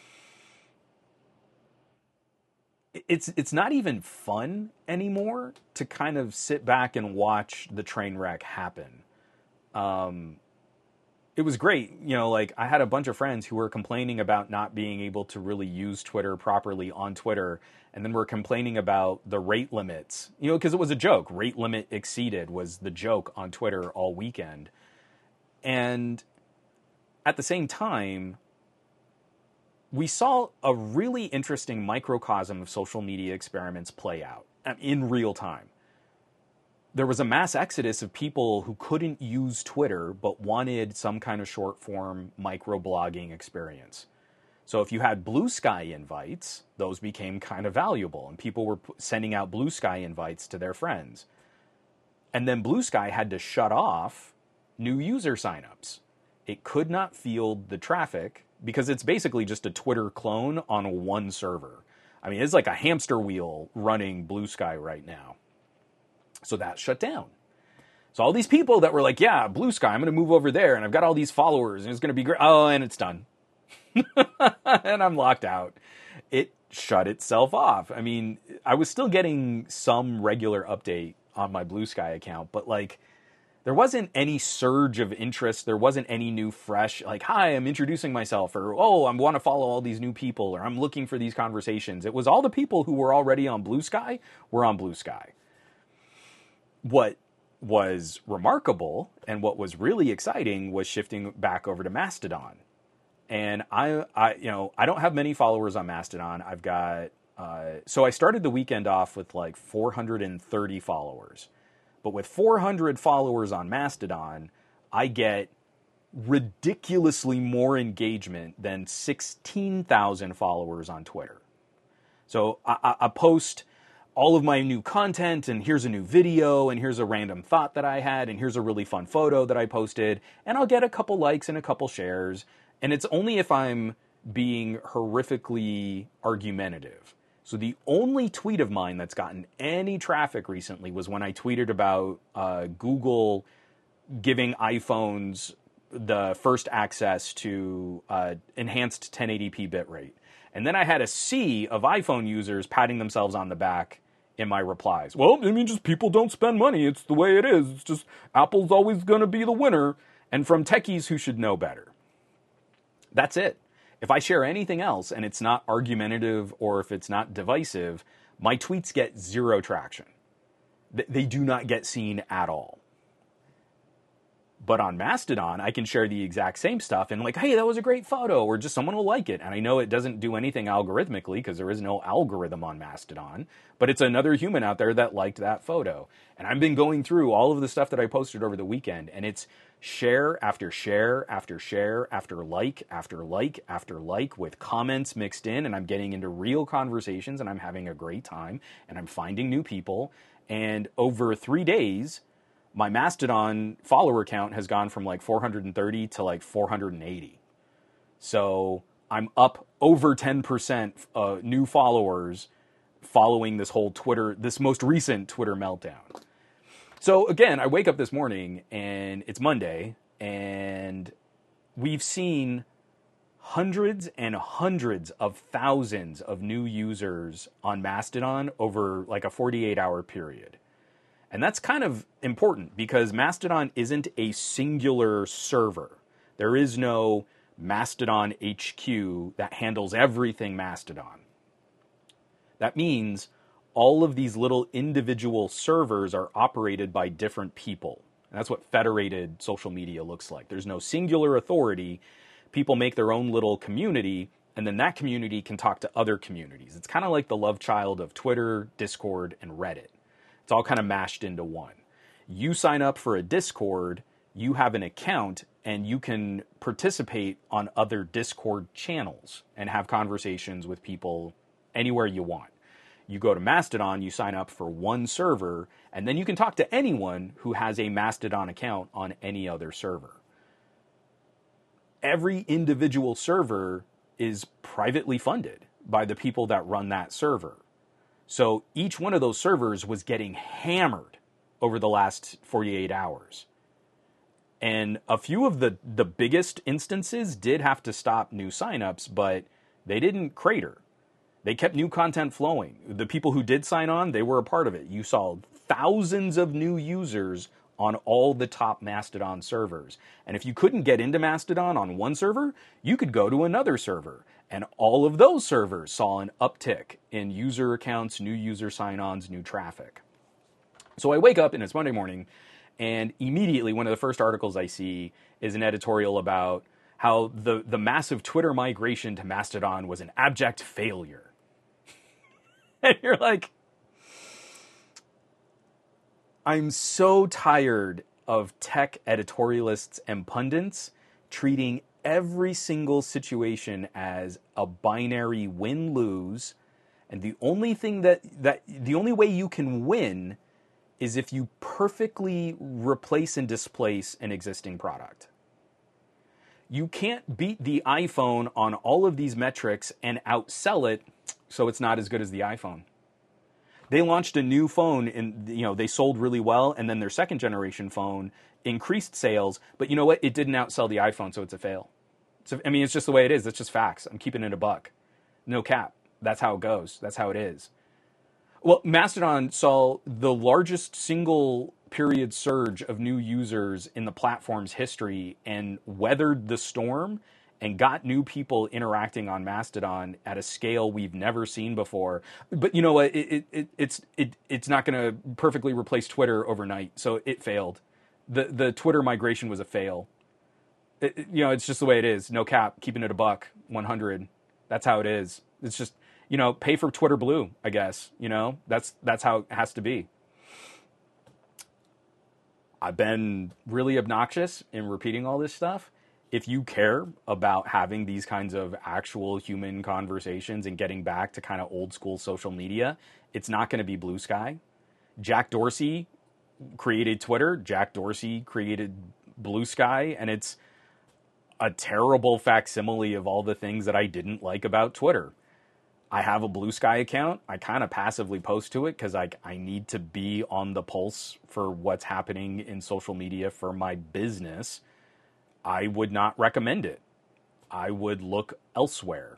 It's it's not even fun anymore to kind of sit back and watch the train wreck happen. Um, it was great, you know, like I had a bunch of friends who were complaining about not being able to really use Twitter properly on Twitter, and then were complaining about the rate limits, you know, because it was a joke. Rate limit exceeded was the joke on Twitter all weekend. And at the same time, we saw a really interesting microcosm of social media experiments play out in real time. There was a mass exodus of people who couldn't use Twitter but wanted some kind of short form microblogging experience. So if you had Blue Sky invites, those became kind of valuable, and people were sending out Blue Sky invites to their friends. And then Blue Sky had to shut off new user signups. It could not field the traffic because it's basically just a Twitter clone on one server. I mean, it's like a hamster wheel running Blue Sky right now. So that shut down. So all these people that were like, yeah, Blue Sky, I'm going to move over there, and I've got all these followers, and it's going to be great. Oh, and it's done. And I'm locked out. It shut itself off. I mean, I was still getting some regular update on my Blue Sky account, but like, there wasn't any surge of interest. There wasn't any new fresh, like, hi, I'm introducing myself, or, oh, I want to follow all these new people, or I'm looking for these conversations. It was all the people who were already on Blue Sky were on Blue Sky. What was remarkable and what was really exciting was shifting back over to Mastodon. And I, I, you know, I don't have many followers on Mastodon. I've got, uh, so I started the weekend off with like four hundred thirty followers. But with four hundred followers on Mastodon, I get ridiculously more engagement than sixteen thousand followers on Twitter. So I, I, I post all of my new content, and here's a new video, and here's a random thought that I had, and here's a really fun photo that I posted, and I'll get a couple likes and a couple shares. And it's only if I'm being horrifically argumentative. So the only tweet of mine that's gotten any traffic recently was when I tweeted about uh, Google giving iPhones the first access to uh, enhanced ten eighty p bitrate. And then I had a sea of iPhone users patting themselves on the back in my replies. Well, I mean, just people don't spend money. It's the way it is. It's just Apple's always going to be the winner. And from techies who should know better. That's it. If I share anything else and it's not argumentative or if it's not divisive, my tweets get zero traction. They do not get seen at all. But on Mastodon, I can share the exact same stuff and like, hey, that was a great photo, or just someone will like it. And I know it doesn't do anything algorithmically because there is no algorithm on Mastodon, but it's another human out there that liked that photo. And I've been going through all of the stuff that I posted over the weekend, and it's share after share after share after like after like after like with comments mixed in, and I'm getting into real conversations, and I'm having a great time, and I'm finding new people. And over three days, my Mastodon follower count has gone from like four hundred thirty to like four hundred eighty. So I'm up over ten percent uh, new followers following this whole Twitter, this most recent Twitter meltdown. So again, I wake up this morning and it's Monday, and we've seen hundreds and hundreds of thousands of new users on Mastodon over like a forty-eight hour period. And that's kind of important because Mastodon isn't a singular server. There is no Mastodon H Q that handles everything Mastodon. That means all of these little individual servers are operated by different people. And that's what federated social media looks like. There's no singular authority. People make their own little community, and then that community can talk to other communities. It's kind of like the love child of Twitter, Discord, and Reddit. It's all kind of mashed into one. You sign up for a Discord, you have an account, and you can participate on other Discord channels and have conversations with people anywhere you want. You go to Mastodon, you sign up for one server, and then you can talk to anyone who has a Mastodon account on any other server. Every individual server is privately funded by the people that run that server. So each one of those servers was getting hammered over the last forty-eight hours. And a few of the, the biggest instances did have to stop new signups, but they didn't crater. They kept new content flowing. The people who did sign on, they were a part of it. You saw thousands of new users on all the top Mastodon servers. And if you couldn't get into Mastodon on one server, you could go to another server. And all of those servers saw an uptick in user accounts, new user sign-ons, new traffic. So I wake up and it's Monday morning, and immediately one of the first articles I see is an editorial about how the, the massive Twitter migration to Mastodon was an abject failure. And you're like, I'm so tired of tech editorialists and pundits treating every single situation as a binary win-lose, and the only thing that, that the only way you can win is if you perfectly replace and displace an existing product. You can't beat the iPhone on all of these metrics and outsell it so it's not as good as the iPhone. They launched a new phone and, you know, they sold really well, and then their second generation phone increased sales, but you know what? It didn't outsell the iPhone, so it's a fail. So, I mean, it's just the way it is. It's just facts. I'm keeping it a buck. No cap. That's how it goes. That's how it is. Well, Mastodon saw the largest single period surge of new users in the platform's history and weathered the storm and got new people interacting on Mastodon at a scale we've never seen before. But you know what? It, it, it, it's it, it's not going to perfectly replace Twitter overnight, so it failed. The the Twitter migration was a fail. It, it, you know, it's just the way it is. No cap, keeping it a buck, one hundred. That's how it is. It's just, you know, pay for Twitter Blue, I guess. You know, that's that's how it has to be. I've been really obnoxious in repeating all this stuff. If you care about having these kinds of actual human conversations and getting back to kind of old school social media, it's not going to be Blue Sky. Jack Dorsey created Twitter. Jack Dorsey created Blue Sky, and it's a terrible facsimile of all the things that I didn't like about Twitter. I have a Blue Sky account. I kind of passively post to it because I, I need to be on the pulse for what's happening in social media for my business. I would not recommend it. I would look elsewhere.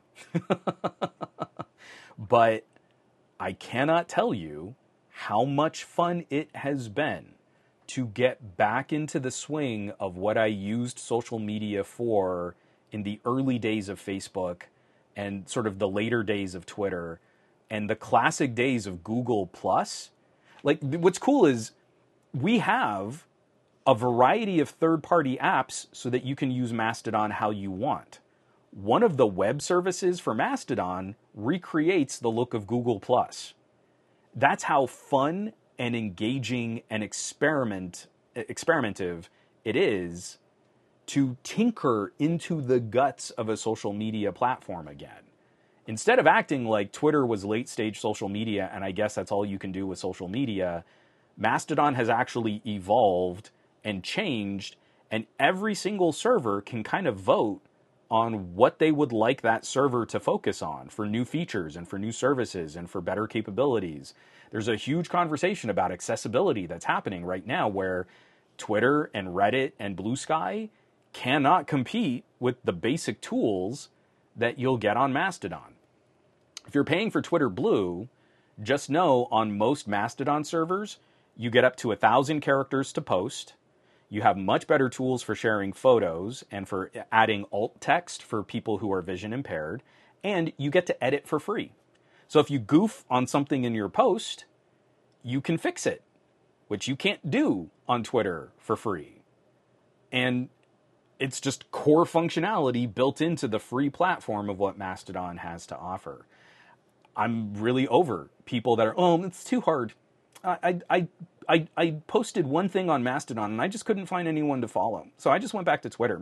But I cannot tell you how much fun it has been to get back into the swing of what I used social media for in the early days of Facebook and sort of the later days of Twitter and the classic days of Google Plus. Like, what's cool is we have a variety of third-party apps so that you can use Mastodon how you want. One of the web services for Mastodon recreates the look of Google Plus. That's how fun and engaging and experiment experimentative it is to tinker into the guts of a social media platform again. Instead of acting like Twitter was late-stage social media, and I guess that's all you can do with social media, Mastodon has actually evolved and changed, and every single server can kind of vote on what they would like that server to focus on for new features and for new services and for better capabilities. There's a huge conversation about accessibility that's happening right now where Twitter and Reddit and Blue Sky cannot compete with the basic tools that you'll get on Mastodon. If you're paying for Twitter Blue, just know on most Mastodon servers, you get up to a thousand characters to post. You have much better tools for sharing photos and for adding alt text for people who are vision impaired, and you get to edit for free. So if you goof on something in your post, you can fix it, which you can't do on Twitter for free. And it's just core functionality built into the free platform of what Mastodon has to offer. I'm really over people that are, oh, it's too hard. I, I, I, I posted one thing on Mastodon and I just couldn't find anyone to follow. So I just went back to Twitter.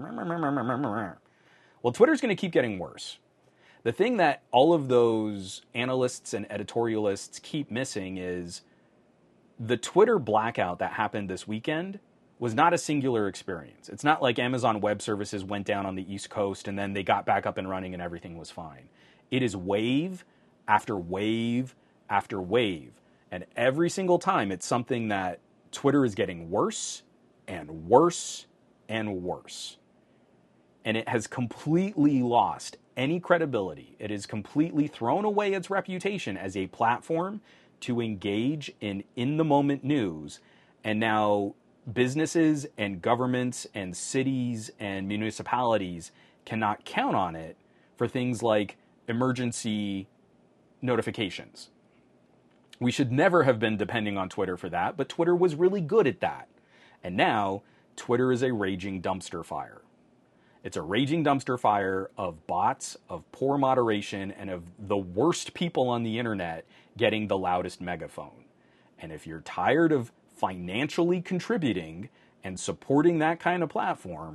Well, Twitter's going to keep getting worse. The thing that all of those analysts and editorialists keep missing is the Twitter blackout that happened this weekend was not a singular experience. It's not like Amazon Web Services went down on the East Coast and then they got back up and running and everything was fine. It is wave after wave after wave. And every single time it's something that Twitter is getting worse and worse and worse. And it has completely lost any credibility. It has completely thrown away its reputation as a platform to engage in in-the-moment news. And now businesses and governments and cities and municipalities cannot count on it for things like emergency notifications. We should never have been depending on Twitter for that, but Twitter was really good at that. And now Twitter is a raging dumpster fire. It's a raging dumpster fire of bots, of poor moderation, and of the worst people on the internet getting the loudest megaphone. And if you're tired of financially contributing and supporting that kind of platform,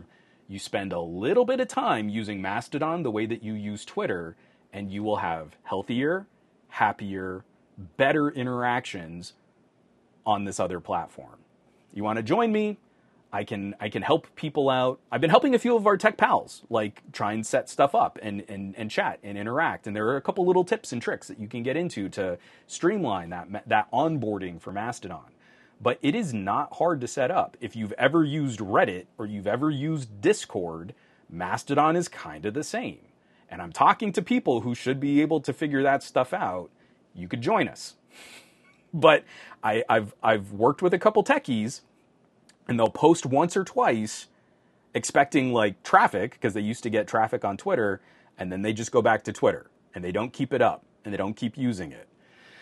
You spend a little bit of time using Mastodon the way that you use Twitter, and you will have healthier, happier, better interactions on this other platform. You want to join me? I can I can help people out. I've been helping a few of our tech pals, like try and set stuff up and, and, and chat and interact. And there are a couple little tips and tricks that you can get into to streamline that that onboarding for Mastodon. But it is not hard to set up. If you've ever used Reddit or you've ever used Discord, Mastodon is kind of the same. And I'm talking to people who should be able to figure that stuff out. You could join us. But I, I've I've worked with a couple techies, and they'll post once or twice expecting like traffic, because they used to get traffic on Twitter, and then they just go back to Twitter and they don't keep it up and they don't keep using it.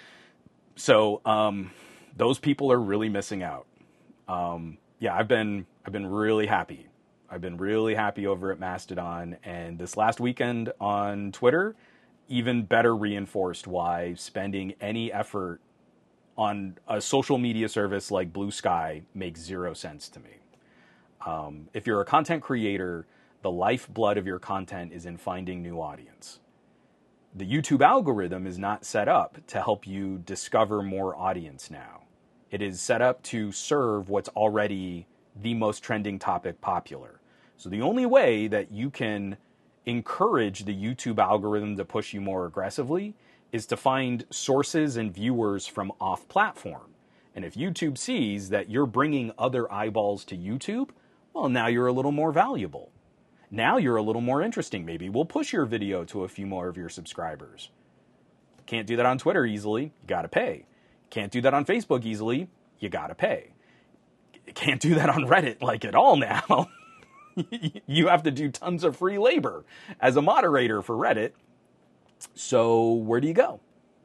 So um, those people are really missing out. Um, yeah, I've been I've been really happy. I've been really happy over at Mastodon, and this last weekend on Twitter even better reinforced why spending any effort on a social media service like Blue Sky makes zero sense to me. Um, if you're a content creator, the lifeblood of your content is in finding new audience. The YouTube algorithm is not set up to help you discover more audience now. It is set up to serve what's already the most trending topic popular. So the only way that you can encourage the YouTube algorithm to push you more aggressively is to find sources and viewers from off-platform. And if YouTube sees that you're bringing other eyeballs to YouTube, well, now you're a little more valuable. Now you're a little more interesting. Maybe we'll push your video to a few more of your subscribers. Can't do that on Twitter easily. You got to pay. Can't do that on Facebook easily. You got to pay. Can't do that on Reddit like at all now. You have to do tons of free labor as a moderator for Reddit. So where do you go?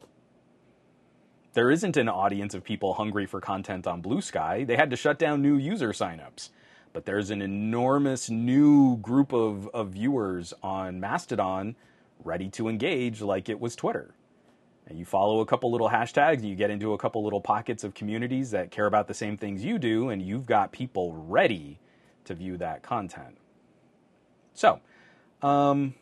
There isn't an audience of people hungry for content on Blue Sky. They had to shut down new user signups. But there's an enormous new group of, of viewers on Mastodon ready to engage like it was Twitter. And you follow a couple little hashtags, and you get into a couple little pockets of communities that care about the same things you do, and you've got people ready to view that content. So, um,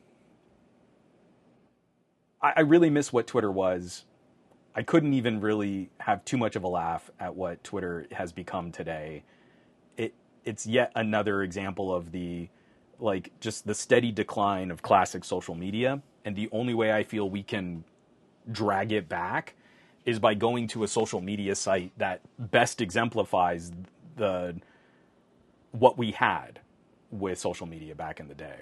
I, I really miss what Twitter was. I couldn't even really have too much of a laugh at what Twitter has become today. It it's yet another example of the, like, just the steady decline of classic social media. And the only way I feel we can drag it back is by going to a social media site that best exemplifies the what we had with social media back in the day.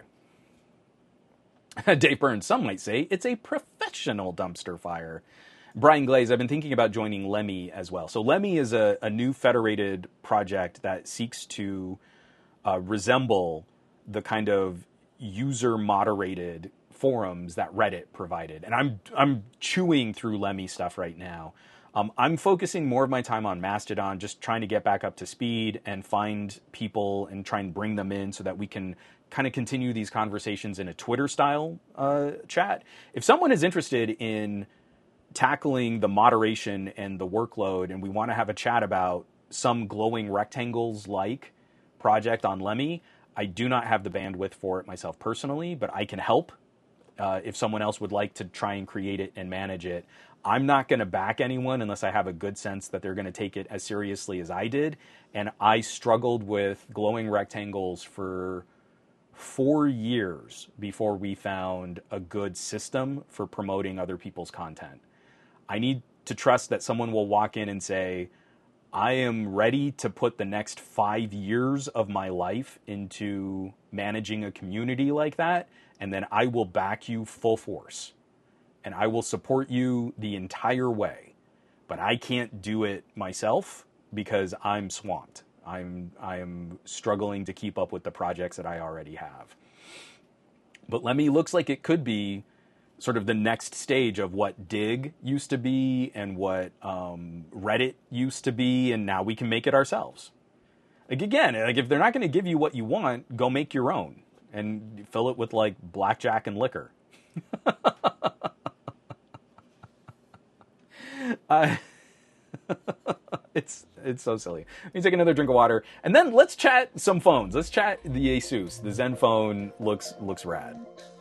Dave Burns, some might say it's a professional dumpster fire. Brian Glaze, I've been thinking about joining Lemmy as well. So Lemmy is a, a new federated project that seeks to uh, resemble the kind of user-moderated forums that Reddit provided. And I'm I'm chewing through Lemmy stuff right now. Um, I'm focusing more of my time on Mastodon, just trying to get back up to speed and find people and try and bring them in so that we can kind of continue these conversations in a Twitter-style uh, chat. If someone is interested in tackling the moderation and the workload, and we want to have a chat about some glowing rectangles-like project on Lemmy, I do not have the bandwidth for it myself personally, but I can help uh, if someone else would like to try and create it and manage it. I'm not going to back anyone unless I have a good sense that they're going to take it as seriously as I did. And I struggled with glowing rectangles for four years before we found a good system for promoting other people's content. I need to trust that someone will walk in and say, I am ready to put the next five years of my life into managing a community like that, and then I will back you full force. And I will support you the entire way. But I can't do it myself because I'm swamped. I'm I'm struggling to keep up with the projects that I already have. But Lemmy looks like it could be sort of the next stage of what Dig used to be and what um, Reddit used to be, and now we can make it ourselves. Like, again, like if they're not going to give you what you want, go make your own and fill it with like blackjack and liquor. uh, it's It's so silly. Let me take another drink of water, and then let's chat some phones. Let's chat the Asus. The Zenfone looks looks rad.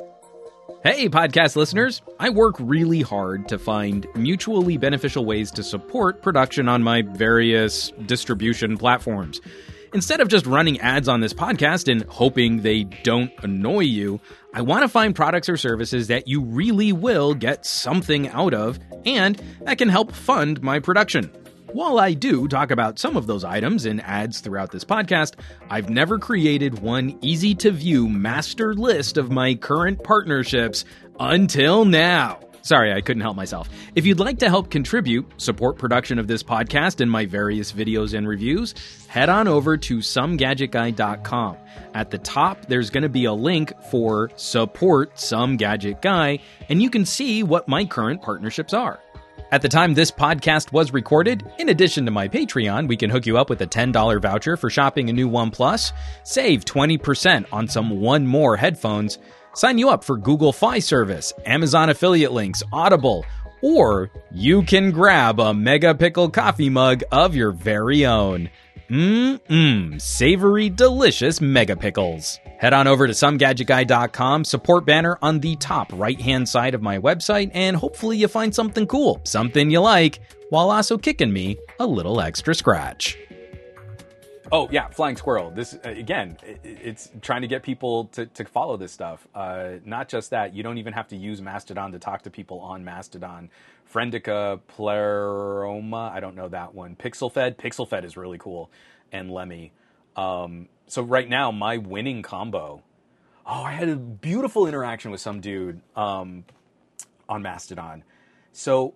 Hey, podcast listeners. I work really hard to find mutually beneficial ways to support production on my various distribution platforms. Instead of just running ads on this podcast and hoping they don't annoy you, I want to find products or services that you really will get something out of and that can help fund my production. While I do talk about some of those items in ads throughout this podcast, I've never created one easy-to-view master list of my current partnerships until now. Sorry, I couldn't help myself. If you'd like to help contribute, support production of this podcast and my various videos and reviews, head on over to some gadget guy dot com. At the top, there's going to be a link for Support Some Gadget Guy, and you can see what my current partnerships are. At the time this podcast was recorded, in addition to my Patreon, we can hook you up with a ten dollars voucher for shopping a new OnePlus, save twenty percent on some One More headphones, sign you up for Google Fi Service, Amazon affiliate links, Audible, or you can grab a Mega Pickle coffee mug of your very own. Mmm, savory, delicious Mega Pickles. Head on over to some gadget guy dot com, support banner on the top right-hand side of my website, and hopefully you find something cool, something you like, while also kicking me a little extra scratch. Oh, yeah, Flying Squirrel. This, uh, again, it, it's trying to get people to, to follow this stuff. Uh, not just that, you don't even have to use Mastodon to talk to people on Mastodon. Friendica, Pleroma, I don't know that one. PixelFed, PixelFed is really cool. And Lemmy. Um, so right now, my winning combo. Oh, I had a beautiful interaction with some dude um, on Mastodon. So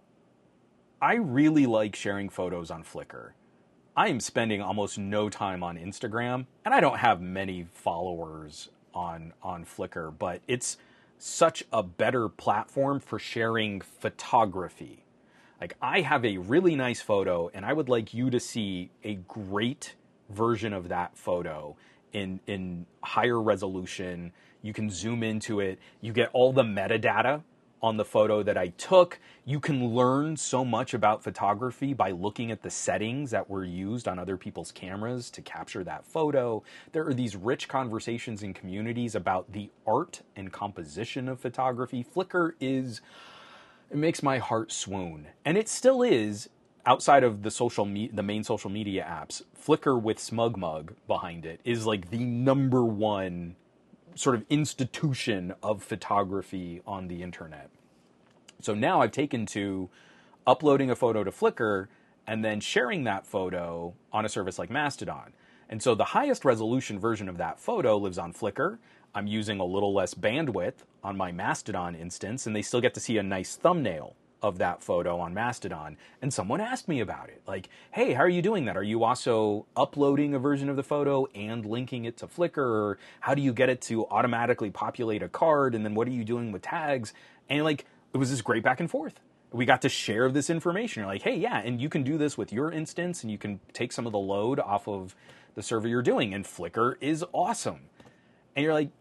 I really like sharing photos on Flickr. I am spending almost no time on Instagram, and I don't have many followers on on Flickr, but it's such a better platform for sharing photography. Like, I have a really nice photo, and I would like you to see a great version of that photo in in higher resolution. You can zoom into it. You get all the metadata on the photo that I took. You can learn so much about photography by looking at the settings that were used on other people's cameras to capture that photo. There are these rich conversations in communities about the art and composition of photography. Flickr is, it makes my heart swoon. And it still is, outside of the social me- the main social media apps. Flickr with SmugMug behind it is like the number one sort of institution of photography on the internet. So now I've taken to uploading a photo to Flickr and then sharing that photo on a service like Mastodon. And so the highest resolution version of that photo lives on Flickr. I'm using a little less bandwidth on my Mastodon instance, and they still get to see a nice thumbnail of that photo on Mastodon. And someone asked me about it. Like, hey, how are you doing that? Are you also uploading a version of the photo and linking it to Flickr? Or how do you get it to automatically populate a card? And then what are you doing with tags? And like, it was this great back and forth. We got to share this information. You're like, hey, yeah, and you can do this with your instance, and you can take some of the load off of the server you're doing. And Flickr is awesome. And you're like,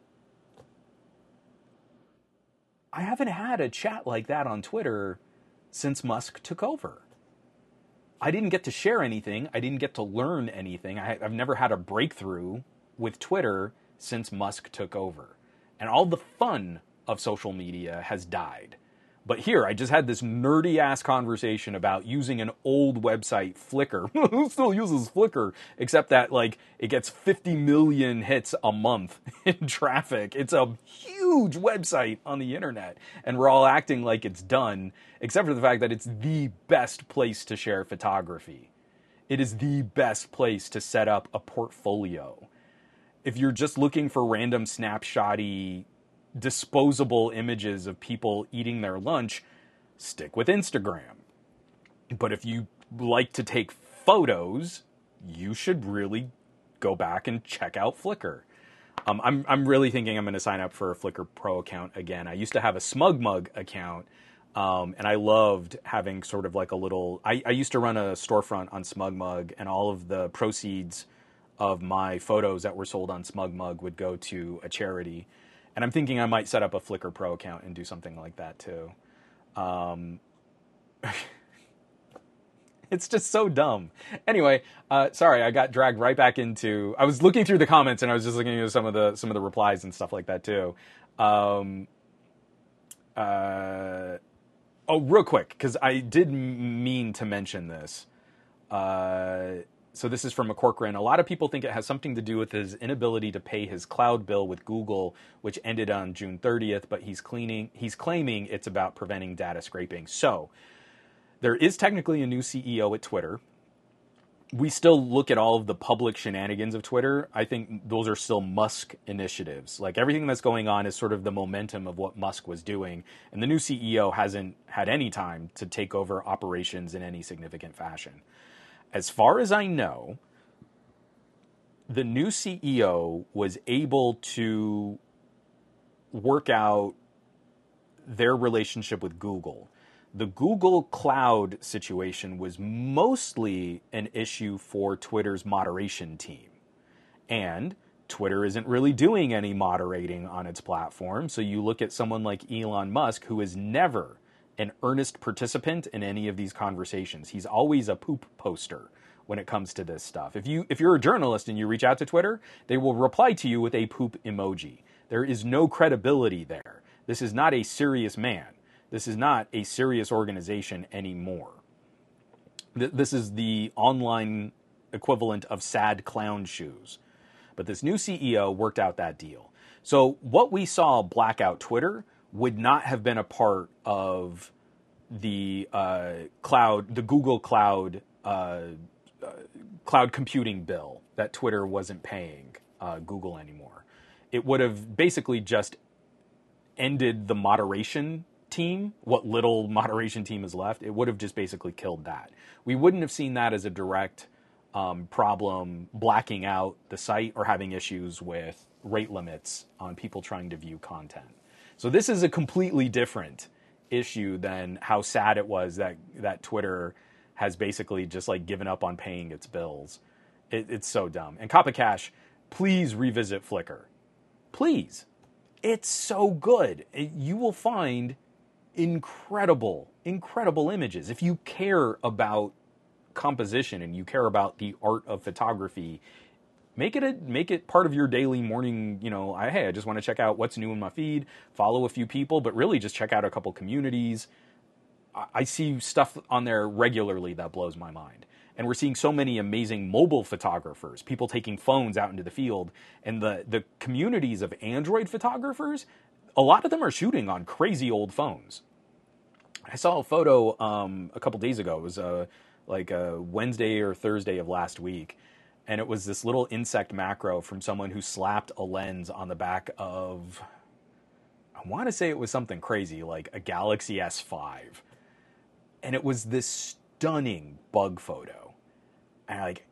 I haven't had a chat like that on Twitter since Musk took over. I didn't get to share anything. I didn't get to learn anything. I, I've never had a breakthrough with Twitter since Musk took over. And all the fun of social media has died. But here, I just had this nerdy-ass conversation about using an old website, Flickr. Who still uses Flickr? Except that, like, it gets fifty million hits a month in traffic. It's a huge website on the internet. And we're all acting like it's done, except for the fact that it's the best place to share photography. It is the best place to set up a portfolio. If you're just looking for random snapshotty disposable images of people eating their lunch, stick with Instagram. But if you like to take photos, you should really go back and check out Flickr. Um, I'm I'm really thinking I'm going to sign up for a Flickr Pro account again. I used to have a SmugMug account, um, and I loved having sort of like a little... I, I used to run a storefront on SmugMug, and all of the proceeds of my photos that were sold on SmugMug would go to a charity. And I'm thinking I might set up a Flickr Pro account and do something like that too. Um, It's just so dumb. Anyway, uh, sorry, I got dragged right back into. I was looking through the comments and I was just looking at some of the some of the replies and stuff like that too. Um, uh, oh, real quick, because I did m- mean to mention this. Uh, so this is from a Corcoran. A lot of people think it has something to do with his inability to pay his cloud bill with Google, which ended on June thirtieth. But he's cleaning. He's claiming it's about preventing data scraping. So there is technically a new C E O at Twitter. We still look at all of the public shenanigans of Twitter. I think those are still Musk initiatives. Like everything that's going on is sort of the momentum of what Musk was doing. And the new C E O hasn't had any time to take over operations in any significant fashion. As far as I know, the new C E O was able to work out their relationship with Google. The Google Cloud situation was mostly an issue for Twitter's moderation team. And Twitter isn't really doing any moderating on its platform. So you look at someone like Elon Musk, who is never an earnest participant in any of these conversations. He's always a poop poster when it comes to this stuff. If you if you're a journalist and you reach out to Twitter, they will reply to you with a poop emoji. There is no credibility there. This is not a serious man. This is not a serious organization anymore. This is the online equivalent of sad clown shoes. But this new C E O worked out that deal. So what we saw black out Twitter would not have been a part of the uh, cloud, the Google Cloud uh, uh, cloud computing bill that Twitter wasn't paying uh, Google anymore. It would have basically just ended the moderation team, what little moderation team is left. It would have just basically killed that. We wouldn't have seen that as a direct um, problem blacking out the site or having issues with rate limits on people trying to view content. So this is a completely different issue than how sad it was that, that Twitter has basically just like given up on paying its bills. It, it's so dumb. And Coppa Cash, please revisit Flickr. Please. It's so good. It, you will find incredible, incredible images. If you care about composition and you care about the art of photography, make it a make it part of your daily morning, you know, I, hey, I just want to check out what's new in my feed, follow a few people, but really just check out a couple communities. I, I see stuff on there regularly that blows my mind. And we're seeing so many amazing mobile photographers, people taking phones out into the field, and the, the communities of Android photographers, a lot of them are shooting on crazy old phones. I saw a photo um, a couple days ago. It was uh, like a Wednesday or Thursday of last week. And it was this little insect macro from someone who slapped a lens on the back of, I want to say it was something crazy, like a Galaxy S five. And it was this stunning bug photo. And like,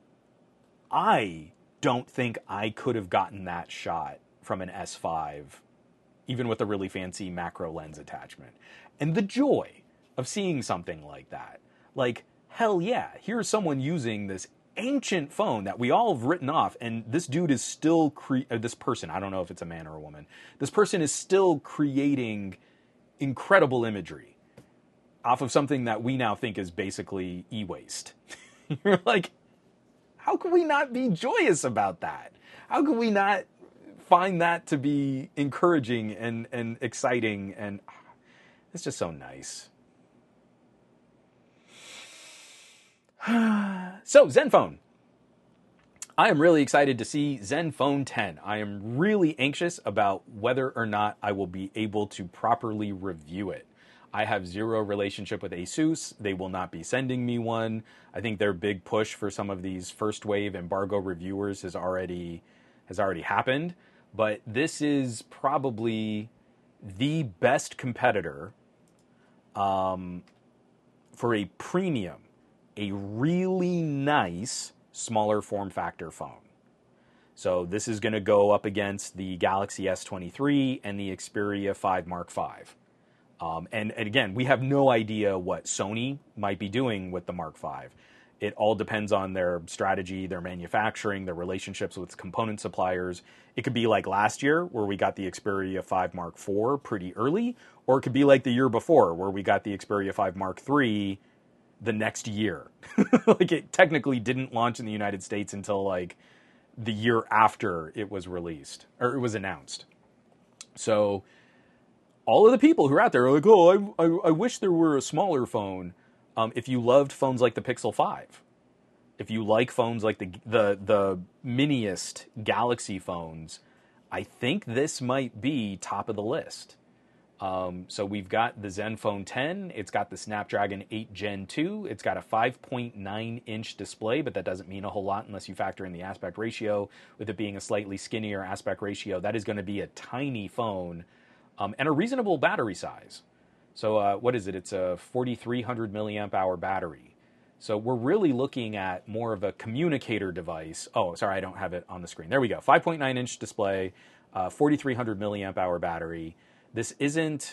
I don't think I could have gotten that shot from an S five, even with a really fancy macro lens attachment. And the joy of seeing something like that. Like, hell yeah, here's someone using this ancient phone that we all have written off, and this dude is still cre- uh, this person, I don't know if it's a man or a woman, this person is still creating incredible imagery off of something that we now think is basically e-waste. You're like, how can we not be joyous about that? How can we not find that to be encouraging and, and exciting? And it's just so nice. So, ZenFone. I am really excited to see ZenFone ten. I am really anxious about whether or not I will be able to properly review it. I have zero relationship with ASUS. They will not be sending me one. I think their big push for some of these first wave embargo reviewers has already has already happened. But this is probably the best competitor um, for a premium, a really nice smaller form factor phone. So this is going to go up against the Galaxy S twenty-three and the Xperia five Mark five. Um, and, and again, we have no idea what Sony might be doing with the Mark five. It all depends on their strategy, their manufacturing, their relationships with component suppliers. It could be like last year where we got the Xperia five Mark four pretty early, or it could be like the year before where we got the Xperia five Mark three the next year. Like, it technically didn't launch in the United States until like the year after it was released, or it was announced. So all of the people who are out there are like, oh, I, I, I wish there were a smaller phone. Um, if you loved phones like the Pixel five, if you like phones like the the the miniest Galaxy phones, I think this might be top of the list. Um, so we've got the Zenfone ten. It's got the Snapdragon eight Gen two. It's got a five point nine inch display, but that doesn't mean a whole lot unless you factor in the aspect ratio. With it being a slightly skinnier aspect ratio, that is going to be a tiny phone, um, and a reasonable battery size. So uh, what is it? It's a forty-three hundred milliamp hour battery. So we're really looking at more of a communicator device. Oh, sorry, I don't have it on the screen. There we go. five point nine inch display, uh, forty-three hundred milliamp hour battery. This isn't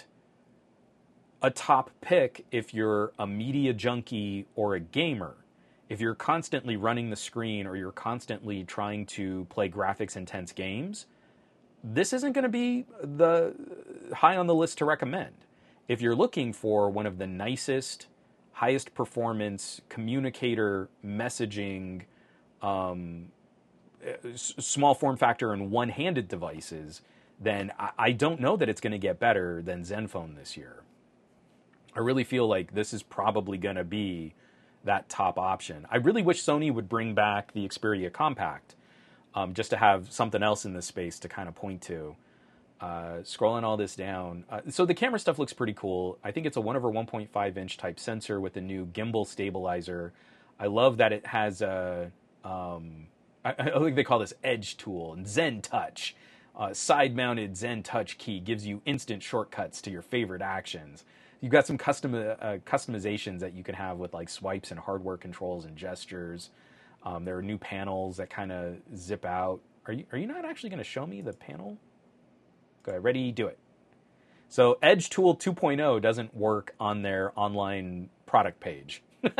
a top pick if you're a media junkie or a gamer. If you're constantly running the screen or you're constantly trying to play graphics intense games, this isn't going to be the high on the list to recommend. If you're looking for one of the nicest, highest performance communicator messaging, um, s- small form factor and one-handed devices, then I, I don't know that it's going to get better than Zenfone this year. I really feel like this is probably going to be that top option. I really wish Sony would bring back the Xperia Compact, um, just to have something else in this space to kind of point to. Uh, scrolling all this down. Uh, so the camera stuff looks pretty cool. I think it's a one over one point five inch type sensor with a new gimbal stabilizer. I love that it has a, um, I, I think they call this Edge tool, and Zen Touch. Uh, side-mounted Zen Touch key gives you instant shortcuts to your favorite actions. You've got some custom uh, customizations that you can have with like swipes and hardware controls and gestures. Um, there are new panels that kind of zip out. Are you are you not actually going to show me the panel? Okay, ready, do it. So Edge Tool two point oh doesn't work on their online product page. one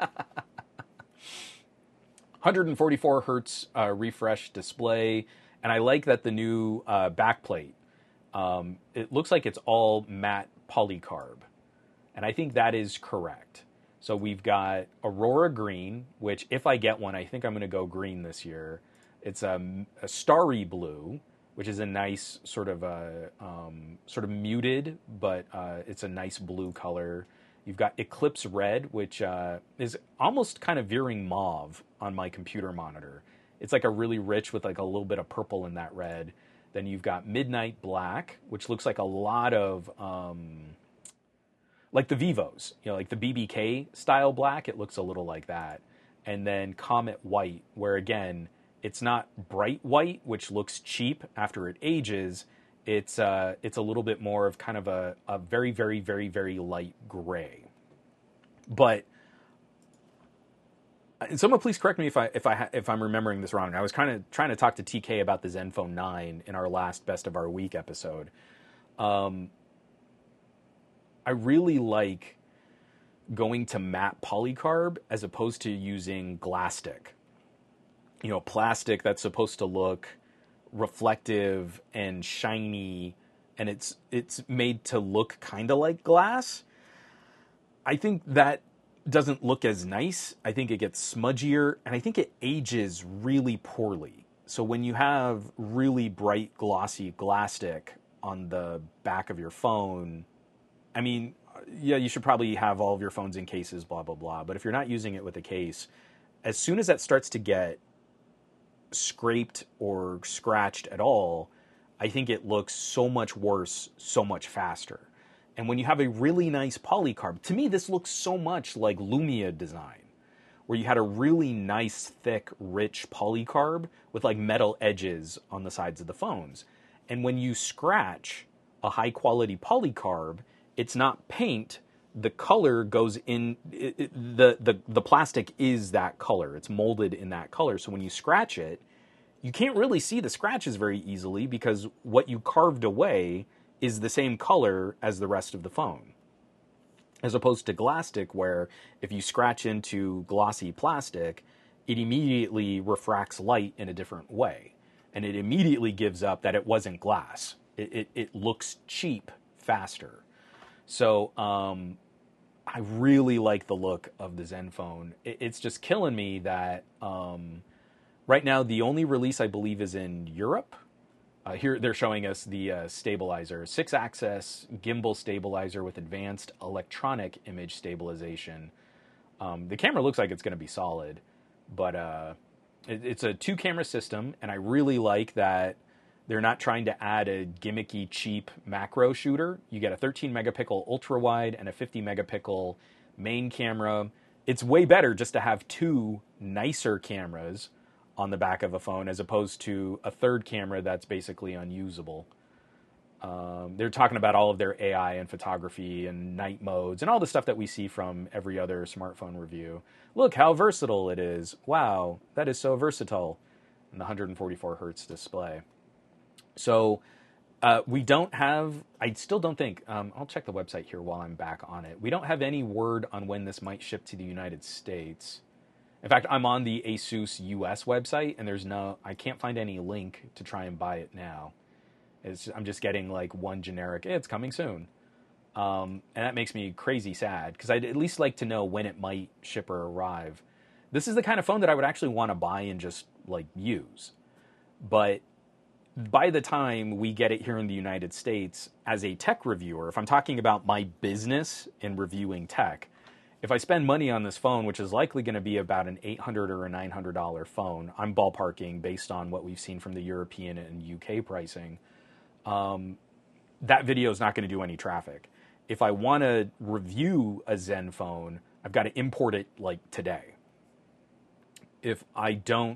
hundred forty-four hertz uh, refresh display, and I like that the new uh, backplate, um, it looks like it's all matte polycarb, and I think that is correct. So we've got Aurora Green, which if I get one, I think I'm going to go green this year. It's a, a starry blue, which is a nice sort of a um, sort of muted, but uh, it's a nice blue color. You've got Eclipse Red, which uh, is almost kind of veering mauve on my computer monitor. It's like a really rich with like a little bit of purple in that red. Then you've got Midnight Black, which looks like a lot of um, like the Vivos, you know, like the B B K style black. It looks a little like that. And then Comet White, where again, it's not bright white, which looks cheap after it ages. It's uh, it's a little bit more of kind of a, a very, very, very, very light gray. But and someone please correct me if I if I if I'm remembering this wrong. I was kind of trying to talk to T K about the Zenfone nine in our last Best of Our Week episode. Um, I really like going to matte polycarb as opposed to using Glastic. You know, plastic that's supposed to look reflective and shiny, and it's it's made to look kind of like glass. I think that doesn't look as nice. I think it gets smudgier, and I think it ages really poorly. So when you have really bright, glossy Glastic on the back of your phone, I mean, yeah, you should probably have all of your phones in cases, blah, blah, blah. But if you're not using it with a case, as soon as that starts to get scraped or scratched at all, I think it looks so much worse, so much faster. And when you have a really nice polycarb, to me this looks so much like Lumia design, where you had a really nice, thick, rich polycarb with like metal edges on the sides of the phones. And when you scratch a high quality polycarb, it's not paint. The color goes in, it, it, the, the, the plastic is that color. It's molded in that color. So when you scratch it, you can't really see the scratches very easily because what you carved away is the same color as the rest of the phone. As opposed to Glastic, where if you scratch into glossy plastic, it immediately refracts light in a different way. And it immediately gives up that it wasn't glass. It, it, it looks cheap faster. So um, I really like the look of the Zenfone. It, it's just killing me that um, right now the only release I believe is in Europe. Uh, here they're showing us the uh, stabilizer, six-axis gimbal stabilizer with advanced electronic image stabilization. Um, the camera looks like it's going to be solid, but uh, it, it's a two-camera system, and I really like that they're not trying to add a gimmicky, cheap macro shooter. You get a thirteen megapixel ultra-wide and a fifty megapixel main camera. It's way better just to have two nicer cameras on the back of a phone as opposed to a third camera that's basically unusable. Um, they're talking about all of their A I and photography and night modes and all the stuff that we see from every other smartphone review. Look how versatile it is. Wow, that is so versatile. And the one hundred forty-four hertz display. So uh, we don't have, I still don't think, um, I'll check the website here while I'm back on it. We don't have any word on when this might ship to the United States. In fact, I'm on the Asus U S website, and there's no, I can't find any link to try and buy it now. It's, I'm just getting like one generic, eh, it's coming soon. Um, and that makes me crazy sad, because I'd at least like to know when it might ship or arrive. This is the kind of phone that I would actually want to buy and just like use. But by the time we get it here in the United States, as a tech reviewer, if I'm talking about my business in reviewing tech, if I spend money on this phone, which is likely going to be about an eight hundred dollars or a nine hundred dollars phone, I'm ballparking based on what we've seen from the European and U K pricing, um, that video is not going to do any traffic. If I want to review a Zenfone, I've got to import it like today. If I don't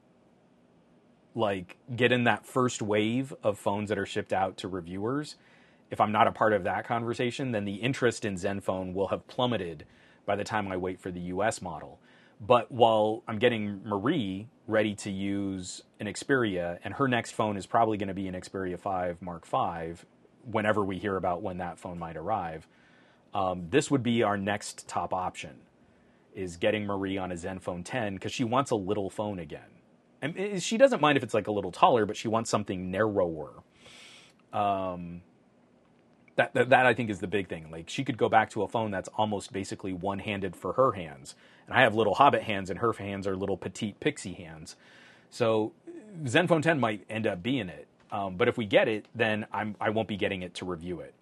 like get in that first wave of phones that are shipped out to reviewers, if I'm not a part of that conversation, then the interest in Zenfone will have plummeted by the time I wait for the U S model. But while I'm getting Marie ready to use an Xperia, and her next phone is probably going to be an Xperia five Mark five, whenever we hear about when that phone might arrive, um, this would be our next top option, is getting Marie on a Zenfone ten, because she wants a little phone again. And she doesn't mind if it's like a little taller, but she wants something narrower. Um, that, that that I think is the big thing. Like, she could go back to a phone that's almost basically one-handed for her hands. And I have little Hobbit hands, and her hands are little petite pixie hands. So Zenfone ten might end up being it. Um, but if we get it, then I'm I won't be getting it to review it.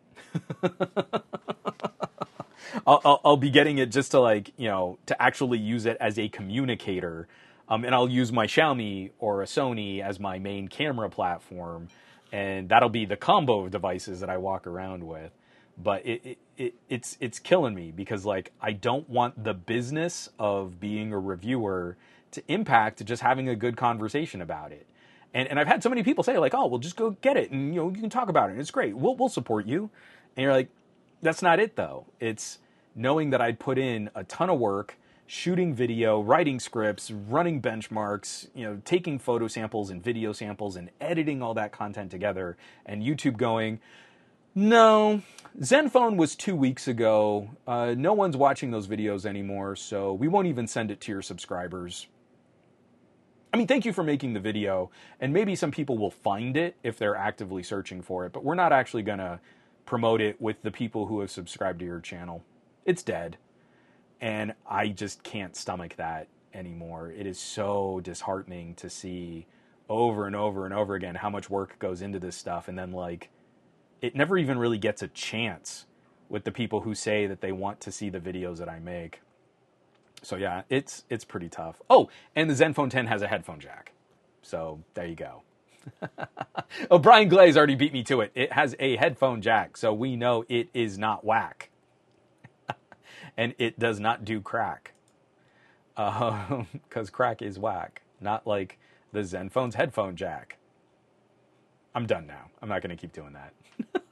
I'll, I'll I'll be getting it just to like you know to actually use it as a communicator. Um, and I'll use my Xiaomi or a Sony as my main camera platform, and that'll be the combo of devices that I walk around with. But it, it, it it's it's killing me, because like I don't want the business of being a reviewer to impact just having a good conversation about it. And and I've had so many people say like, oh, well, just go get it, and you know you can talk about it, and it's great. We'll we'll support you. And you're like, that's not it though. It's knowing that I'd put in a ton of work, shooting video, writing scripts, running benchmarks, you know, taking photo samples and video samples and editing all that content together, and YouTube going, no, Zenfone was two weeks ago. Uh, no one's watching those videos anymore, so we won't even send it to your subscribers. I mean, thank you for making the video, and maybe some people will find it if they're actively searching for it, but we're not actually going to promote it with the people who have subscribed to your channel. It's dead. And I just can't stomach that anymore. It is so disheartening to see over and over and over again how much work goes into this stuff, and then like it never even really gets a chance with the people who say that they want to see the videos that I make. So yeah, it's it's pretty tough. Oh, and the Zenfone ten has a headphone jack. So there you go. Oh, Brian Glaze already beat me to it. It has a headphone jack, so we know it is not whack. And it does not do crack. Because uh, crack is whack. Not like the Zenfone's headphone jack. I'm done now. I'm not going to keep doing that.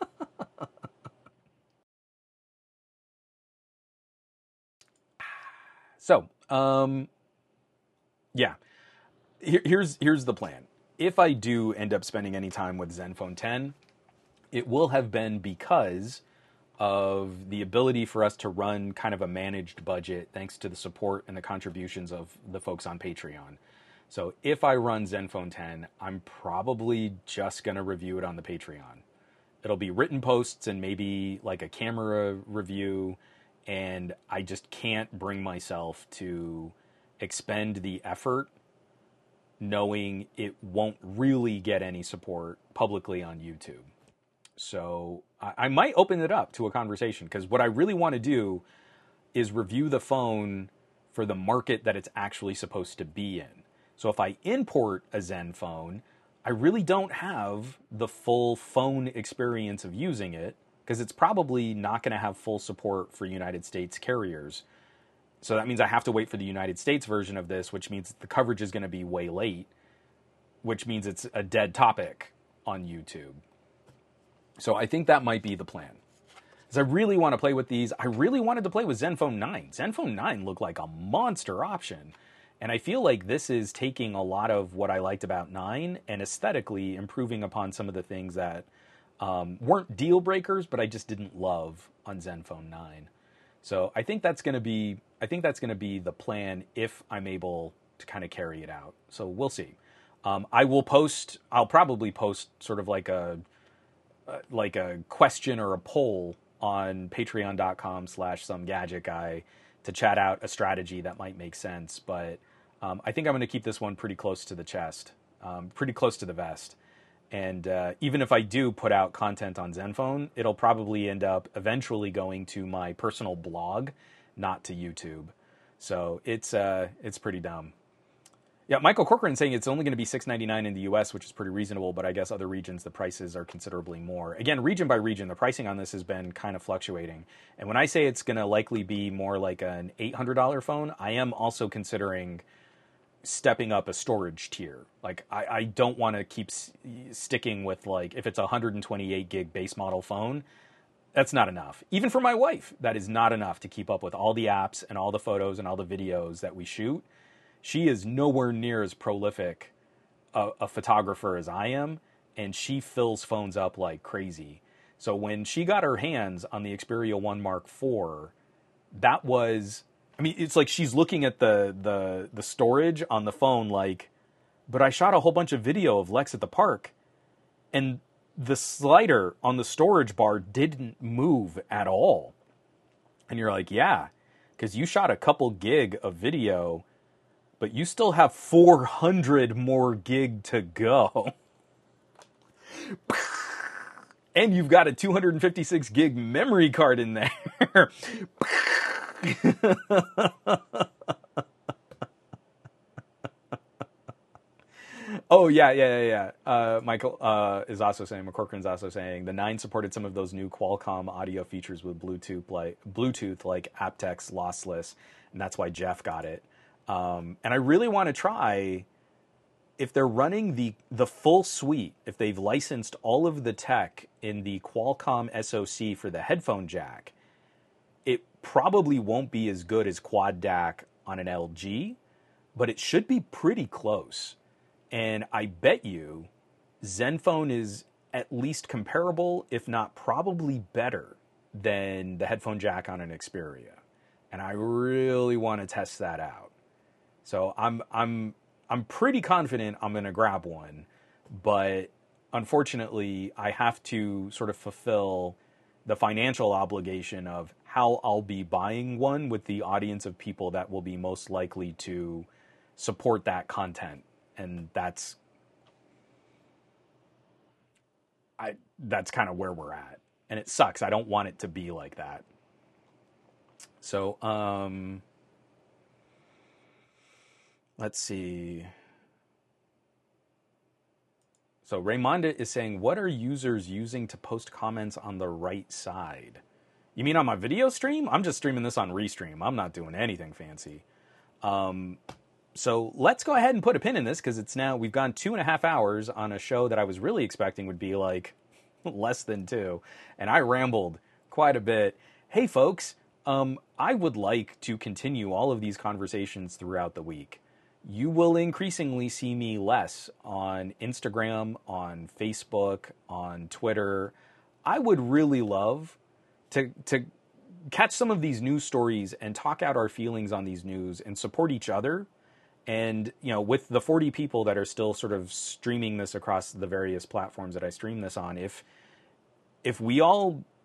So, um, yeah. Here, here's, here's the plan. If I do end up spending any time with Zenfone ten, it will have been because of the ability for us to run kind of a managed budget thanks to the support and the contributions of the folks on Patreon. So if I run Zenfone ten, I'm probably just going to review it on the Patreon. It'll be written posts and maybe like a camera review and I just can't bring myself to expend the effort knowing it won't really get any support publicly on YouTube. So I, I might open it up to a conversation, because what I really want to do is review the phone for the market that it's actually supposed to be in. So if I import a Zenfone, I really don't have the full phone experience of using it, because it's probably not going to have full support for United States carriers. So that means I have to wait for the United States version of this, which means the coverage is going to be way late, which means it's a dead topic on YouTube. So I think that might be the plan. Because I really want to play with these. I really wanted to play with Zenfone nine. Zenfone nine looked like a monster option. And I feel like this is taking a lot of what I liked about nine and aesthetically improving upon some of the things that um, weren't deal breakers, but I just didn't love on Zenfone nine. So I think that's going to be I think that's going to be the plan if I'm able to kind of carry it out. So we'll see. Um, I will post. I'll probably post sort of like a uh, like a question or a poll on patreon.com slash some gadget guy to chat out a strategy that might make sense. But um, I think I'm going to keep this one pretty close to the chest, um, pretty close to the vest. And uh, even if I do put out content on Zenfone, it'll probably end up eventually going to my personal blog, not to YouTube. So it's uh, it's pretty dumb. Yeah, Michael Corcoran saying it's only going to be six ninety-nine in the U S, which is pretty reasonable, but I guess other regions, the prices are considerably more. Again, region by region, the pricing on this has been kind of fluctuating. And when I say it's going to likely be more like an eight hundred dollars phone, I am also considering stepping up a storage tier. Like, I, I don't want to keep s- sticking with, like, if it's a one hundred twenty-eight gig base model phone, that's not enough. Even for my wife, that is not enough to keep up with all the apps and all the photos and all the videos that we shoot. She is nowhere near as prolific a, a photographer as I am, and she fills phones up like crazy. So when she got her hands on the Xperia one Mark four, that was... I mean, it's like she's looking at the, the the storage on the phone like, but I shot a whole bunch of video of Lex at the park, and the slider on the storage bar didn't move at all. And you're like, yeah, because you shot a couple gig of video, but you still have four hundred more gig to go. And you've got a two hundred fifty-six gig memory card in there. Oh, yeah, yeah, yeah, yeah. Uh, Michael uh, is also saying, McCorkran's also saying, the nine supported some of those new Qualcomm audio features with Bluetooth, like Bluetooth, like aptX lossless, and that's why Jeff got it. Um, and I really want to try, if they're running the the full suite, if they've licensed all of the tech in the Qualcomm S O C for the headphone jack, it probably won't be as good as Quad D A C on an L G, but it should be pretty close. And I bet you Zenfone is at least comparable, if not probably better than the headphone jack on an Xperia. And I really want to test that out. So I'm I'm I'm pretty confident I'm going to grab one, but unfortunately I have to sort of fulfill the financial obligation of how I'll be buying one with the audience of people that will be most likely to support that content. And that's I that's kind of where we're at. And it sucks. I don't want it to be like that. So, um, let's see. So Raymonda is saying, what are users using to post comments on the right side? You mean on my video stream? I'm just streaming this on Restream. I'm not doing anything fancy. Um, so let's go ahead and put a pin in this, because it's now, we've gone two and a half hours on a show that I was really expecting would be like less than two. And I rambled quite a bit. Hey folks, um, I would like to continue all of these conversations throughout the week. You will increasingly see me less on Instagram, on Facebook, on Twitter. I would really love to to catch some of these news stories and talk out our feelings on these news and support each other. And, you know, with the forty people that are still sort of streaming this across the various platforms that I stream this on, if if we all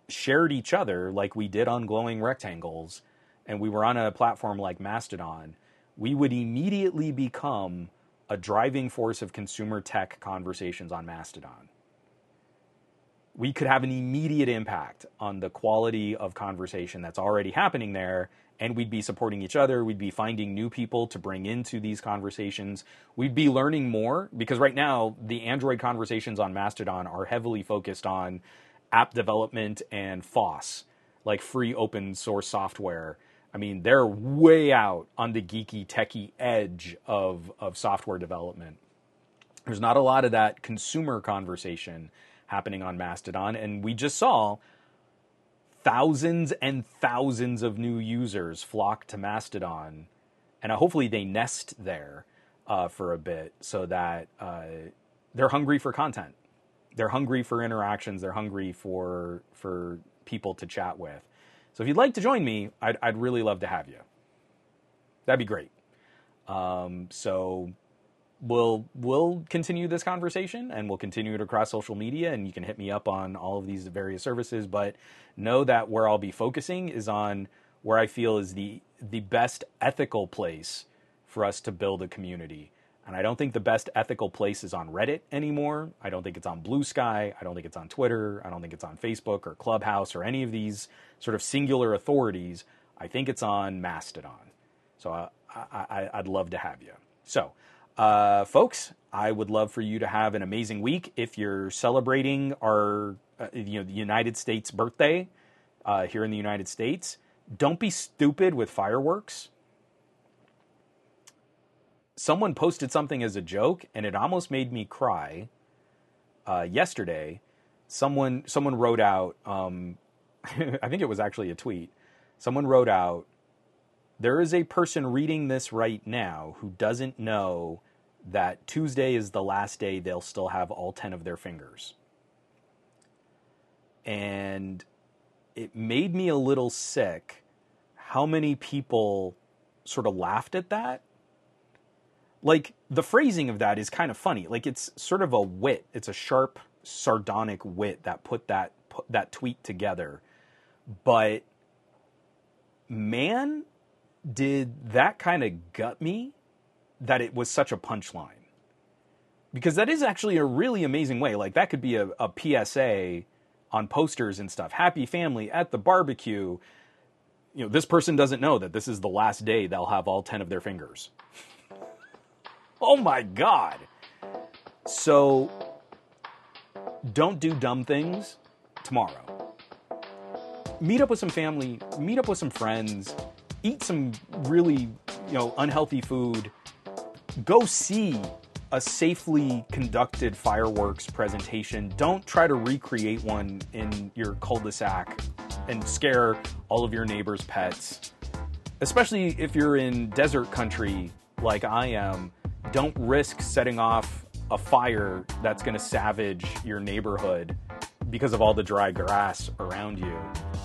shared each other like we did on Glowing Rectangles, and we were on a platform like Mastodon, we would immediately become a driving force of consumer tech conversations on Mastodon. We could have an immediate impact on the quality of conversation that's already happening there, and we'd be supporting each other. We'd be finding new people to bring into these conversations. We'd be learning more, because right now the Android conversations on Mastodon are heavily focused on app development and F O S, like free open source software. I mean, they're way out on the geeky, techie edge of, of software development. There's not a lot of that consumer conversation happening on Mastodon, and we just saw thousands and thousands of new users flock to Mastodon, and uh, hopefully they nest there uh, for a bit so that uh, they're hungry for content. They're hungry for interactions. They're hungry for for people to chat with. So if you'd like to join me, I'd, I'd really love to have you. That'd be great. Um, so we'll we'll continue this conversation, and we'll continue it across social media, and you can hit me up on all of these various services. But know that where I'll be focusing is on where I feel is the the best ethical place for us to build a community. And I don't think the best ethical place is on Reddit anymore. I don't think it's on Blue Sky. I don't think it's on Twitter. I don't think it's on Facebook or Clubhouse or any of these sort of singular authorities. I think it's on Mastodon. So uh, I, I, I'd love to have you. So, uh, folks, I would love for you to have an amazing week. If you're celebrating our, uh, you know, the United States birthday uh, here in the United States, don't be stupid with fireworks. Someone posted something as a joke, and it almost made me cry. Uh, yesterday, someone someone wrote out, um, I think it was actually a tweet. Someone wrote out, there is a person reading this right now who doesn't know that Tuesday is the last day they'll still have all ten of their fingers. And it made me a little sick how many people sort of laughed at that. Like, the phrasing of that is kind of funny. Like, it's sort of a wit. It's a sharp, sardonic wit that put that put that tweet together. But, man, did that kind of gut me that it was such a punchline. Because that is actually a really amazing way. Like, that could be a, a P S A on posters and stuff. Happy family at the barbecue. You know, this person doesn't know that this is the last day they'll have all ten of their fingers. Oh my God. So don't do dumb things tomorrow. Meet up with some family, meet up with some friends, eat some really, you know, unhealthy food. Go see a safely conducted fireworks presentation. Don't try to recreate one in your cul-de-sac and scare all of your neighbors' pets. Especially if you're in desert country like I am. Don't risk setting off a fire that's going to savage your neighborhood because of all the dry grass around you.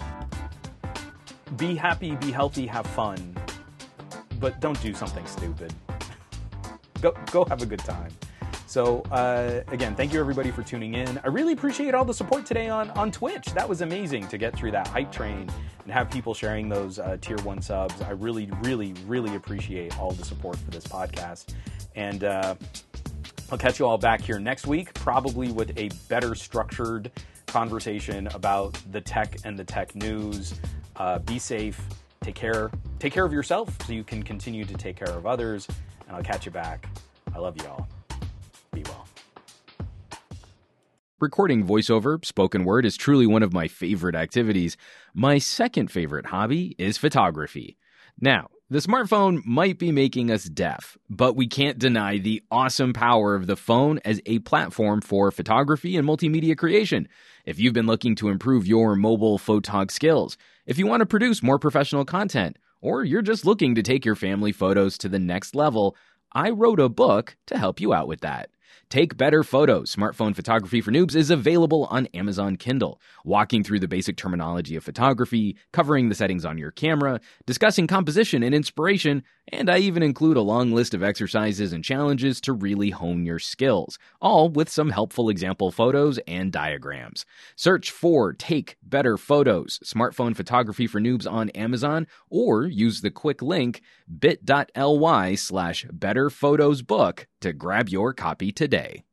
Be happy, be healthy, have fun, but don't do something stupid. Go, go have a good time. So, uh, again, thank you everybody for tuning in. I really appreciate all the support today on, on Twitch. That was amazing to get through that hype train and have people sharing those uh, tier one subs. I really, really, really appreciate all the support for this podcast. And uh, I'll catch you all back here next week, probably with a better structured conversation about the tech and the tech news. Uh, be safe. Take care. Take care of yourself so you can continue to take care of others. And I'll catch you back. I love you all. Be well. Recording voiceover, spoken word, is truly one of my favorite activities. My second favorite hobby is photography. Now, the smartphone might be making us deaf, but we can't deny the awesome power of the phone as a platform for photography and multimedia creation. If you've been looking to improve your mobile photog skills, if you want to produce more professional content, or you're just looking to take your family photos to the next level, I wrote a book to help you out with that. Take Better Photos, Smartphone Photography for Noobs, is available on Amazon Kindle, walking through the basic terminology of photography, covering the settings on your camera, discussing composition and inspiration, and I even include a long list of exercises and challenges to really hone your skills, all with some helpful example photos and diagrams. Search for Take Better Photos, Smartphone Photography for Noobs on Amazon, or use the quick link bit.ly slash betterphotosbook to grab your copy today.